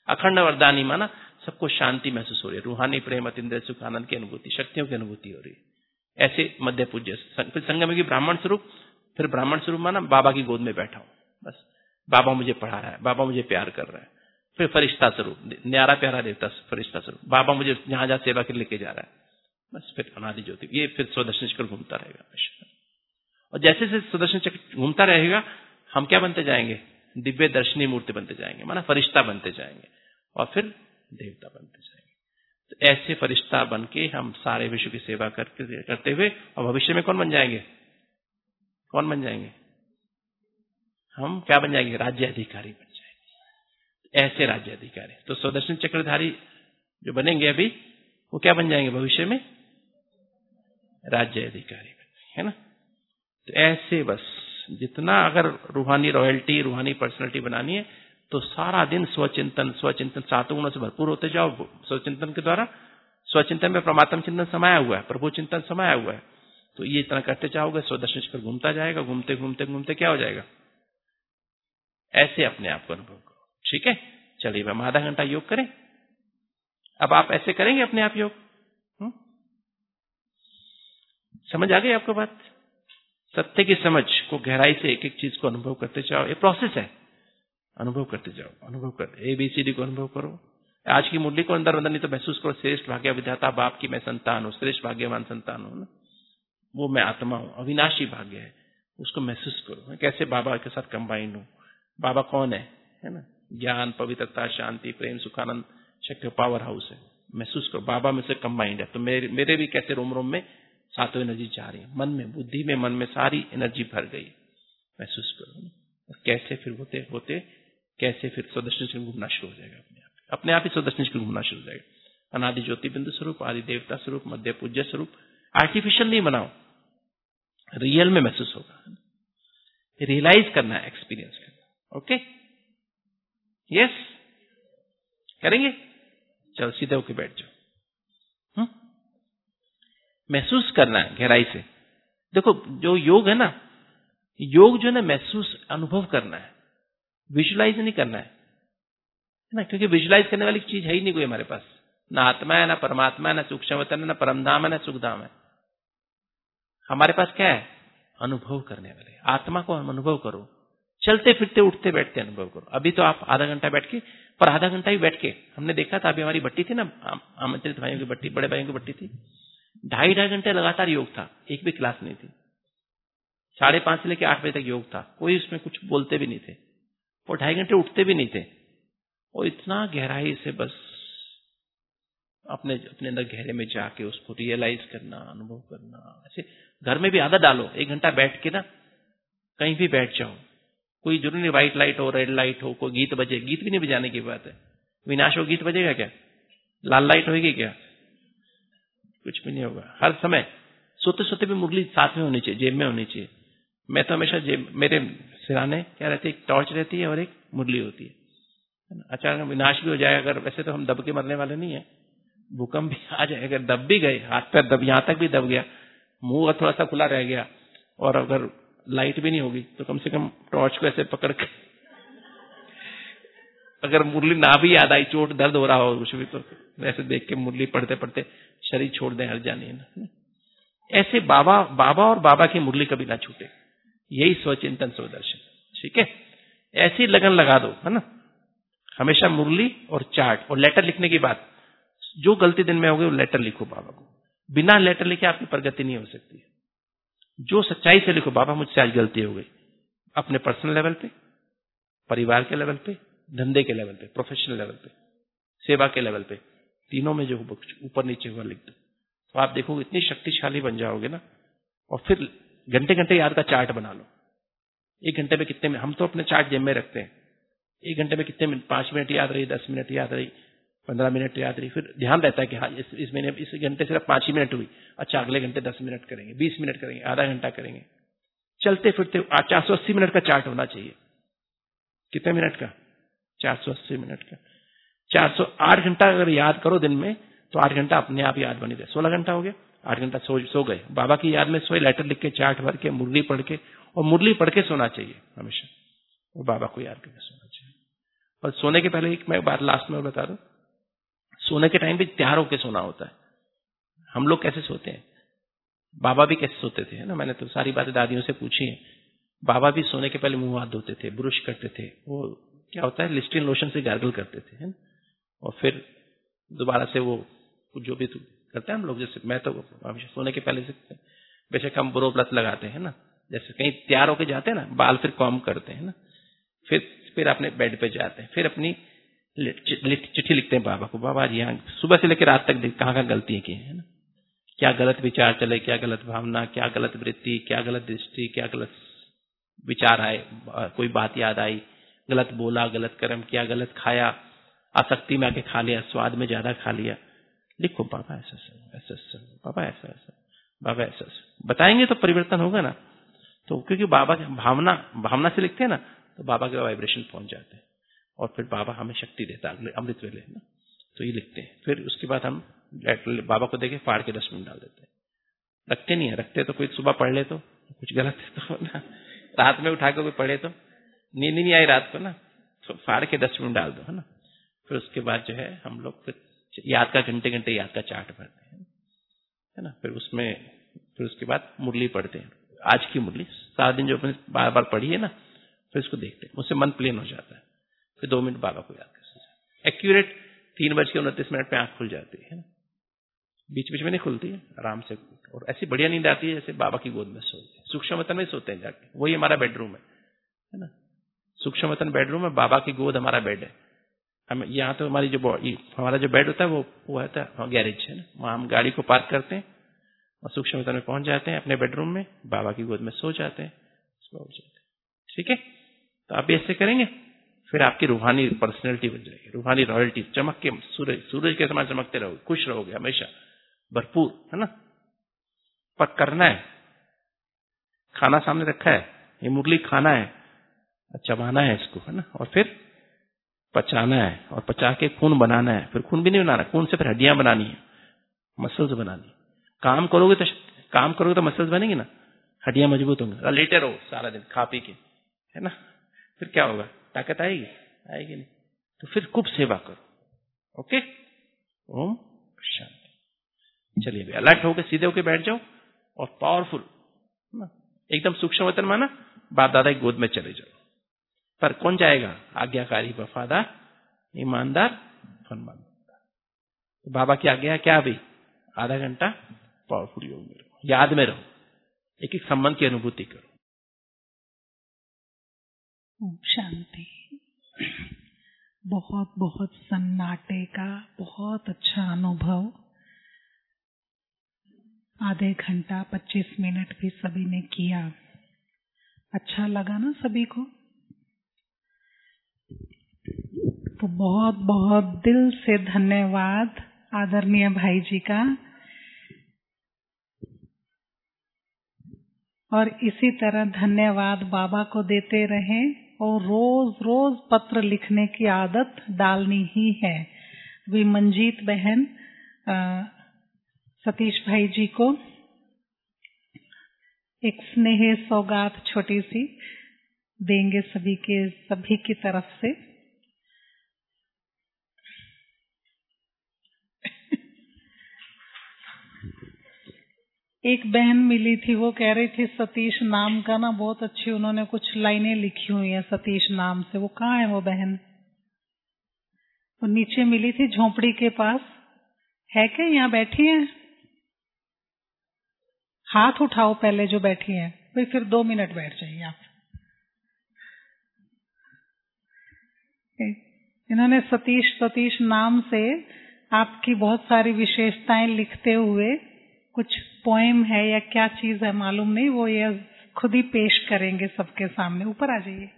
अखंड वरदानी माना सबको शांति महसूस हो रही है, रूहानी प्रेम अतीन्द्रिय सुख आनंद की अनुभूति, शक्तियों की अनुभूति हो रही है। ऐसे मध्य पूज्य फिर संगम की ब्राह्मण स्वरूप, फिर ब्राह्मण स्वरूप माना बाबा की गोद में बैठा हूं, बस बाबा मुझे पढ़ा रहा है, बाबा मुझे प्यार कर रहा है। फिर फरिश्ता स्वरूप, न्यारा प्यारा देवता फरिश्ता स्वरूप, बाबा मुझे जहां जहां सेवा के लेके जा रहा है, बस फिर अनादि ज्योति। ये फिर स्वदर्शन चक्र घूमता रहेगा। और जैसे जैसे स्वदर्शन चक्र घूमता रहेगा हम क्या बनते जाएंगे? दिव्य दर्शनी मूर्ति बनते जाएंगे, माना फरिश्ता बनते जाएंगे और फिर देवता बनते जाएंगे। तो ऐसे फरिश्ता बन के हम सारे विश्व की सेवा करते करते हुए और भविष्य में कौन बन जाएंगे? कौन बन जाएंगे? हम क्या बन जाएंगे? राज्य अधिकारी बन जाएंगे। ऐसे राज्य अधिकारी तो स्वदर्शन चक्रधारी जो बनेंगे अभी, वो क्या बन जाएंगे भविष्य में? राज्य अधिकारी बन जाएंगे, है ना। तो ऐसे बस जितना अगर रूहानी रॉयल्टी, रूहानी पर्सनैलिटी बनानी है तो सारा दिन स्वचिंतन स्वचिंतन सातों गुणों से भरपूर होते जाओ। स्वचिंतन के द्वारा, स्वचिंतन में परमात्मा चिंतन समाया हुआ है, प्रभु चिंतन समाया हुआ है। तो ये इतना करते जाओगे, स्वदर्शन चक्र घूमता जाएगा, घूमते घूमते घूमते क्या हो जाएगा? ऐसे अपने आप को अनुभव करो। ठीक है, चलिए हम आधा घंटा योग करें। अब आप ऐसे करेंगे अपने आप योग? हुँ? समझ आ गई आपको बात? सत्य की समझ को गहराई से एक एक चीज को अनुभव करते जाओ। ये प्रोसेस है, अनुभव करते जाओ, अनुभव कर एबीसीडी को अनुभव करो। आज की मुरली को अंदर अंदर नहीं तो महसूस करो, श्रेष्ठ भाग्य विधाता बाप की मैं संतान हूं, श्रेष्ठ भाग्यवान संतान हूं ना, वो मैं आत्मा हूं, अविनाशी भाग्य है, उसको महसूस करो। मैं कैसे बाबा के साथ कंबाइंड हूं। बाबा कौन है? है ना, ज्ञान, पवित्रता, शांति, प्रेम, सुखानंद, शक्ति, पावर हाउस है। महसूस करो बाबा में से कंबाइंड है। तो मेरे मेरे भी कैसे रोम रोम में सातों एनर्जी जा रही है, मन में, बुद्धि में, मन में सारी एनर्जी भर गई। महसूस करो और कैसे फिर होते होते कैसे फिर स्वदर्शन चक्र घूमना शुरू हो जाएगा। अपने आप अपने आप ही स्वदर्शन चक्र घूमना शुरू हो जाएगा। अनादि ज्योति बिंदु स्वरूप, आदि देवता स्वरूप, मध्य पूज्य स्वरूप। आर्टिफिशियल नहीं बनाओ, रियल में महसूस होगा। रियलाइज करना है, एक्सपीरियंस करना। ओके, यस, करेंगे? चलो सीधे होके बैठ जाओ। हुँ? महसूस करना है गहराई से। देखो जो योग है ना, योग जो है ना महसूस अनुभव करना है, विजुलाइज नहीं करना है ना, क्योंकि विजुलाइज करने वाली चीज है ही नहीं कोई हमारे पास। ना आत्मा है, ना परमात्मा है, ना सूक्ष्म वतन है, ना परमधाम है, ना सुखधाम है। हमारे पास क्या है? अनुभव करने वाले। आत्मा को हम अनुभव करो, चलते फिरते उठते बैठते अनुभव करो। अभी तो आप आधा घंटा बैठ के, पर आधा घंटा ही बैठ के हमने देखा था। अभी हमारी भट्टी थी ना, आमंत्रित भाइयों की भट्टी, बड़े भाइयों की भट्टी थी। ढाई ढाई घंटे लगातार योग था, एक भी क्लास नहीं थी। साढ़े पांच से लेकर आठ बजे तक योग था, कोई उसमें कुछ बोलते भी नहीं थे और ढाई घंटे उठते भी नहीं थे। और इतना गहराई से बस अपने अपने अंदर गहरे में जाके उसको रियलाइज करना, अनुभव करना। ऐसे घर में भी आदत डालो, एक घंटा बैठ के ना कहीं भी बैठ जाओ। कोई जरूरी नहीं व्हाइट लाइट हो, रेड लाइट हो, कोई गीत बजे, गीत भी नहीं बजाने की बात है। विनाश हो गीत बजेगा क्या? लाल लाइट होगी क्या? कुछ भी नहीं होगा। हर समय सोते सोते भी मुरली साथ में होनी चाहिए, जेब में होनी चाहिए। मैं तो हमेशा जेब, मेरे सिराने क्या रहती है, एक टॉर्च रहती है और एक मुरली होती है। अचानक विनाश भी हो जाएगा अगर, वैसे तो हम दब के मरने वाले नहीं है, भूकंप भी आ जाए, अगर दब भी गए, हाथ पैर दब, यहां तक भी दब गया, मुंह थोड़ा सा खुला रह गया और अगर लाइट भी नहीं होगी तो कम से कम टॉर्च को ऐसे पकड़ के अगर मुरली ना भी याद आई, चोट दर्द हो रहा हो कुछ भी, तो वैसे देख के मुरली पढ़ते पढ़ते शरीर छोड़ दें, हर जाने ना। ऐसे बाबा बाबा और बाबा की मुरली कभी ना छूटे। यही स्वचिंतन स्वदर्शन। ठीक है, ऐसी लगन लगा दो, है ना। हमेशा मुरली और चार्ट और लेटर लिखने की बात, जो गलती दिन में होगी वो लेटर लिखो बाबा को। बिना लेटर लिखे आपकी प्रगति नहीं हो सकती। जो सच्चाई से लिखो, बाबा मुझसे आज गलती हो गई, अपने पर्सनल लेवल पे, परिवार के लेवल पे, धंधे के लेवल पे, प्रोफेशनल लेवल पे, सेवा के लेवल पे, तीनों में जो ऊपर नीचे हुआ लिख दो। तो आप देखोगे इतनी शक्तिशाली बन जाओगे ना। और फिर घंटे घंटे याद का चार्ट बना लो। एक घंटे में कितने में, हम तो अपने चार्ट जेब में रखते हैं, एक घंटे में कितने मिनट, पांच मिनट याद रही, दस मिनट याद रही, पंद्रह मिनट याद रही। फिर ध्यान रहता है कि हाँ इस, इस महीने इस घंटे सिर्फ पांच ही मिनट हुई, अच्छा अगले घंटे दस मिनट करेंगे, बीस मिनट करेंगे, आधा घंटा करेंगे। चलते फिरते चार सौ अस्सी मिनट का चार्ट होना चाहिए। कितने मिनट का? चार सौ अस्सी मिनट का। चार सौ आठ घंटा अगर याद करो दिन में, तो आठ घंटा अपने आप याद बनी रहे। सोलह घंटा हो गया, आठ घंटा सो सो गए, बाबा की याद में सोए, लेटर लिख के, चार्ट भर के, मुरली पढ़ के, और मुरली पढ़ के सोना चाहिए हमेशा, और बाबा को याद करके सोना चाहिए। और सोने के पहले एक मैं बात लास्ट में बता दूं, सोने के टाइम पे तैयार होकर सोना होता है। हम लोग कैसे सोते हैं, बाबा भी कैसे सोते थे, है ना? मैंने तो सारी बातें दादियों से पूछी है। बाबा भी सोने के पहले मुंह हाथ धोते थे, ब्रश करते थे, वो क्या होता है लिस्ट्रीन लोशन से गार्गल करते थे, है ना? और फिर दोबारा से वो जो भी करते हैं हम लोग, जैसे मैं तो सोने के पहले से बेशक हम ब्रो प्लस लगाते हैं ना, जैसे कहीं तैयार होके जाते हैं ना, बाल फिर कॉम करते हैं ना, फिर फिर अपने बेड पे जाते हैं, फिर अपनी चिट्ठी लिखते हैं बाबा को, बाबा जी यहाँ सुबह से लेकर रात तक कहाँ कहाँ गलतियां की है ना, क्या गलत विचार चले, क्या गलत भावना, क्या गलत वृत्ति, क्या गलत दृष्टि, क्या गलत विचार आए, कोई बात याद आई, गलत बोला, गलत कर्म किया, गलत खाया, आसक्ति में आके खा लिया, स्वाद में ज्यादा खा लिया, लिखो बाबा ऐसा ऐसा ऐसा, बाबा ऐसा ऐसा, बाबा ऐसा ऐसा, बताएंगे तो परिवर्तन होगा ना। तो क्योंकि बाबा भावना भावना से लिखते हैं ना, तो बाबा के वाइब्रेशन पहुंच जाते हैं और फिर बाबा हमें शक्ति देता है अमृत वेले ना, तो ये लिखते हैं। फिर उसके बाद हम बाबा को देके फाड़ के डस्टबिन डाल देते हैं, रखते नहीं है, रखते तो कोई सुबह पढ़ ले तो कुछ गलत है तो ना, रात में उठा के कोई पढ़े तो नींद नहीं आई रात को ना, तो फाड़ के डस्टबिन डाल दो, है ना। फिर उसके बाद जो है हम लोग फिर याद का घंटे घंटे याद का चार्ट भरते हैं, है ना। फिर उसमें फिर उसके बाद मुरली पढ़ते हैं, आज की मुरली सारा दिन जो अपने बार बार पढ़ी है ना, फिर उसको देखते हैं, उससे मन प्लेन हो जाता है। फिर दो मिनट बाबा को याद कर, एक्यूरेट तीन बज के उनतीस मिनट पे आंख खुल जाती है ना, बीच बीच में नहीं खुलती है, आराम से, और ऐसी बढ़िया नींद आती है जैसे बाबा की गोद में सोते हैं। सूक्ष्म वतन में सोते हैं जाके, वही हमारा बेडरूम है, है ना। सूक्ष्म वतन बेडरूम है, बाबा की गोद हमारा बेड है। हम यहाँ तो हमारी जो बॉडी, हमारा जो बेड होता है वो वो होता है गैरेज, है ना, वहाँ हम गाड़ी को पार्क करते हैं और सूक्ष्म वतन में पहुंच जाते हैं, अपने बेडरूम में बाबा की गोद में सो जाते हैं, ठीक है। तो आप ऐसे करेंगे, फिर आपकी रूहानी पर्सनैलिटी बन जाएगी, रूहानी रॉयल्टी, चमक के सूरज सूरज के समान चमकते रहोगे, खुश रहोगे हमेशा, भरपूर, है ना। पर करना है, खाना सामने रखा है, ये मुरली खाना है, चबाना है इसको, है ना, और फिर पचाना है, और पचा के खून बनाना है। फिर खून भी नहीं बनाना, खून से फिर हड्डियां बनानी है, मसल्स बनानी है। काम करोगे तो काम करोगे तो मसल्स बनेंगे ना, हड्डियां मजबूत होंगी। लेटे रहो सारा दिन खा पी के, है ना, फिर क्या होगा, ताकत आएगी आएगी नहीं। तो फिर खूब सेवा करो, ओके। ओम शांति। चलिए भैया, अलर्ट होकर सीधे होके बैठ जाओ और पावरफुल ना, एकदम सूक्ष्म वतन माना, बाप दादा की गोद में चले जाओ। पर कौन जाएगा, आज्ञाकारी, वफादार, ईमानदार, फरमानदार। तो बाबा की आज्ञा क्या भी, आधा घंटा पावरफुल योग में रहो, याद में रहो, एक एक संबंध की अनुभूति करो। शांति। बहुत बहुत सन्नाटे का बहुत अच्छा अनुभव, आधे घंटा पच्चीस मिनट भी सभी ने किया। अच्छा लगा ना सभी को? तो बहुत बहुत दिल से धन्यवाद आदरणीय भाई जी का, और इसी तरह धन्यवाद बाबा को देते रहें, और रोज रोज पत्र लिखने की आदत डालनी ही है। वी मंजीत बहन आ, सतीश भाई जी को एक स्नेह सौगात छोटी सी देंगे सभी के सभी की तरफ से। एक बहन मिली थी, वो कह रही थी सतीश नाम का ना बहुत अच्छी उन्होंने कुछ लाइनें लिखी हुई है सतीश नाम से। वो कहाँ है वो बहन? वो नीचे मिली थी झोपड़ी के पास, है क्या? यहाँ बैठी है? हाथ उठाओ पहले जो बैठी है, भाई फिर दो मिनट बैठ जाइए आप। इन्होंने सतीश सतीश नाम से आपकी बहुत सारी विशेषताएं लिखते हुए, कुछ पोएम है या क्या चीज है मालूम नहीं, वो ये खुद ही पेश करेंगे सबके सामने। ऊपर आ जाइए।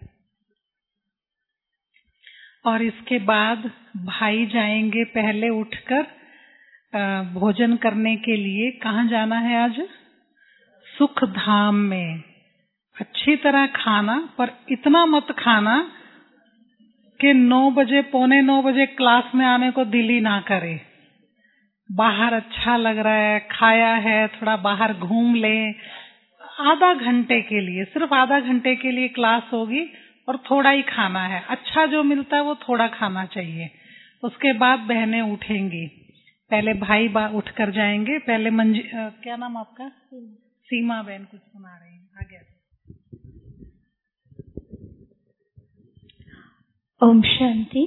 और इसके बाद भाई जाएंगे पहले उठकर भोजन करने के लिए। कहाँ जाना है आज? सुख धाम में। अच्छी तरह खाना, पर इतना मत खाना कि नौ बजे पौने नौ बजे क्लास में आने को दिल ही ना करे। बाहर अच्छा लग रहा है, खाया है, थोड़ा बाहर घूम ले। आधा घंटे के लिए, सिर्फ आधा घंटे के लिए क्लास होगी, और थोड़ा ही खाना है। अच्छा जो मिलता है वो थोड़ा खाना चाहिए। उसके बाद बहनें उठेंगी। पहले भाई बा उठ कर जाएंगे। पहले मंज आ, क्या नाम आपका? सीमा बहन कुछ सुना रही हैं, आगे। ओम शांति।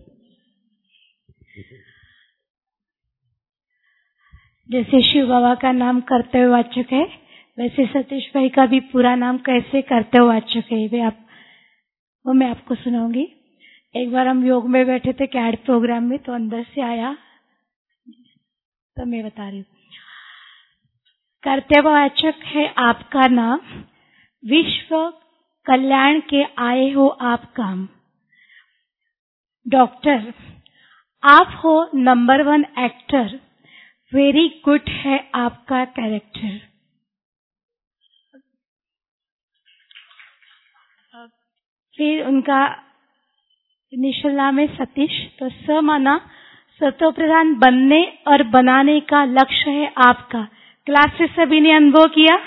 जैसे शिव बाबा का नाम कर्तव्यवाचक है, वैसे सतीश भाई का भी पूरा नाम कैसे कर्तव्यवाचक है वे आप वो मैं आपको सुनाऊंगी। एक बार हम योग में बैठे थे कैड प्रोग्राम में, तो अंदर से आया, तो मैं बता रही हूँ। कर्तव्यवाचक है आपका नाम, विश्व कल्याण के आए हो आप काम। डॉक्टर आप हो number one actor, very good है आपका कैरेक्टर। फिर उनका इनिशियल नाम है सतीश, तो स माना सतो प्रधान बनने और बनाने का लक्ष्य है आपका। क्लासेस सभी ने अनुभव किया।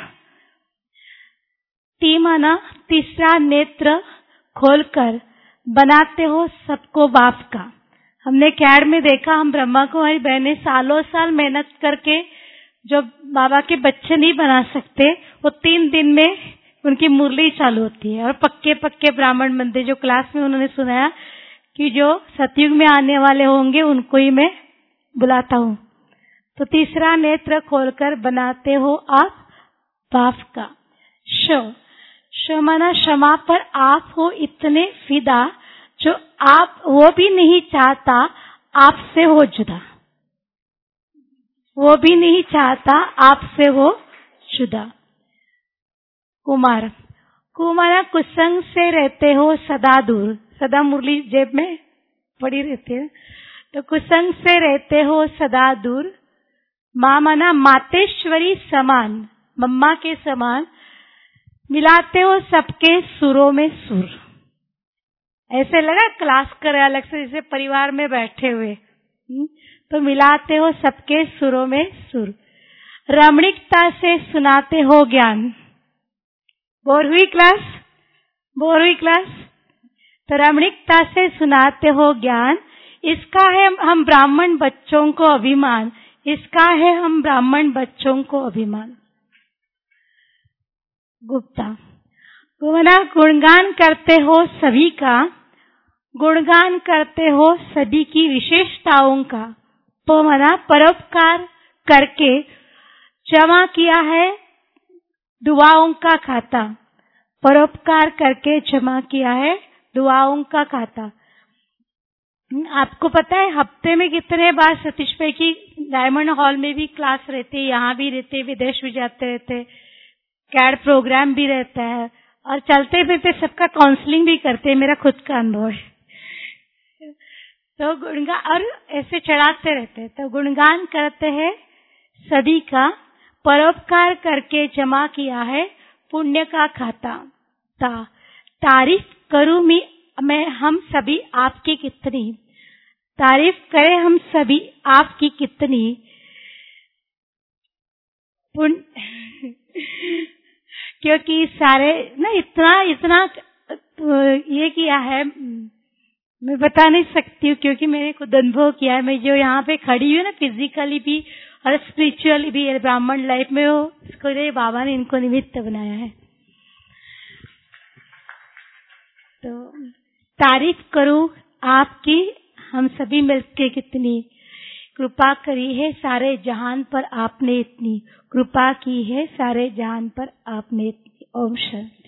टी माना तीसरा नेत्र खोलकर बनाते हो सबको बाप का। हमने कैड में देखा, हम ब्रह्मा कुमारी बहनें सालों साल मेहनत करके जो बाबा के बच्चे नहीं बना सकते, वो तीन दिन में उनकी मुरली चालू होती है। और पक्के पक्के ब्राह्मण बनते, जो क्लास में उन्होंने सुनाया कि जो सतयुग में आने वाले होंगे उनको ही मैं बुलाता हूँ। तो तीसरा नेत्र खोलकर बनाते हो आप बाप का। शो शो माना क्षमा पर आप हो इतने फिदा, जो आप वो भी नहीं चाहता आपसे हो जुदा, वो भी नहीं चाहता आपसे हो जुदा। कुमार कुमारा कुसंग से रहते हो सदा दूर, सदा मुरली जेब में पड़ी रहती है, तो कुसंग से रहते हो सदा दूर। माँ माना मातेश्वरी समान, मम्मा के समान, मिलाते हो सबके सुरों में सुर। ऐसे लगा क्लास करे अलग से, जैसे परिवार में बैठे हुए, तो मिलाते हो सबके सुरों में सुर। रमणीकता से सुनाते हो ज्ञान। बोर हुई क्लास? बोर हुई क्लास? तो रमणीकता से सुनाते हो ज्ञान, इसका है हम ब्राह्मण बच्चों को अभिमान, इसका है हम ब्राह्मण बच्चों को अभिमान। गुप्ता गुना गुणगान करते हो सभी का, गुणगान करते हो सभी की विशेषताओं का। तो मना परोपकार करके जमा किया है दुआओं का खाता, परोपकार करके जमा किया है दुआओं का खाता। आपको पता है हफ्ते में कितने बार सतीश भाई की डायमंड हॉल में भी क्लास रहती है, यहाँ भी रहते, विदेश भी जाते रहते, कैड प्रोग्राम भी रहता है, और चलते फिरते सबका काउंसलिंग भी करते हैं, मेरा खुद का अनुभव है। तो गुणगान और ऐसे चढ़ाते रहते हैं, तो गुणगान करते हैं सभी का, परोपकार करके जमा किया है पुण्य का खाता। ता तारीफ करूं मैं मैं हम सभी आपकी कितनी, तारीफ करें हम सभी आपकी कितनी। पुण्य क्योंकि सारे ना इतना इतना ये किया है, मैं बता नहीं सकती हूँ, क्योंकि मैंने खुद अनुभव किया है। मैं जो यहाँ पे खड़ी हूँ ना, फिजिकली भी और स्पिरिचुअली भी, ब्राह्मण लाइफ में हो, इसको बाबा ने इनको निमित्त बनाया है। तो तारीफ करूं आपकी हम सभी मिलके कितनी, कृपा करी है सारे जहान पर आपने इतनी, कृपा की है सारे जहान पर आपने इतनी। ओम शांति।